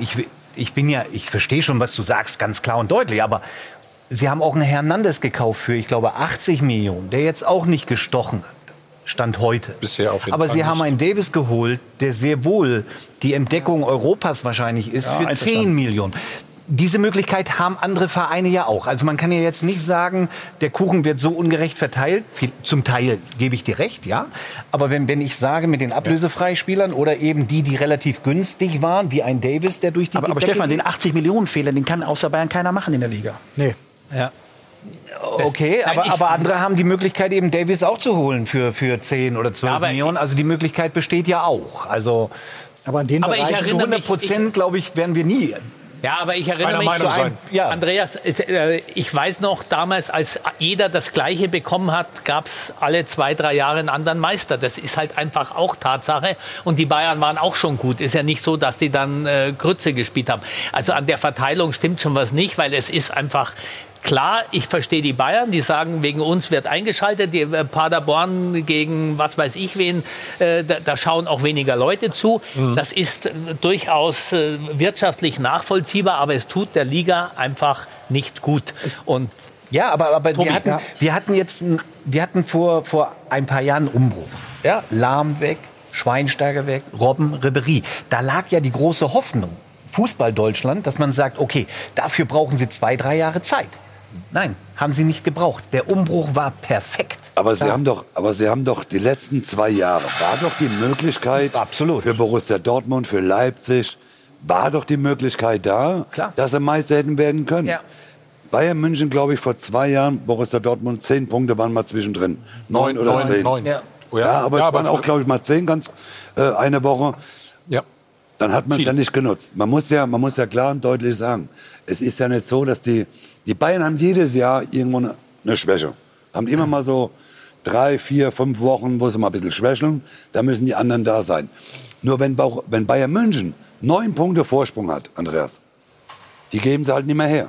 ich verstehe schon, was du sagst, ganz klar und deutlich, aber sie haben auch einen Hernandez gekauft für, ich glaube, 80 Millionen, der jetzt auch nicht gestochen hat. Stand heute. Bisher auf jeden Aber Fall sie haben nicht. einen Davis geholt, der sehr wohl die Entdeckung Europas wahrscheinlich ist, für 10 Millionen. Diese Möglichkeit haben andere Vereine ja auch. Also man kann ja jetzt nicht sagen, der Kuchen wird so ungerecht verteilt. Zum Teil gebe ich dir recht, ja. Aber wenn ich sage, mit den Ablösefreispielern oder eben die relativ günstig waren, wie ein Davis, der durch die Aber Stefan, den 80 Millionen Fehler, den kann außer Bayern keiner machen in der Liga. Nee. Ja. Okay, aber andere haben die Möglichkeit, eben Davis auch zu holen für 10 oder 12 Millionen. Also die Möglichkeit besteht ja auch. Also, aber in den Bereichen zu 100%, glaube ich, werden wir nie. Ja, aber ich erinnere mich zu einem, Andreas, ich weiß noch, damals, als jeder das Gleiche bekommen hat, gab es alle 2-3 Jahre einen anderen Meister. Das ist halt einfach auch Tatsache. Und die Bayern waren auch schon gut. Ist ja nicht so, dass die dann Grütze gespielt haben. Also an der Verteilung stimmt schon was nicht, weil es ist einfach... Klar, ich verstehe die Bayern, die sagen, wegen uns wird eingeschaltet. Die Paderborn gegen was weiß ich wen, da schauen auch weniger Leute zu. Das ist durchaus wirtschaftlich nachvollziehbar, aber es tut der Liga einfach nicht gut. Und ja, aber Tobi, wir hatten vor ein paar Jahren einen Umbruch. Ja, Lahm weg, Schweinsteiger weg, Robben, Ribéry. Da lag ja die große Hoffnung, Fußball Deutschland, dass man sagt, okay, dafür brauchen Sie 2-3 Jahre Zeit. Nein, haben sie nicht gebraucht. Der Umbruch war perfekt. Aber sie haben doch die letzten 2 Jahre, war doch die Möglichkeit für Borussia Dortmund, für Leipzig, war doch die Möglichkeit da, dass sie Meister hätten werden können. Ja. Bayern München, glaube ich, vor 2 Jahren, Borussia Dortmund, 10 Punkte waren mal zwischendrin. 9 oder 10. 9. Ja. Aber es waren auch, glaube ich, mal 10 eine Woche. Ja. Dann hat man es ja nicht genutzt. Man muss ja klar und deutlich sagen, es ist ja nicht so, dass die Bayern haben jedes Jahr irgendwo eine Schwäche. Haben immer mal so 3, 4, 5 Wochen, wo sie mal ein bisschen schwächeln. Da müssen die anderen da sein. Nur wenn Bayern München 9 Punkte Vorsprung hat, Andreas, die geben sie halt nicht mehr her.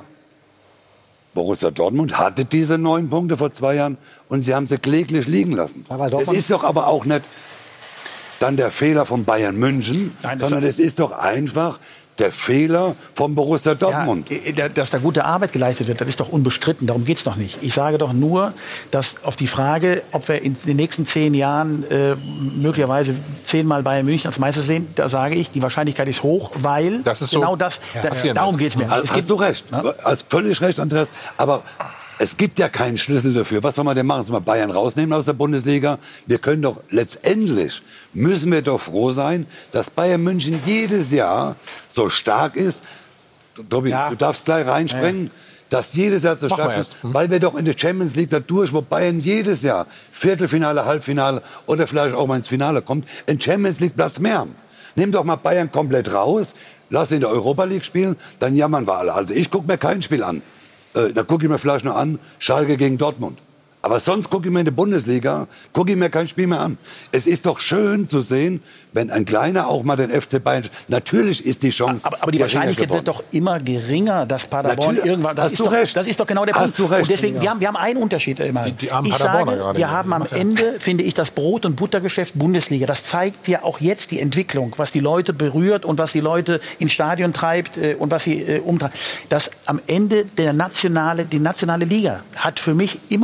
Borussia Dortmund hatte diese 9 Punkte vor 2 Jahren und sie haben sie kläglich liegen lassen. Es ist doch aber auch nicht dann der Fehler von Bayern München, sondern es ist doch einfach der Fehler von Borussia Dortmund. Ja, dass da gute Arbeit geleistet wird, das ist doch unbestritten. Darum geht's doch nicht. Ich sage doch nur, dass auf die Frage, ob wir in den nächsten 10 Jahren möglicherweise 10-mal Bayern München als Meister sehen, da sage ich, die Wahrscheinlichkeit ist hoch, weil das ist genau so. Darum geht's mir. Hast du recht. Du hast völlig recht, Andreas. Aber es gibt ja keinen Schlüssel dafür. Was soll man denn machen? Sollen wir Bayern rausnehmen aus der Bundesliga? Wir können doch letztendlich, müssen wir doch froh sein, dass Bayern München jedes Jahr so stark ist. Tobi, du darfst gleich reinspringen. Dass jedes Jahr so stark ist, weil wir doch in der Champions League da durch, wo Bayern jedes Jahr Viertelfinale, Halbfinale oder vielleicht auch mal ins Finale kommt, einen Champions League Platz mehr haben. Nimm doch mal Bayern komplett raus, lass sie in der Europa League spielen, dann jammern wir alle. Also ich gucke mir kein Spiel an. Da gucke ich mir vielleicht noch an, Schalke gegen Dortmund. Aber sonst gucke ich mir in der Bundesliga, gucke ich mir kein Spiel mehr an. Es ist doch schön zu sehen, wenn ein Kleiner auch mal den FC Bayern... Natürlich ist die Chance... Aber die Wahrscheinlichkeit wird doch immer geringer, dass Paderborn irgendwann... Das ist doch genau der Punkt. Und deswegen, wir haben einen Unterschied immer. Ich sage, wir haben am Ende, finde ich, das Brot- und Buttergeschäft Bundesliga. Das zeigt ja auch jetzt die Entwicklung, was die Leute berührt und was die Leute ins Stadion treibt und was sie umtreibt. Dass am Ende die nationale Liga hat für mich immer Vorrang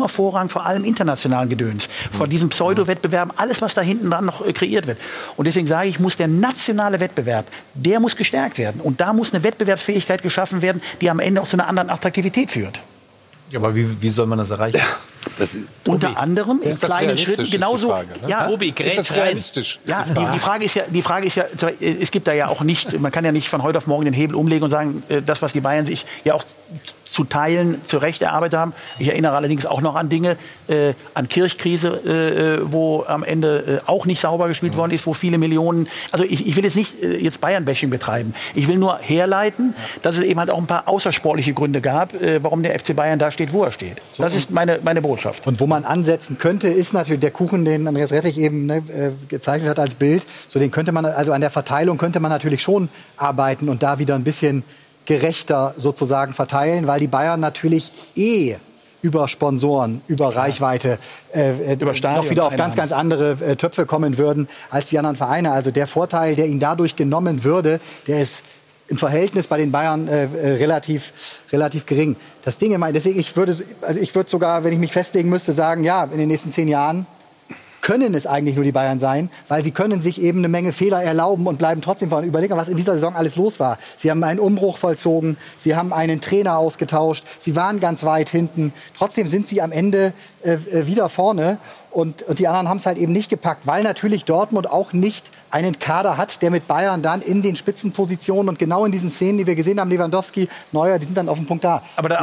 vor allem internationalen Gedöns, vor diesem Pseudo-Wettbewerben, alles, was da hinten dran noch kreiert wird. Und deswegen sage ich, muss der nationale Wettbewerb, der muss gestärkt werden. Und da muss eine Wettbewerbsfähigkeit geschaffen werden, die am Ende auch zu einer anderen Attraktivität führt. Aber wie soll man das erreichen? Unter anderem in kleinen Schritten genauso. Frage, ne? Ja, ist das realistisch? Ja, die Frage ist ja, es gibt da ja auch nicht, man kann ja nicht von heute auf morgen den Hebel umlegen und sagen, das, was die Bayern sich ja auch zu Teilen zu Recht erarbeitet haben. Ich erinnere allerdings auch noch an Dinge, an Kirchkrise, wo am Ende auch nicht sauber gespielt worden ist, wo viele Millionen, also ich will jetzt nicht jetzt Bayern-Bashing betreiben. Ich will nur herleiten, dass es eben halt auch ein paar außersportliche Gründe gab, warum der FC Bayern da steht, wo er steht. Das ist meine Botschaft. Und wo man ansetzen könnte, ist natürlich der Kuchen, den Andreas Rettig eben gezeichnet hat als Bild. So, den könnte man, also an der Verteilung könnte man natürlich schon arbeiten und da wieder ein bisschen gerechter sozusagen verteilen, weil die Bayern natürlich über Sponsoren, über Reichweite noch wieder auf ganz, ganz andere Töpfe kommen würden als die anderen Vereine. Also der Vorteil, der ihnen dadurch genommen würde, der ist im Verhältnis bei den Bayern relativ gering. Das Ding, deswegen, ich würde sogar, wenn ich mich festlegen müsste, sagen, ja, in den nächsten 10 Jahren können es eigentlich nur die Bayern sein, weil sie können sich eben eine Menge Fehler erlauben und bleiben trotzdem vorne. Überlegen, was in dieser Saison alles los war. Sie haben einen Umbruch vollzogen, sie haben einen Trainer ausgetauscht, sie waren ganz weit hinten. Trotzdem sind sie am Ende wieder vorne und die anderen haben es halt eben nicht gepackt, weil natürlich Dortmund auch nicht einen Kader hat, der mit Bayern dann in den Spitzenpositionen und genau in diesen Szenen, die wir gesehen haben, Lewandowski, Neuer, die sind dann auf dem Punkt da. Da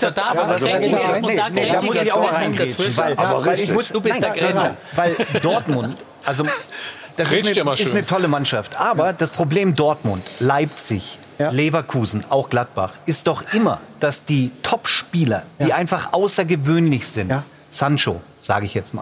muss ich auch reingrätschen, weil Dortmund, also das ist eine tolle Mannschaft, aber das Problem Dortmund, Leipzig, Leverkusen, auch Gladbach, ist doch immer, dass die Top-Spieler, die einfach außergewöhnlich sind, Sancho, sage ich jetzt mal,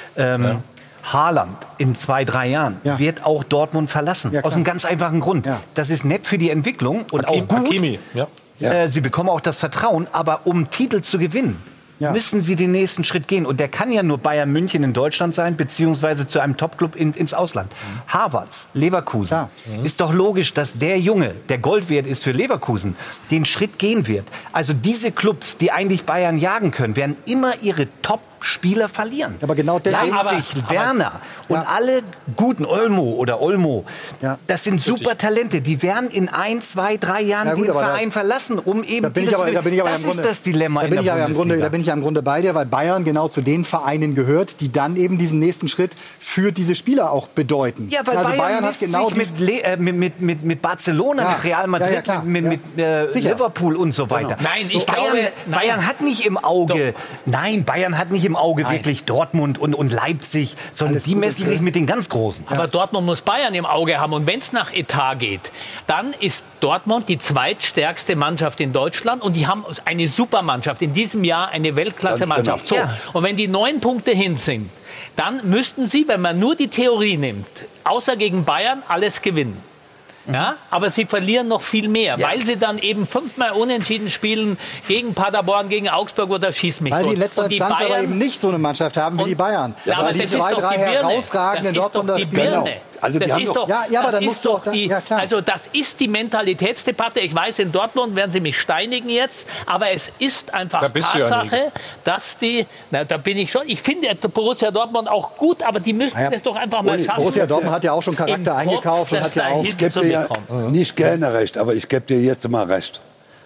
Haaland in 2-3 Jahren wird auch Dortmund verlassen. Aus einem ganz einfachen Grund. Das ist nett für die Entwicklung und auch gut. Hakimi. Sie bekommen auch das Vertrauen, aber um Titel zu gewinnen, müssen sie den nächsten Schritt gehen. Und der kann ja nur Bayern München in Deutschland sein, beziehungsweise zu einem Top-Club ins Ausland. Harvards, Leverkusen. Ist doch logisch, dass der Junge, der Gold wert ist für Leverkusen, den Schritt gehen wird. Also diese Clubs, die eigentlich Bayern jagen können, werden immer ihre Top-Spieler verlieren. Aber genau deswegen, Leipzig, Werner und alle guten, Olmo, das sind super Talente. Die werden in 1, 2, 3 Jahren den Verein verlassen, um eben das ist das Dilemma in der Bundesliga. Da bin ich ja im Grunde bei dir, weil Bayern genau zu den Vereinen gehört, die dann eben diesen nächsten Schritt für diese Spieler auch bedeuten. Ja, weil also Bayern hat genau mit Barcelona, mit Real Madrid, mit Liverpool und so weiter. Nein, Bayern hat nicht im Auge, Bayern hat nicht im Auge wirklich Dortmund und Leipzig, sondern die messen sich mit den ganz Großen. Aber Dortmund muss Bayern im Auge haben. Und wenn es nach Etat geht, dann ist Dortmund die zweitstärkste Mannschaft in Deutschland. Und die haben eine Supermannschaft. In diesem Jahr eine Weltklasse-Mannschaft. Genau. Und wenn die 9 Punkte hin sind, dann müssten sie, wenn man nur die Theorie nimmt, außer gegen Bayern, alles gewinnen. Ja, aber sie verlieren noch viel mehr, weil sie dann eben 5-mal unentschieden spielen gegen Paderborn, gegen Augsburg oder schieß mich weil tot. sie in letzter Instanz aber eben nicht so eine Mannschaft haben wie die Bayern. Ja, aber weil die 2, 3 herausragenden Dortmunder Spieler. Also das ist doch, also das ist die Mentalitätsdebatte. Ich weiß, in Dortmund werden sie mich steinigen jetzt, aber es ist einfach Tatsache, dass da bin ich schon. Ich finde Borussia Dortmund auch gut, aber die müssten es doch einfach mal schaffen. Borussia Dortmund hat ja auch schon Charakter eingekauft und hat ja auch. Ich gebe dir nicht gerne recht, aber ich gebe dir jetzt mal recht.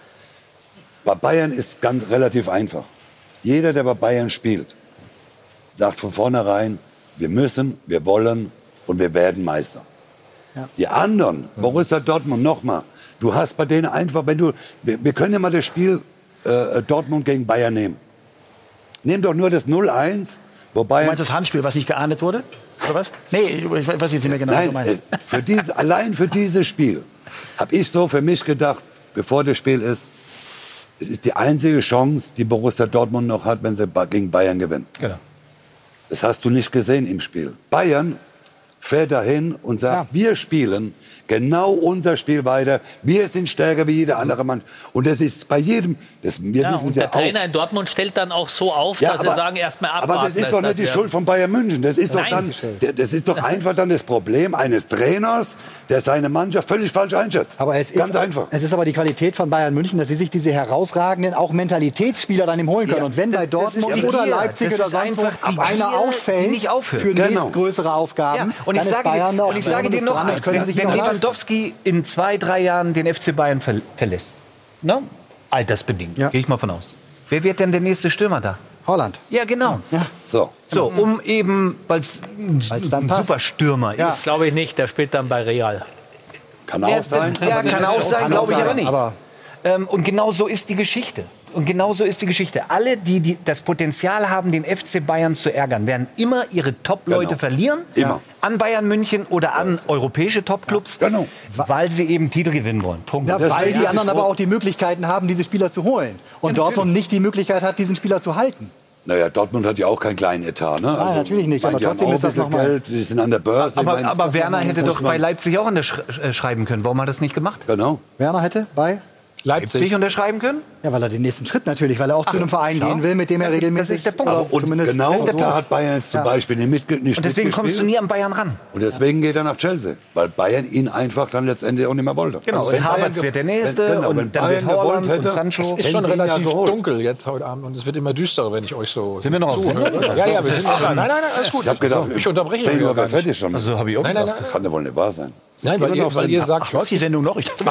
Bei Bayern ist ganz relativ einfach. Jeder, der bei Bayern spielt, sagt von vornherein, wir müssen, wir wollen und wir werden Meister. Ja. Die anderen, Borussia Dortmund, nochmal, du hast bei denen einfach, wir können ja mal das Spiel Dortmund gegen Bayern nehmen. Nimm doch nur das 0-1, wo Bayern... Du meinst das Handspiel, was nicht geahndet wurde? Oder was? Nee, ich weiß jetzt nicht mehr genau, was du meinst. Allein für dieses Spiel habe ich so für mich gedacht, bevor das Spiel ist, es ist die einzige Chance, die Borussia Dortmund noch hat, wenn sie gegen Bayern gewinnen. Genau. Das hast du nicht gesehen im Spiel. Bayern fährt dahin und sagt, wir spielen genau unser Spiel weiter. Wir sind stärker wie jeder andere Mann. Und das ist bei jedem, wir wissen es ja auch. Der Trainer in Dortmund stellt dann auch so auf, dass er sagen, erstmal abwarten. Aber das ist doch nicht die Schuld von Bayern München. Das ist doch einfach dann das Problem eines Trainers, der seine Mannschaft völlig falsch einschätzt. Aber es ist aber die Qualität von Bayern München, dass sie sich diese herausragenden, auch Mentalitätsspieler dann ihm holen können. Und wenn bei Dortmund oder Leipzig oder sonst wo einer auffällt für nächstgrößere Aufgaben, und ich sage dir noch eins, wenn Lewandowski in 2-3 Jahren den FC Bayern verlässt, ne? Altersbedingt, gehe ich mal von aus. Wer wird denn der nächste Stürmer da? Holland. Ja, genau. Ja. So, um eben, weil es ein super Stürmer ist. Das glaube ich nicht, der spielt dann bei Real. Kann auch sein. Ja, kann auch sein, glaube ich aber nicht. Und genau so ist die Geschichte. Alle, die das Potenzial haben, den FC Bayern zu ärgern, werden immer ihre Top-Leute verlieren. Immer. An Bayern München oder an europäische Top-Clubs, weil sie eben Titel gewinnen wollen. Punkt. Ja, weil die anderen aber auch die Möglichkeiten haben, diese Spieler zu holen. Und Dortmund nicht die Möglichkeit hat, diesen Spieler zu halten. Naja, Dortmund hat ja auch keinen kleinen Etat. Ne? Nein, natürlich nicht, aber trotzdem ist das nochmal. Geld, die sind an der Börse. Aber Werner hätte doch bei Leipzig auch unterschreiben können. Warum hat er das nicht gemacht? Genau. Werner hätte bei Leipzig unterschreiben können? Ja, weil er den nächsten Schritt natürlich, weil er auch zu einem Verein gehen will, mit dem er regelmäßig... Das ist der Punkt. Und genau da hat Bayern jetzt zum Beispiel nicht und deswegen kommst du nie an Bayern ran. Und deswegen geht er nach Chelsea, weil Bayern ihn einfach dann letztendlich auch nicht mehr wollte. Genau, und Havertz wird der Nächste und dann wird Haaland und Sancho. Es ist schon relativ dunkel jetzt heute Abend und es wird immer düsterer, wenn ich euch so Sind wir noch auf Sendung? Ja, wir sind noch da. Nein, alles gut. Ich habe gedacht, ich unterbreche 10 Uhr wäre fertig schon. Also habe ich auch gedacht. Das kann ja wohl nicht wahr sein. Nein, weil ihr sagt... Läuft die Sendung noch? Ich dachte,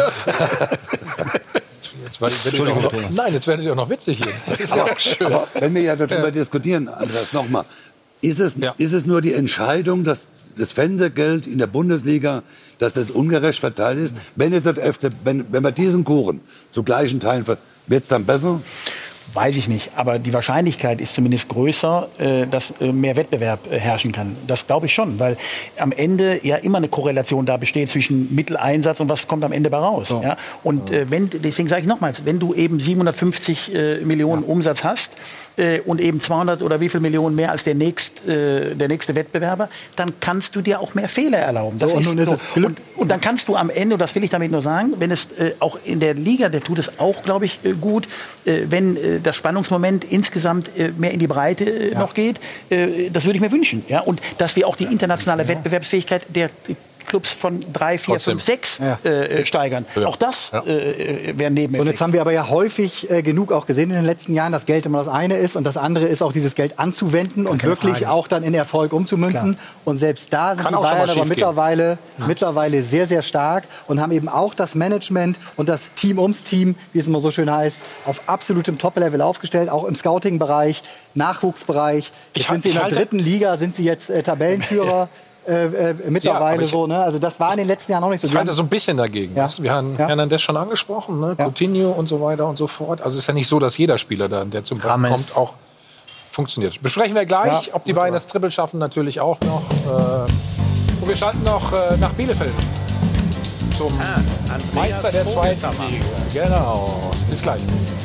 Jetzt werdet ihr auch noch witzig hier. Das ist ja auch schön. Aber wenn wir ja darüber diskutieren, Andreas, nochmal. Ist es nur die Entscheidung, dass das Fernsehgeld in der Bundesliga, dass das ungerecht verteilt ist? Wenn wir diesen Kuchen zu gleichen Teilen, wird es dann besser? Weiß ich nicht, aber die Wahrscheinlichkeit ist zumindest größer, dass mehr Wettbewerb herrschen kann. Das glaube ich schon, weil am Ende ja immer eine Korrelation da besteht zwischen Mitteleinsatz und was kommt am Ende bei raus. So. Ja? Und deswegen sage ich nochmals, wenn du eben 750 Millionen Umsatz hast und eben 200 oder wie viel Millionen mehr als der nächste Wettbewerber, dann kannst du dir auch mehr Fehler erlauben. Das ist so. Und dann kannst du am Ende, und das will ich damit nur sagen, wenn es auch in der Liga, der tut es auch, glaube ich, gut, wenn das Spannungsmoment insgesamt mehr in die Breite noch geht, das würde ich mir wünschen. Ja? Und dass wir auch die internationale Wettbewerbsfähigkeit der Clubs von 3, 4, 5, 6 steigern. Auch das wäre Nebeneffekt. Und jetzt haben wir aber ja häufig genug auch gesehen in den letzten Jahren, dass Geld immer das eine ist und das andere ist auch dieses Geld anzuwenden und wirklich auch dann in Erfolg umzumünzen. Klar. Und selbst da sind die Bayern aber mittlerweile sehr, sehr stark und haben eben auch das Management und das Team ums Team, wie es immer so schön heißt, auf absolutem Top-Level aufgestellt, auch im Scouting-Bereich, Nachwuchsbereich. Jetzt sind sie in der 3. Liga, sind sie jetzt Tabellenführer. Mittlerweile so, ne? Also das war in den letzten Jahren auch nicht so. Ich halte so ein bisschen dagegen. Ja. Wir haben Hernandez schon angesprochen, ne? Coutinho und so weiter und so fort. Also es ist ja nicht so, dass jeder Spieler dann, der zum Ball kommt, auch funktioniert. Besprechen wir gleich, ob die beiden das Triple schaffen, natürlich auch noch. Und wir schalten noch nach Bielefeld zum Meister der 2. Liga. Genau. Bis gleich.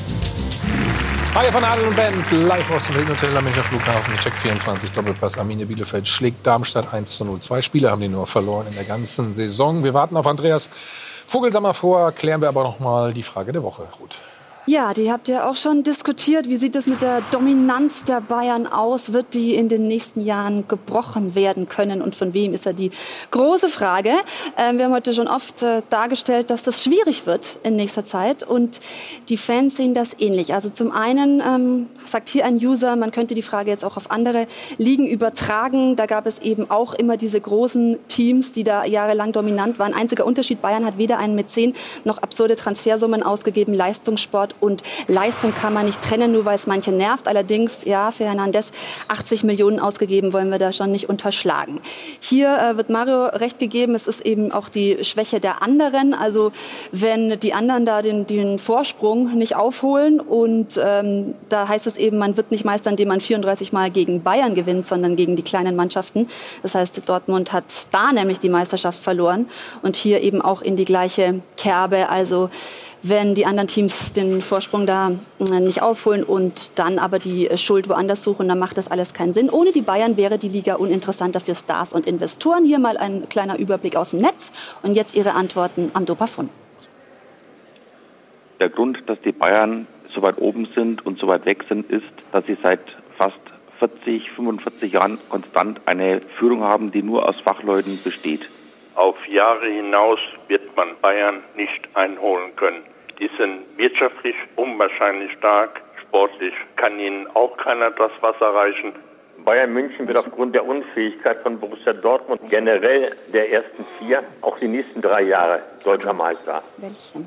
Hi von Adel und Band, live aus dem Hilton Hotel am Münchner Flughafen. Check 24, Doppelpass. Arminia Bielefeld schlägt Darmstadt 1:0. 2 Spiele haben die nur verloren in der ganzen Saison. Wir warten auf Andreas Vogelsammer vor. Klären wir aber noch mal die Frage der Woche, Ruth. Ja, die habt ihr auch schon diskutiert. Wie sieht es mit der Dominanz der Bayern aus? Wird die in den nächsten Jahren gebrochen werden können? Und von wem ist ja die große Frage. Wir haben heute schon oft dargestellt, dass das schwierig wird in nächster Zeit. Und die Fans sehen das ähnlich. Also zum einen sagt hier ein User, man könnte die Frage jetzt auch auf andere Ligen übertragen. Da gab es eben auch immer diese großen Teams, die da jahrelang dominant waren. Einziger Unterschied, Bayern hat weder einen Mäzen noch absurde Transfersummen ausgegeben. Leistungssport und Leistung kann man nicht trennen, nur weil es manche nervt. Allerdings, ja, für Hernandez 80 Millionen ausgegeben, wollen wir da schon nicht unterschlagen. Hier wird Mario recht gegeben, es ist eben auch die Schwäche der anderen. Also wenn die anderen da den Vorsprung nicht aufholen und da heißt es eben, man wird nicht Meister, indem man 34 Mal gegen Bayern gewinnt, sondern gegen die kleinen Mannschaften. Das heißt, Dortmund hat da nämlich die Meisterschaft verloren und hier eben auch in die gleiche Kerbe. Also wenn die anderen Teams den Vorsprung da nicht aufholen und dann aber die Schuld woanders suchen, dann macht das alles keinen Sinn. Ohne die Bayern wäre die Liga uninteressanter für Stars und Investoren. Hier mal ein kleiner Überblick aus dem Netz und jetzt Ihre Antworten am Dopafon. Der Grund, dass die Bayern so weit oben sind und so weit weg sind, ist, dass sie seit fast 40, 45 Jahren konstant eine Führung haben, die nur aus Fachleuten besteht. Auf Jahre hinaus wird man Bayern nicht einholen können. Die sind wirtschaftlich unwahrscheinlich stark, sportlich kann ihnen auch keiner das Wasser reichen. Bayern München wird aufgrund der Unfähigkeit von Borussia Dortmund generell der ersten 4 auch die nächsten 3 Jahre deutscher Meister. Welchen?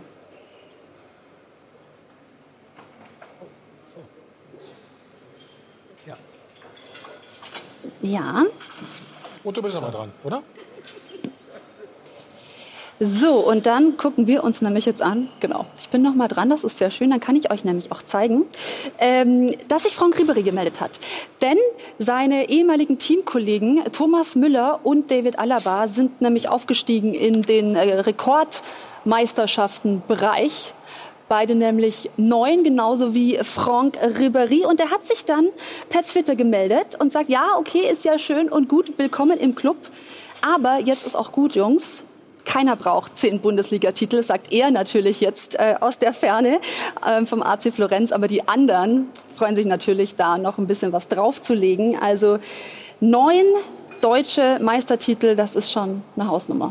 Ja. Und du bist aber dran, oder? So, und dann gucken wir uns nämlich jetzt an, genau, ich bin noch mal dran, das ist sehr schön, dann kann ich euch nämlich auch zeigen, dass sich Franck Ribéry gemeldet hat. Denn seine ehemaligen Teamkollegen Thomas Müller und David Alaba sind nämlich aufgestiegen in den Rekordmeisterschaftenbereich. Beide nämlich 9, genauso wie Franck Ribéry. Und er hat sich dann per Twitter gemeldet und sagt, ja, okay, ist ja schön und gut, willkommen im Club. Aber jetzt ist auch gut, Jungs. Keiner braucht 10 Bundesliga-Titel, sagt er natürlich jetzt aus der Ferne vom AC Florenz. Aber die anderen freuen sich natürlich, da noch ein bisschen was draufzulegen. Also 9 deutsche Meistertitel, das ist schon eine Hausnummer.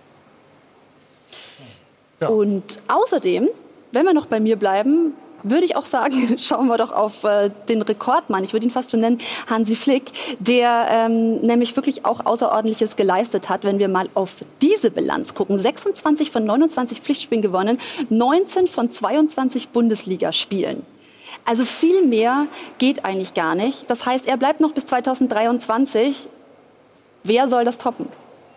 Ja. Und außerdem, wenn wir noch bei mir bleiben, würde ich auch sagen, schauen wir doch auf den Rekordmann, ich würde ihn fast schon nennen, Hansi Flick, der nämlich wirklich auch Außerordentliches geleistet hat, wenn wir mal auf diese Bilanz gucken. 26 von 29 Pflichtspielen gewonnen, 19 von 22 Bundesligaspielen. Also viel mehr geht eigentlich gar nicht. Das heißt, er bleibt noch bis 2023. Wer soll das toppen?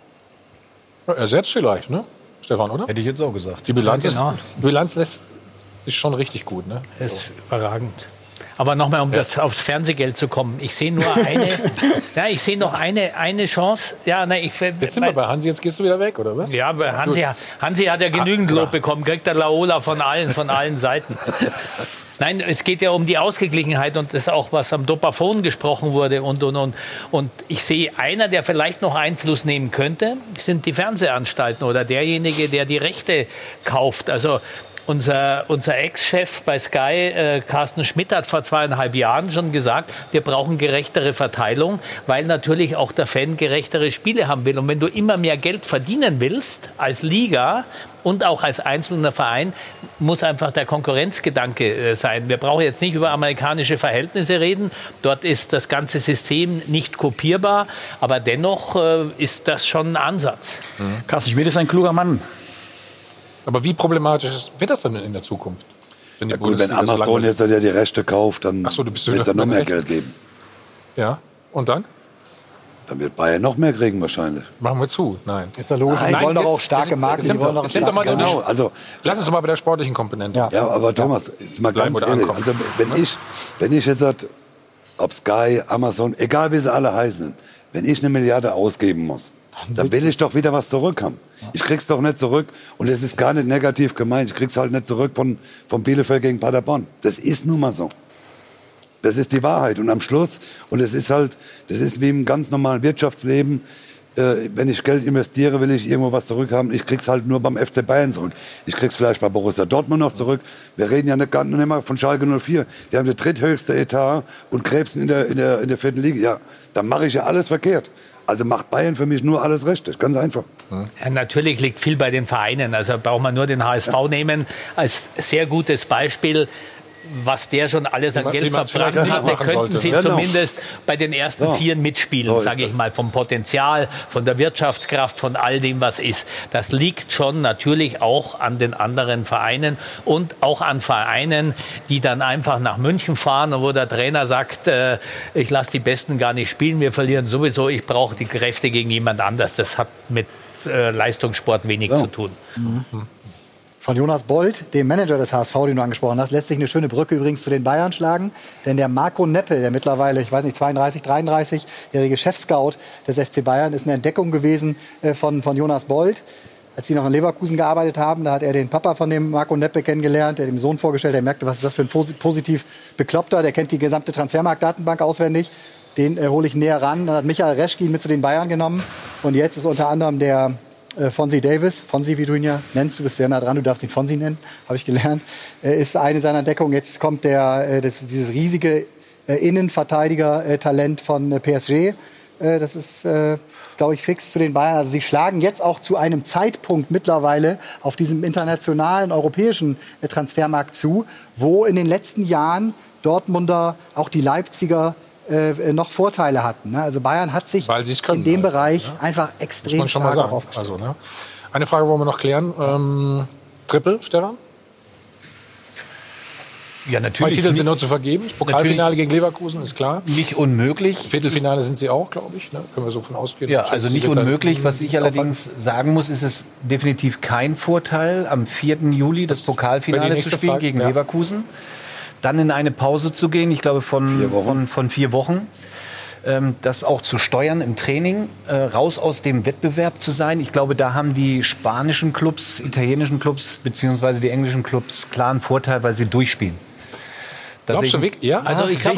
Ja, er selbst vielleicht, ne? Stefan, oder? Hätte ich jetzt auch gesagt. Die Bilanz, Ja, genau. die Bilanz ist schon richtig gut, ne? Das ist überragend. Aber nochmal, um das aufs Fernsehgeld zu kommen. Ich sehe nur eine, ja, ich sehe noch eine Chance. Ja, nein, jetzt sind wir bei Hansi, jetzt gehst du wieder weg, oder was? Ja, aber Hansi hat ja genügend Lob bekommen, kriegt der Laola von allen Seiten. Nein, es geht ja um die Ausgeglichenheit und das ist auch, was am Dopafon gesprochen wurde und. Und ich sehe, einer, der vielleicht noch Einfluss nehmen könnte, sind die Fernsehanstalten oder derjenige, der die Rechte kauft. Also unser Ex-Chef bei Sky, Carsten Schmidt, hat vor 2,5 Jahren schon gesagt, wir brauchen gerechtere Verteilung, weil natürlich auch der Fan gerechtere Spiele haben will. Und wenn du immer mehr Geld verdienen willst, als Liga und auch als einzelner Verein, muss einfach der Konkurrenzgedanke sein. Wir brauchen jetzt nicht über amerikanische Verhältnisse reden. Dort ist das ganze System nicht kopierbar. Aber dennoch ist das schon ein Ansatz. Carsten Schmidt ist ein kluger Mann. Aber wie problematisch wird das denn in der Zukunft? Wenn, wenn Amazon jetzt ja die Rechte kauft, dann wird es ja noch mehr Geld geben. Ja, und dann? Dann wird Bayern noch mehr kriegen wahrscheinlich. Machen wir zu, nein. Ist doch logisch, die wollen doch auch starke Marken. Genau, also lass uns doch mal bei der sportlichen Komponente. Ja, aber Thomas, jetzt mal ganz ehrlich, also wenn ich jetzt sage, ob Sky, Amazon, egal wie sie alle heißen, wenn ich 1 Milliarde ausgeben muss, dann will ich doch wieder was zurückhaben. Ich krieg's doch nicht zurück. Und es ist gar nicht negativ gemeint. Ich krieg's halt nicht zurück von Bielefeld gegen Paderborn. Das ist nun mal so. Das ist die Wahrheit. Und am Schluss, und es ist halt, das ist wie im ganz normalen Wirtschaftsleben, wenn ich Geld investiere, will ich irgendwo was zurückhaben. Ich krieg's halt nur beim FC Bayern zurück. Ich krieg's vielleicht bei Borussia Dortmund noch zurück. Wir reden ja nicht mehr von Schalke 04. Die haben den dritthöchste Etat und krebsen in der 4. Liga. Ja, dann mache ich ja alles verkehrt. Also macht Bayern für mich nur alles richtig, ganz einfach. Ja, natürlich liegt viel bei den Vereinen. Also braucht man nur den HSV nehmen als sehr gutes Beispiel. Was der schon alles an Geld verbrannt hat, da könnten sie zumindest bei den ersten 4 mitspielen, sage ich mal, vom Potenzial, von der Wirtschaftskraft, von all dem, was ist. Das liegt schon natürlich auch an den anderen Vereinen und auch an Vereinen, die dann einfach nach München fahren und wo der Trainer sagt, ich lasse die Besten gar nicht spielen, wir verlieren sowieso, ich brauche die Kräfte gegen jemand anders. Das hat mit Leistungssport wenig zu tun. Von Jonas Bold, dem Manager des HSV, den du angesprochen hast, lässt sich eine schöne Brücke übrigens zu den Bayern schlagen. Denn der Marco Neppel, der mittlerweile, ich weiß nicht, 32, 33-jährige Chefscout des FC Bayern, ist eine Entdeckung gewesen von Jonas Bold. als sie noch in Leverkusen gearbeitet haben. Da hat er den Papa von dem Marco Neppe kennengelernt, der dem Sohn vorgestellt, der merkte, was ist das für ein positiv Bekloppter, der kennt die gesamte Transfermarkt-Datenbank auswendig. Den hole ich näher ran. Dann hat Michael Reschke ihn mit zu den Bayern genommen. Und jetzt ist unter anderem der Fonzie Davis, Fonzie, wie du ihn ja nennst, du bist sehr nah dran, du darfst ihn Fonzie nennen, habe ich gelernt, ist eine seiner Entdeckungen. Jetzt kommt dieses riesige Innenverteidiger-Talent von PSG. Das ist glaube ich, fix zu den Bayern. Also sie schlagen jetzt auch zu einem Zeitpunkt mittlerweile auf diesem internationalen, europäischen Transfermarkt zu, wo in den letzten Jahren Dortmunder, auch die Leipziger, noch Vorteile hatten. Also Bayern hat sich in dem Bereich einfach extrem stark aufgestellt. Also, eine Frage wollen wir noch klären. Triple, Stefan? Ja, natürlich. 2 Titel sind noch zu vergeben. Pokalfinale gegen Leverkusen ist klar. Nicht unmöglich. Viertelfinale sind sie auch, glaube ich. Ne? Können wir so von ausgehen. Ja, also nicht unmöglich. Was ich allerdings sagen muss, ist es definitiv kein Vorteil, am 4. Juli das Pokalfinale zu spielen gegen Leverkusen. Dann in eine Pause zu gehen, ich glaube von 4 Wochen. Das auch zu steuern im Training, raus aus dem Wettbewerb zu sein. Ich glaube, da haben die spanischen Clubs, italienischen Clubs beziehungsweise die englischen Clubs klaren Vorteil, weil sie durchspielen. Glaubst du wirklich? Ja? Also ich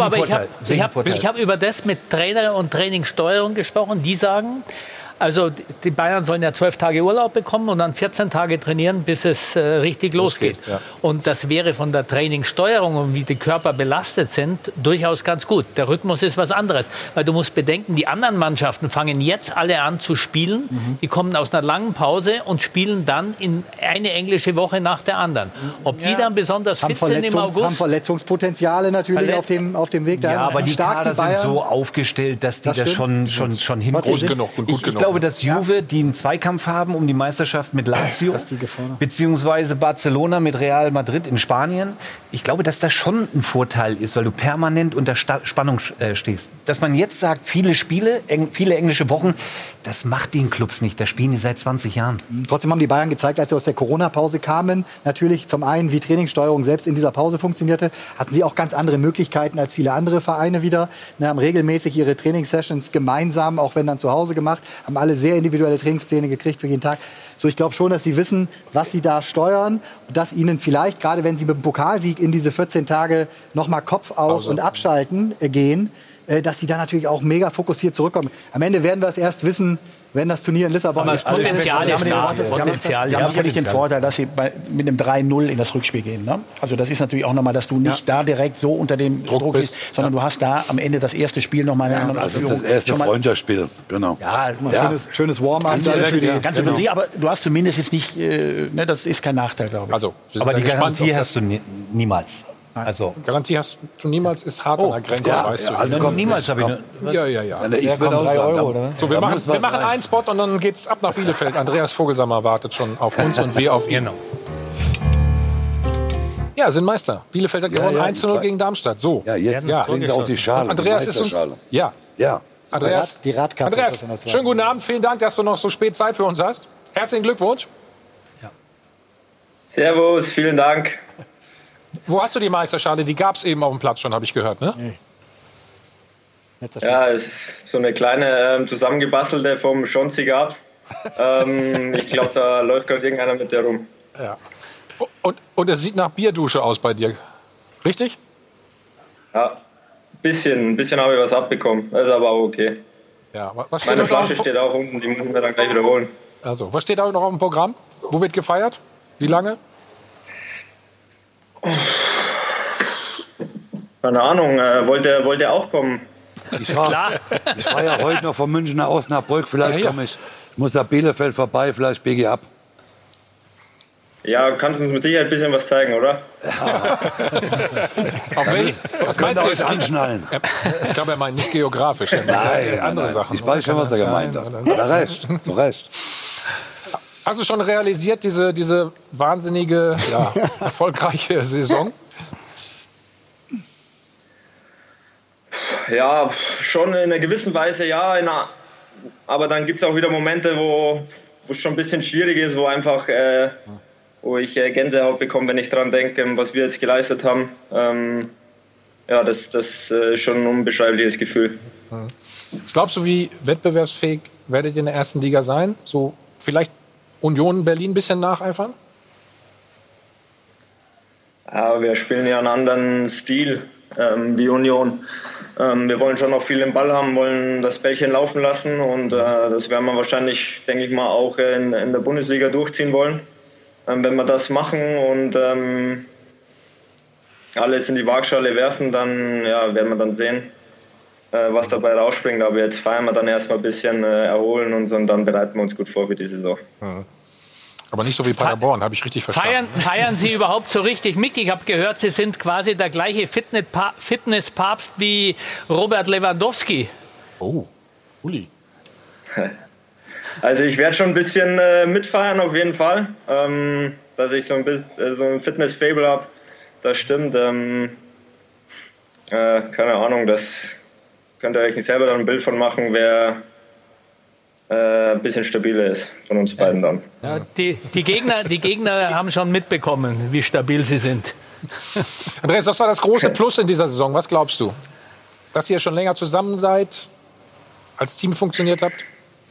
habe über das mit Trainer und Trainingssteuerung gesprochen. Die sagen, also die Bayern sollen ja 12 Tage Urlaub bekommen und dann 14 Tage trainieren, bis es richtig losgeht. Ja. Und das wäre von der Trainingssteuerung und wie die Körper belastet sind, durchaus ganz gut. Der Rhythmus ist was anderes. Weil du musst bedenken, die anderen Mannschaften fangen jetzt alle an zu spielen. Die kommen aus einer langen Pause und spielen dann in eine englische Woche nach der anderen. Ob die dann besonders fit sind im August? Haben Verletzungspotenziale natürlich auf dem Weg dahin. Ja, aber die Kader sind so aufgestellt, dass die das schon hinbekommen. Groß genug und gut genug. Ich glaube, dass Juve, die einen Zweikampf haben um die Meisterschaft mit Lazio, beziehungsweise Barcelona mit Real Madrid in Spanien, ich glaube, dass das schon ein Vorteil ist, weil du permanent unter Spannung stehst. Dass man jetzt sagt, viele Spiele, viele englische Wochen, das macht den Clubs nicht. Das spielen die seit 20 Jahren. Trotzdem haben die Bayern gezeigt, als sie aus der Corona-Pause kamen, natürlich zum einen, wie Trainingssteuerung selbst in dieser Pause funktionierte, hatten sie auch ganz andere Möglichkeiten als viele andere Vereine wieder. Haben regelmäßig ihre Trainingssessions gemeinsam, auch wenn dann zu Hause gemacht, haben alle sehr individuelle Trainingspläne gekriegt für jeden Tag. So, ich glaube schon, dass sie wissen, was sie da steuern, dass ihnen vielleicht, gerade wenn sie mit dem Pokalsieg in diese 14 Tage nochmal Kopf aus und abschalten gehen, dass sie da natürlich auch mega fokussiert zurückkommen. Am Ende werden wir es erst wissen, wenn das Turnier in Lissabon ist. Aber das Potenzial ist da. Sie haben sicherlich den Vorteil, dass sie mit einem 3-0 in das Rückspiel gehen. Ne? Also das ist natürlich auch nochmal, dass du nicht da direkt so unter dem Druck bist, sondern du hast da am Ende das erste Spiel nochmal eine andere Führung. Das ist das erste Freundschaftsspiel, genau. Ja, schönes Warm-up. Ganz für sie, aber du hast zumindest jetzt nicht, das ist kein Nachteil, glaube ich. Also, aber die Garantie hast du niemals. Also Garantie hast du niemals, ist hart an der Grenze, das weißt du. Also niemals habe ich Ja. Ich würde auch 3 Euro, oder? So, wir machen einen Spot und dann geht's ab nach Bielefeld. Andreas Vogelsammer wartet schon auf uns und wir auf ihn. Ja, sind Meister. Bielefeld hat gewonnen 1:0 gegen Darmstadt. So. Ja, jetzt kriegen sie auch die Schale. Andreas ist uns. Ja. Andreas, die Radkarte. Andreas, schönen guten Abend. Vielen Dank, dass du noch so spät Zeit für uns hast. Herzlichen Glückwunsch. Servus, vielen Dank. Wo hast du die Meisterschale? Die gab es eben auf dem Platz schon, habe ich gehört, ne? Ja, es ist so eine kleine zusammengebastelte vom Schonzi gab's. Ich glaube, da läuft gerade irgendeiner mit der rum. Ja. Und es sieht nach Bierdusche aus bei dir, richtig? Ja, ein bisschen habe ich was abbekommen, das ist aber auch okay. Ja, meine Flasche steht auch unten, die müssen wir dann gleich wiederholen. Also, was steht da noch auf dem Programm? Wo wird gefeiert? Wie lange? Keine Ahnung, wollte auch kommen. Ich war ja heute noch von München nach Osnabrück, vielleicht komme ich. Ich muss nach Bielefeld vorbei, vielleicht biege ich ab. Ja, kannst du uns mit Sicherheit ein bisschen was zeigen, oder? Ja. Was meinst du jetzt? Anschnallen. Ich glaube, er meint nicht geografisch. Nein, andere Sachen. Ich weiß schon, was er gemeint hat. Zu Recht. Hast du schon realisiert, diese wahnsinnige, erfolgreiche Saison? Ja, schon in einer gewissen Weise, ja. Aber dann gibt es auch wieder Momente, wo es schon ein bisschen schwierig ist, wo ich Gänsehaut bekomme, wenn ich daran denke, was wir jetzt geleistet haben. Das ist schon ein unbeschreibliches Gefühl. Was glaubst du, wie wettbewerbsfähig werdet ihr in der ersten Liga sein? So vielleicht Union Berlin ein bisschen nacheifern? Ja, wir spielen ja einen anderen Stil wie Union. Wir wollen schon noch viel im Ball haben, wollen das Bällchen laufen lassen und das werden wir wahrscheinlich, denke ich mal, auch in der Bundesliga durchziehen wollen. Wenn wir das machen und alles in die Waagschale werfen, dann werden wir dann sehen, was dabei rausspringt. Aber jetzt feiern wir dann erstmal ein bisschen, erholen uns und dann bereiten wir uns gut vor für die Saison. Ja. Aber nicht so wie Paderborn, habe ich richtig verstanden. Feiern Sie überhaupt so richtig mit? Ich habe gehört, Sie sind quasi der gleiche Fitnesspapst wie Robert Lewandowski. Oh, Uli. Also ich werde schon ein bisschen mitfeiern auf jeden Fall. Dass ich so ein Fitness-Fable habe, das stimmt. Keine Ahnung, das könnt ihr euch selber dann ein Bild von machen, wer ein bisschen stabiler ist von uns beiden dann. Ja, die Gegner haben schon mitbekommen, wie stabil sie sind. Andreas, was war das große Plus in dieser Saison? Was glaubst du? Dass ihr schon länger zusammen seid, als Team funktioniert habt?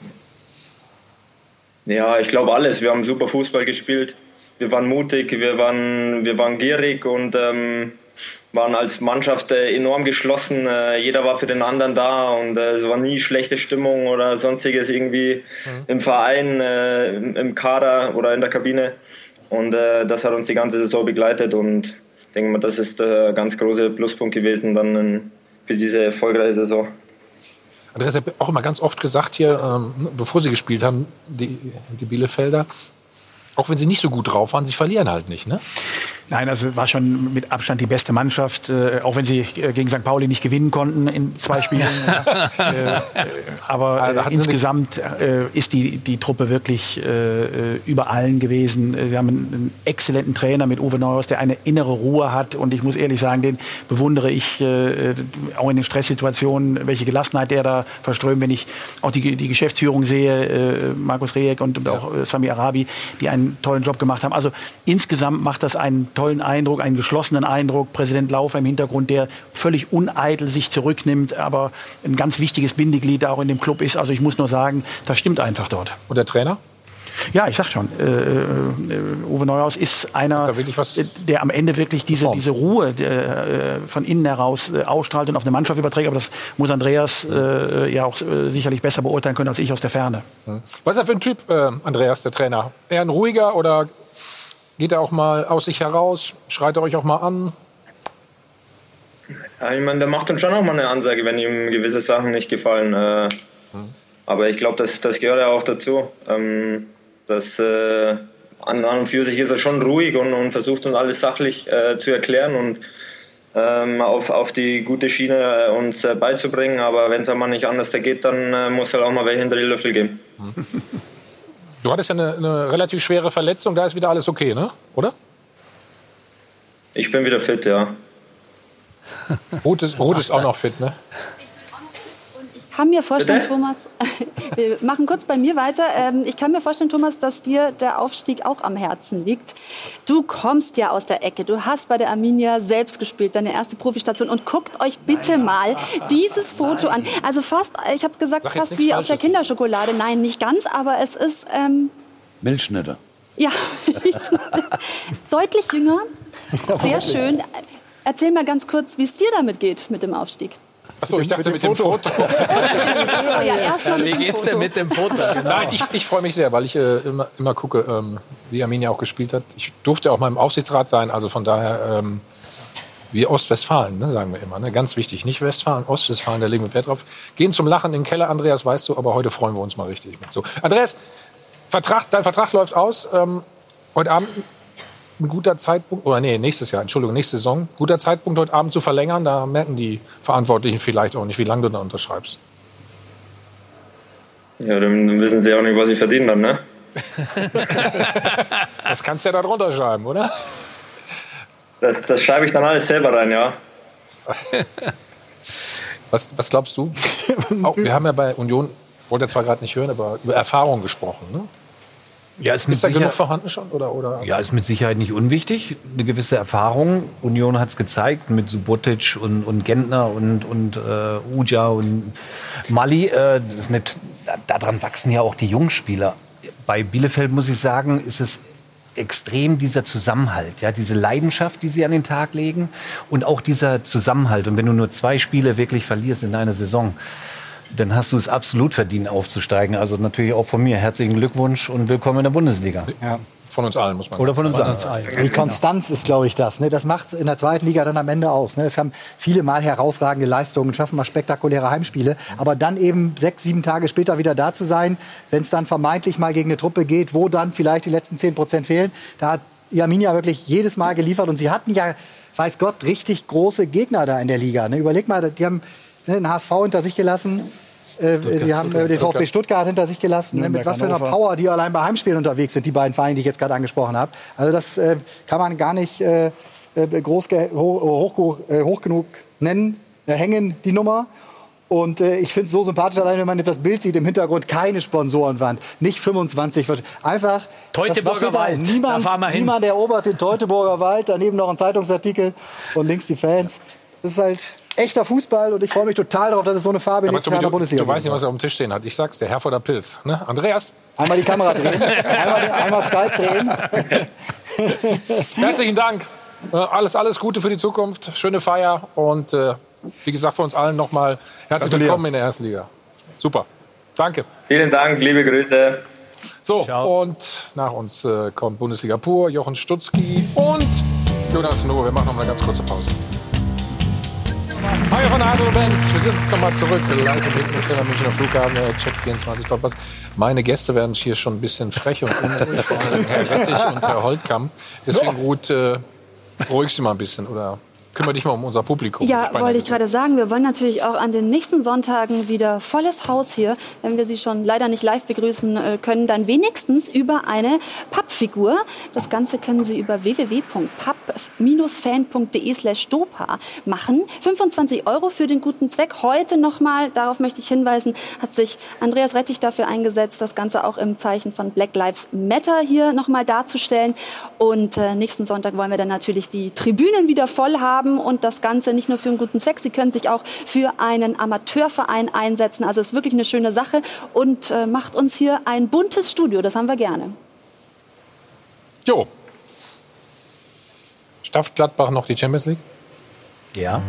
Ja, ich glaube alles. Wir haben super Fußball gespielt. Wir waren mutig, wir waren gierig und waren als Mannschaft enorm geschlossen. Jeder war für den anderen da und es war nie schlechte Stimmung oder sonstiges irgendwie im Verein, im Kader oder in der Kabine. Und das hat uns die ganze Saison begleitet und ich denke mal, das ist der ganz große Pluspunkt gewesen dann für diese erfolgreiche Saison. Andreas hat auch immer ganz oft gesagt hier, bevor Sie gespielt haben, die Bielefelder, auch wenn sie nicht so gut drauf waren, sie verlieren halt nicht, ne? Nein, also war schon mit Abstand die beste Mannschaft, auch wenn sie gegen St. Pauli nicht gewinnen konnten in 2 Spielen. Aber also insgesamt ist die Truppe wirklich über allen gewesen. Wir haben einen exzellenten Trainer mit Uwe Neuhaus, der eine innere Ruhe hat. Und ich muss ehrlich sagen, den bewundere ich auch in den Stresssituationen, welche Gelassenheit der da verströmt. Wenn ich auch die Geschäftsführung sehe, Markus Rejek und auch Sami Arabi, die einen tollen Job gemacht haben. Also insgesamt macht das einen tollen Eindruck, einen geschlossenen Eindruck. Präsident Laufer im Hintergrund, der völlig uneitel sich zurücknimmt, aber ein ganz wichtiges Bindeglied auch in dem Club ist. Also ich muss nur sagen, das stimmt einfach dort. Und der Trainer? Ja, ich sag schon, Uwe Neuhaus ist einer, der am Ende wirklich diese Ruhe von innen heraus ausstrahlt und auf eine Mannschaft überträgt. Aber das muss Andreas ja auch sicherlich besser beurteilen können als ich aus der Ferne. Was ist er für ein Typ, Andreas, der Trainer? Eher ein ruhiger oder geht er auch mal aus sich heraus? Schreit er euch auch mal an? Ja, ich meine, der macht dann schon auch mal eine Ansage, wenn ihm gewisse Sachen nicht gefallen. Aber ich glaube, das gehört ja auch dazu. An und für sich ist er schon ruhig und versucht uns alles sachlich zu erklären und auf die gute Schiene uns beizubringen. Aber wenn es einmal nicht anders geht, dann muss er auch mal welche hinter die Löffel geben. Du hattest ja eine relativ schwere Verletzung, da ist wieder alles okay, ne? Oder? Ich bin wieder fit, ja. Ruth ist auch noch fit, ne? Ich kann mir vorstellen, Thomas, wir machen kurz bei mir weiter. Ich kann mir vorstellen, Thomas, dass dir der Aufstieg auch am Herzen liegt. Du kommst ja aus der Ecke. Du hast bei der Arminia selbst gespielt, deine erste Profistation. Und guckt euch bitte mal dieses Foto an. Also fast, ich habe gesagt, fast wie auf der Kinderschokolade. Nein, nicht ganz, aber es ist... Milchschnitte. Ja, deutlich jünger. Sehr schön. Erzähl mal ganz kurz, wie es dir damit geht mit dem Aufstieg. Achso, ich dachte mit dem Foto. Wie geht's denn mit dem Foto? Genau. Nein, ich freue mich sehr, weil ich immer gucke, wie Arminia auch gespielt hat. Ich durfte auch mal im Aufsichtsrat sein, also von daher wie Ostwestfalen, ne, sagen wir immer. Ne? Ganz wichtig, nicht Westfalen, Ostwestfalen, da legen wir Wert drauf. Gehen zum Lachen in den Keller, Andreas, weißt du, aber heute freuen wir uns mal richtig mit. So, Andreas, dein Vertrag läuft aus. Heute Abend ein guter Zeitpunkt, oder nee, nächste Saison, guter Zeitpunkt heute Abend zu verlängern, da merken die Verantwortlichen vielleicht auch nicht, wie lange du da unterschreibst. Ja, dann wissen sie auch nicht, was ich verdiene dann, ne? Das kannst du ja da drunter schreiben, oder? Das schreibe ich dann alles selber rein, ja. Was glaubst du? Wir haben ja bei Union, wollte zwar gerade nicht hören, aber über Erfahrung gesprochen, ne? Ja, ist da genug vorhanden schon? Oder? Ja, ist mit Sicherheit nicht unwichtig. Eine gewisse Erfahrung. Union hat es gezeigt mit Subotic und Gentner und Uja und Mali. Daran wachsen ja auch die Jungspieler. Bei Bielefeld, muss ich sagen, ist es extrem dieser Zusammenhalt, ja, diese Leidenschaft, die sie an den Tag legen und auch dieser Zusammenhalt. Und wenn du nur 2 Spiele wirklich verlierst in einer Saison, dann hast du es absolut verdient, aufzusteigen. Also natürlich auch von mir herzlichen Glückwunsch und willkommen in der Bundesliga. Ja. Von uns allen, muss man Oder von uns allen. Die Konstanz ist, glaube ich, das. Ne? Das macht es in der zweiten Liga dann am Ende aus. Ne? Es haben viele mal herausragende Leistungen, schaffen mal spektakuläre Heimspiele. Aber dann eben 6, 7 Tage später wieder da zu sein, wenn es dann vermeintlich mal gegen eine Truppe geht, wo dann vielleicht die letzten 10% fehlen. Da hat Arminia wirklich jedes Mal geliefert. Und sie hatten ja, weiß Gott, richtig große Gegner da in der Liga. Ne? Überleg mal, die haben den HSV hinter sich gelassen. Die haben den VfB Stuttgart hinter sich gelassen. Mit was für einer Power die allein bei Heimspielen unterwegs sind, die beiden Vereine, die ich jetzt gerade angesprochen habe. Also das kann man gar nicht hoch genug nennen, hängen, die Nummer. Und ich finde es so sympathisch, allein wenn man jetzt das Bild sieht, im Hintergrund keine Sponsorenwand, nicht 25. Einfach Teutoburger Wald. Niemand erobert den Teutoburger Wald, daneben noch ein Zeitungsartikel und links die Fans. Das ist halt echter Fußball und ich freue mich total darauf, dass es so eine Farbe nächstes Jahr in der Bundesliga gibt. Du weißt nicht, was er auf dem Tisch stehen hat. Ich sag's, der Herforder Pilz. Ne? Andreas? Einmal die Kamera drehen, einmal Skype drehen. Herzlichen Dank. Alles Gute für die Zukunft. Schöne Feier und wie gesagt, von uns allen nochmal herzlich willkommen in der ersten Liga. Super. Danke. Vielen Dank, liebe Grüße. So, und nach uns kommt Bundesliga pur, Jochen Stutzki und Jonas Noah. Wir machen noch mal eine ganz kurze Pause. Hi von Adel und Band. Wir sind nochmal zurück. Live im Hinten Münchner Flughafen, Check 24 Doppers. Meine Gäste werden hier schon ein bisschen frech und unruhig, vor allem Herr Rettich und Herr Holtkamp. Deswegen Ruth, beruhig Sie mal ein bisschen oder kümmere dich mal um unser Publikum. Ja, wollte ich gerade sagen, wir wollen natürlich auch an den nächsten Sonntagen wieder volles Haus hier. Wenn wir Sie schon leider nicht live begrüßen können, dann wenigstens über eine Pappfigur. Das Ganze können Sie über www.papp-fan.de/dopa machen. 25 € für den guten Zweck. Heute nochmal, darauf möchte ich hinweisen, hat sich Andreas Rettich dafür eingesetzt, das Ganze auch im Zeichen von Black Lives Matter hier nochmal darzustellen. Und nächsten Sonntag wollen wir dann natürlich die Tribünen wieder voll haben. Und das Ganze nicht nur für einen guten Zweck, Sie können sich auch für einen Amateurverein einsetzen. Also es ist wirklich eine schöne Sache und macht uns hier ein buntes Studio, das haben wir gerne. Jo. Schafft Gladbach noch die Champions League? Ja.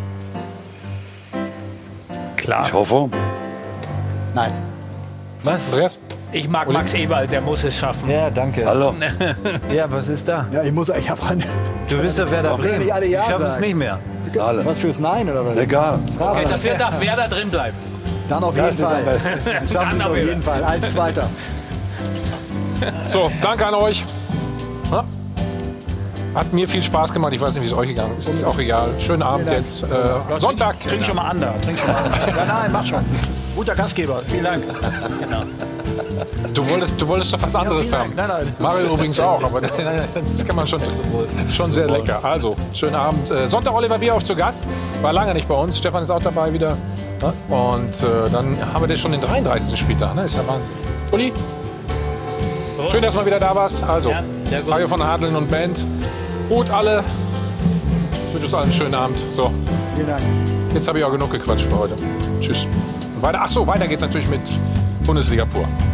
Klar. Ich hoffe. Nein. Was? Andreas? Ich mag Max Eberl, der muss es schaffen. Ja, danke. Hallo. Ja, was ist da? Ja, ich habe eine. Du bist doch Werder Bremen. Nicht alle Ja ich schaffe es sagen. nicht mehr. Alle. Was fürs Nein oder was? Egal. Okay, dafür darf Werder drin bleiben. Dann auf jeden Fall. Dann schaffen wir es auf jeden Fall. Als Zweiter. So, danke an euch. Ja. Hat mir viel Spaß gemacht. Ich weiß nicht, wie es euch gegangen ist. Ist auch egal. Schönen Abend jetzt. Sonntag. Trink schon mal an da. Ja, nein, mach schon. Guter Gastgeber. Vielen Dank. Genau. Du wolltest doch was anderes haben. Nein. Mario übrigens auch, aber das kann man schon sehr lecker. Also, schönen Abend. Sonntag Oliver Bierhoff zu Gast. War lange nicht bei uns. Stefan ist auch dabei wieder. Und dann haben wir schon den 33. Spieltag. Ne? Ist ja Wahnsinn. Uli, schön, dass du mal wieder da warst. Also, Mario von Hadeln und Band. Gut alle. Ich wünsche uns allen einen schönen Abend. So. Vielen Dank. Jetzt habe ich auch genug gequatscht für heute. Tschüss. Und weiter geht's natürlich mit Bundesliga pur.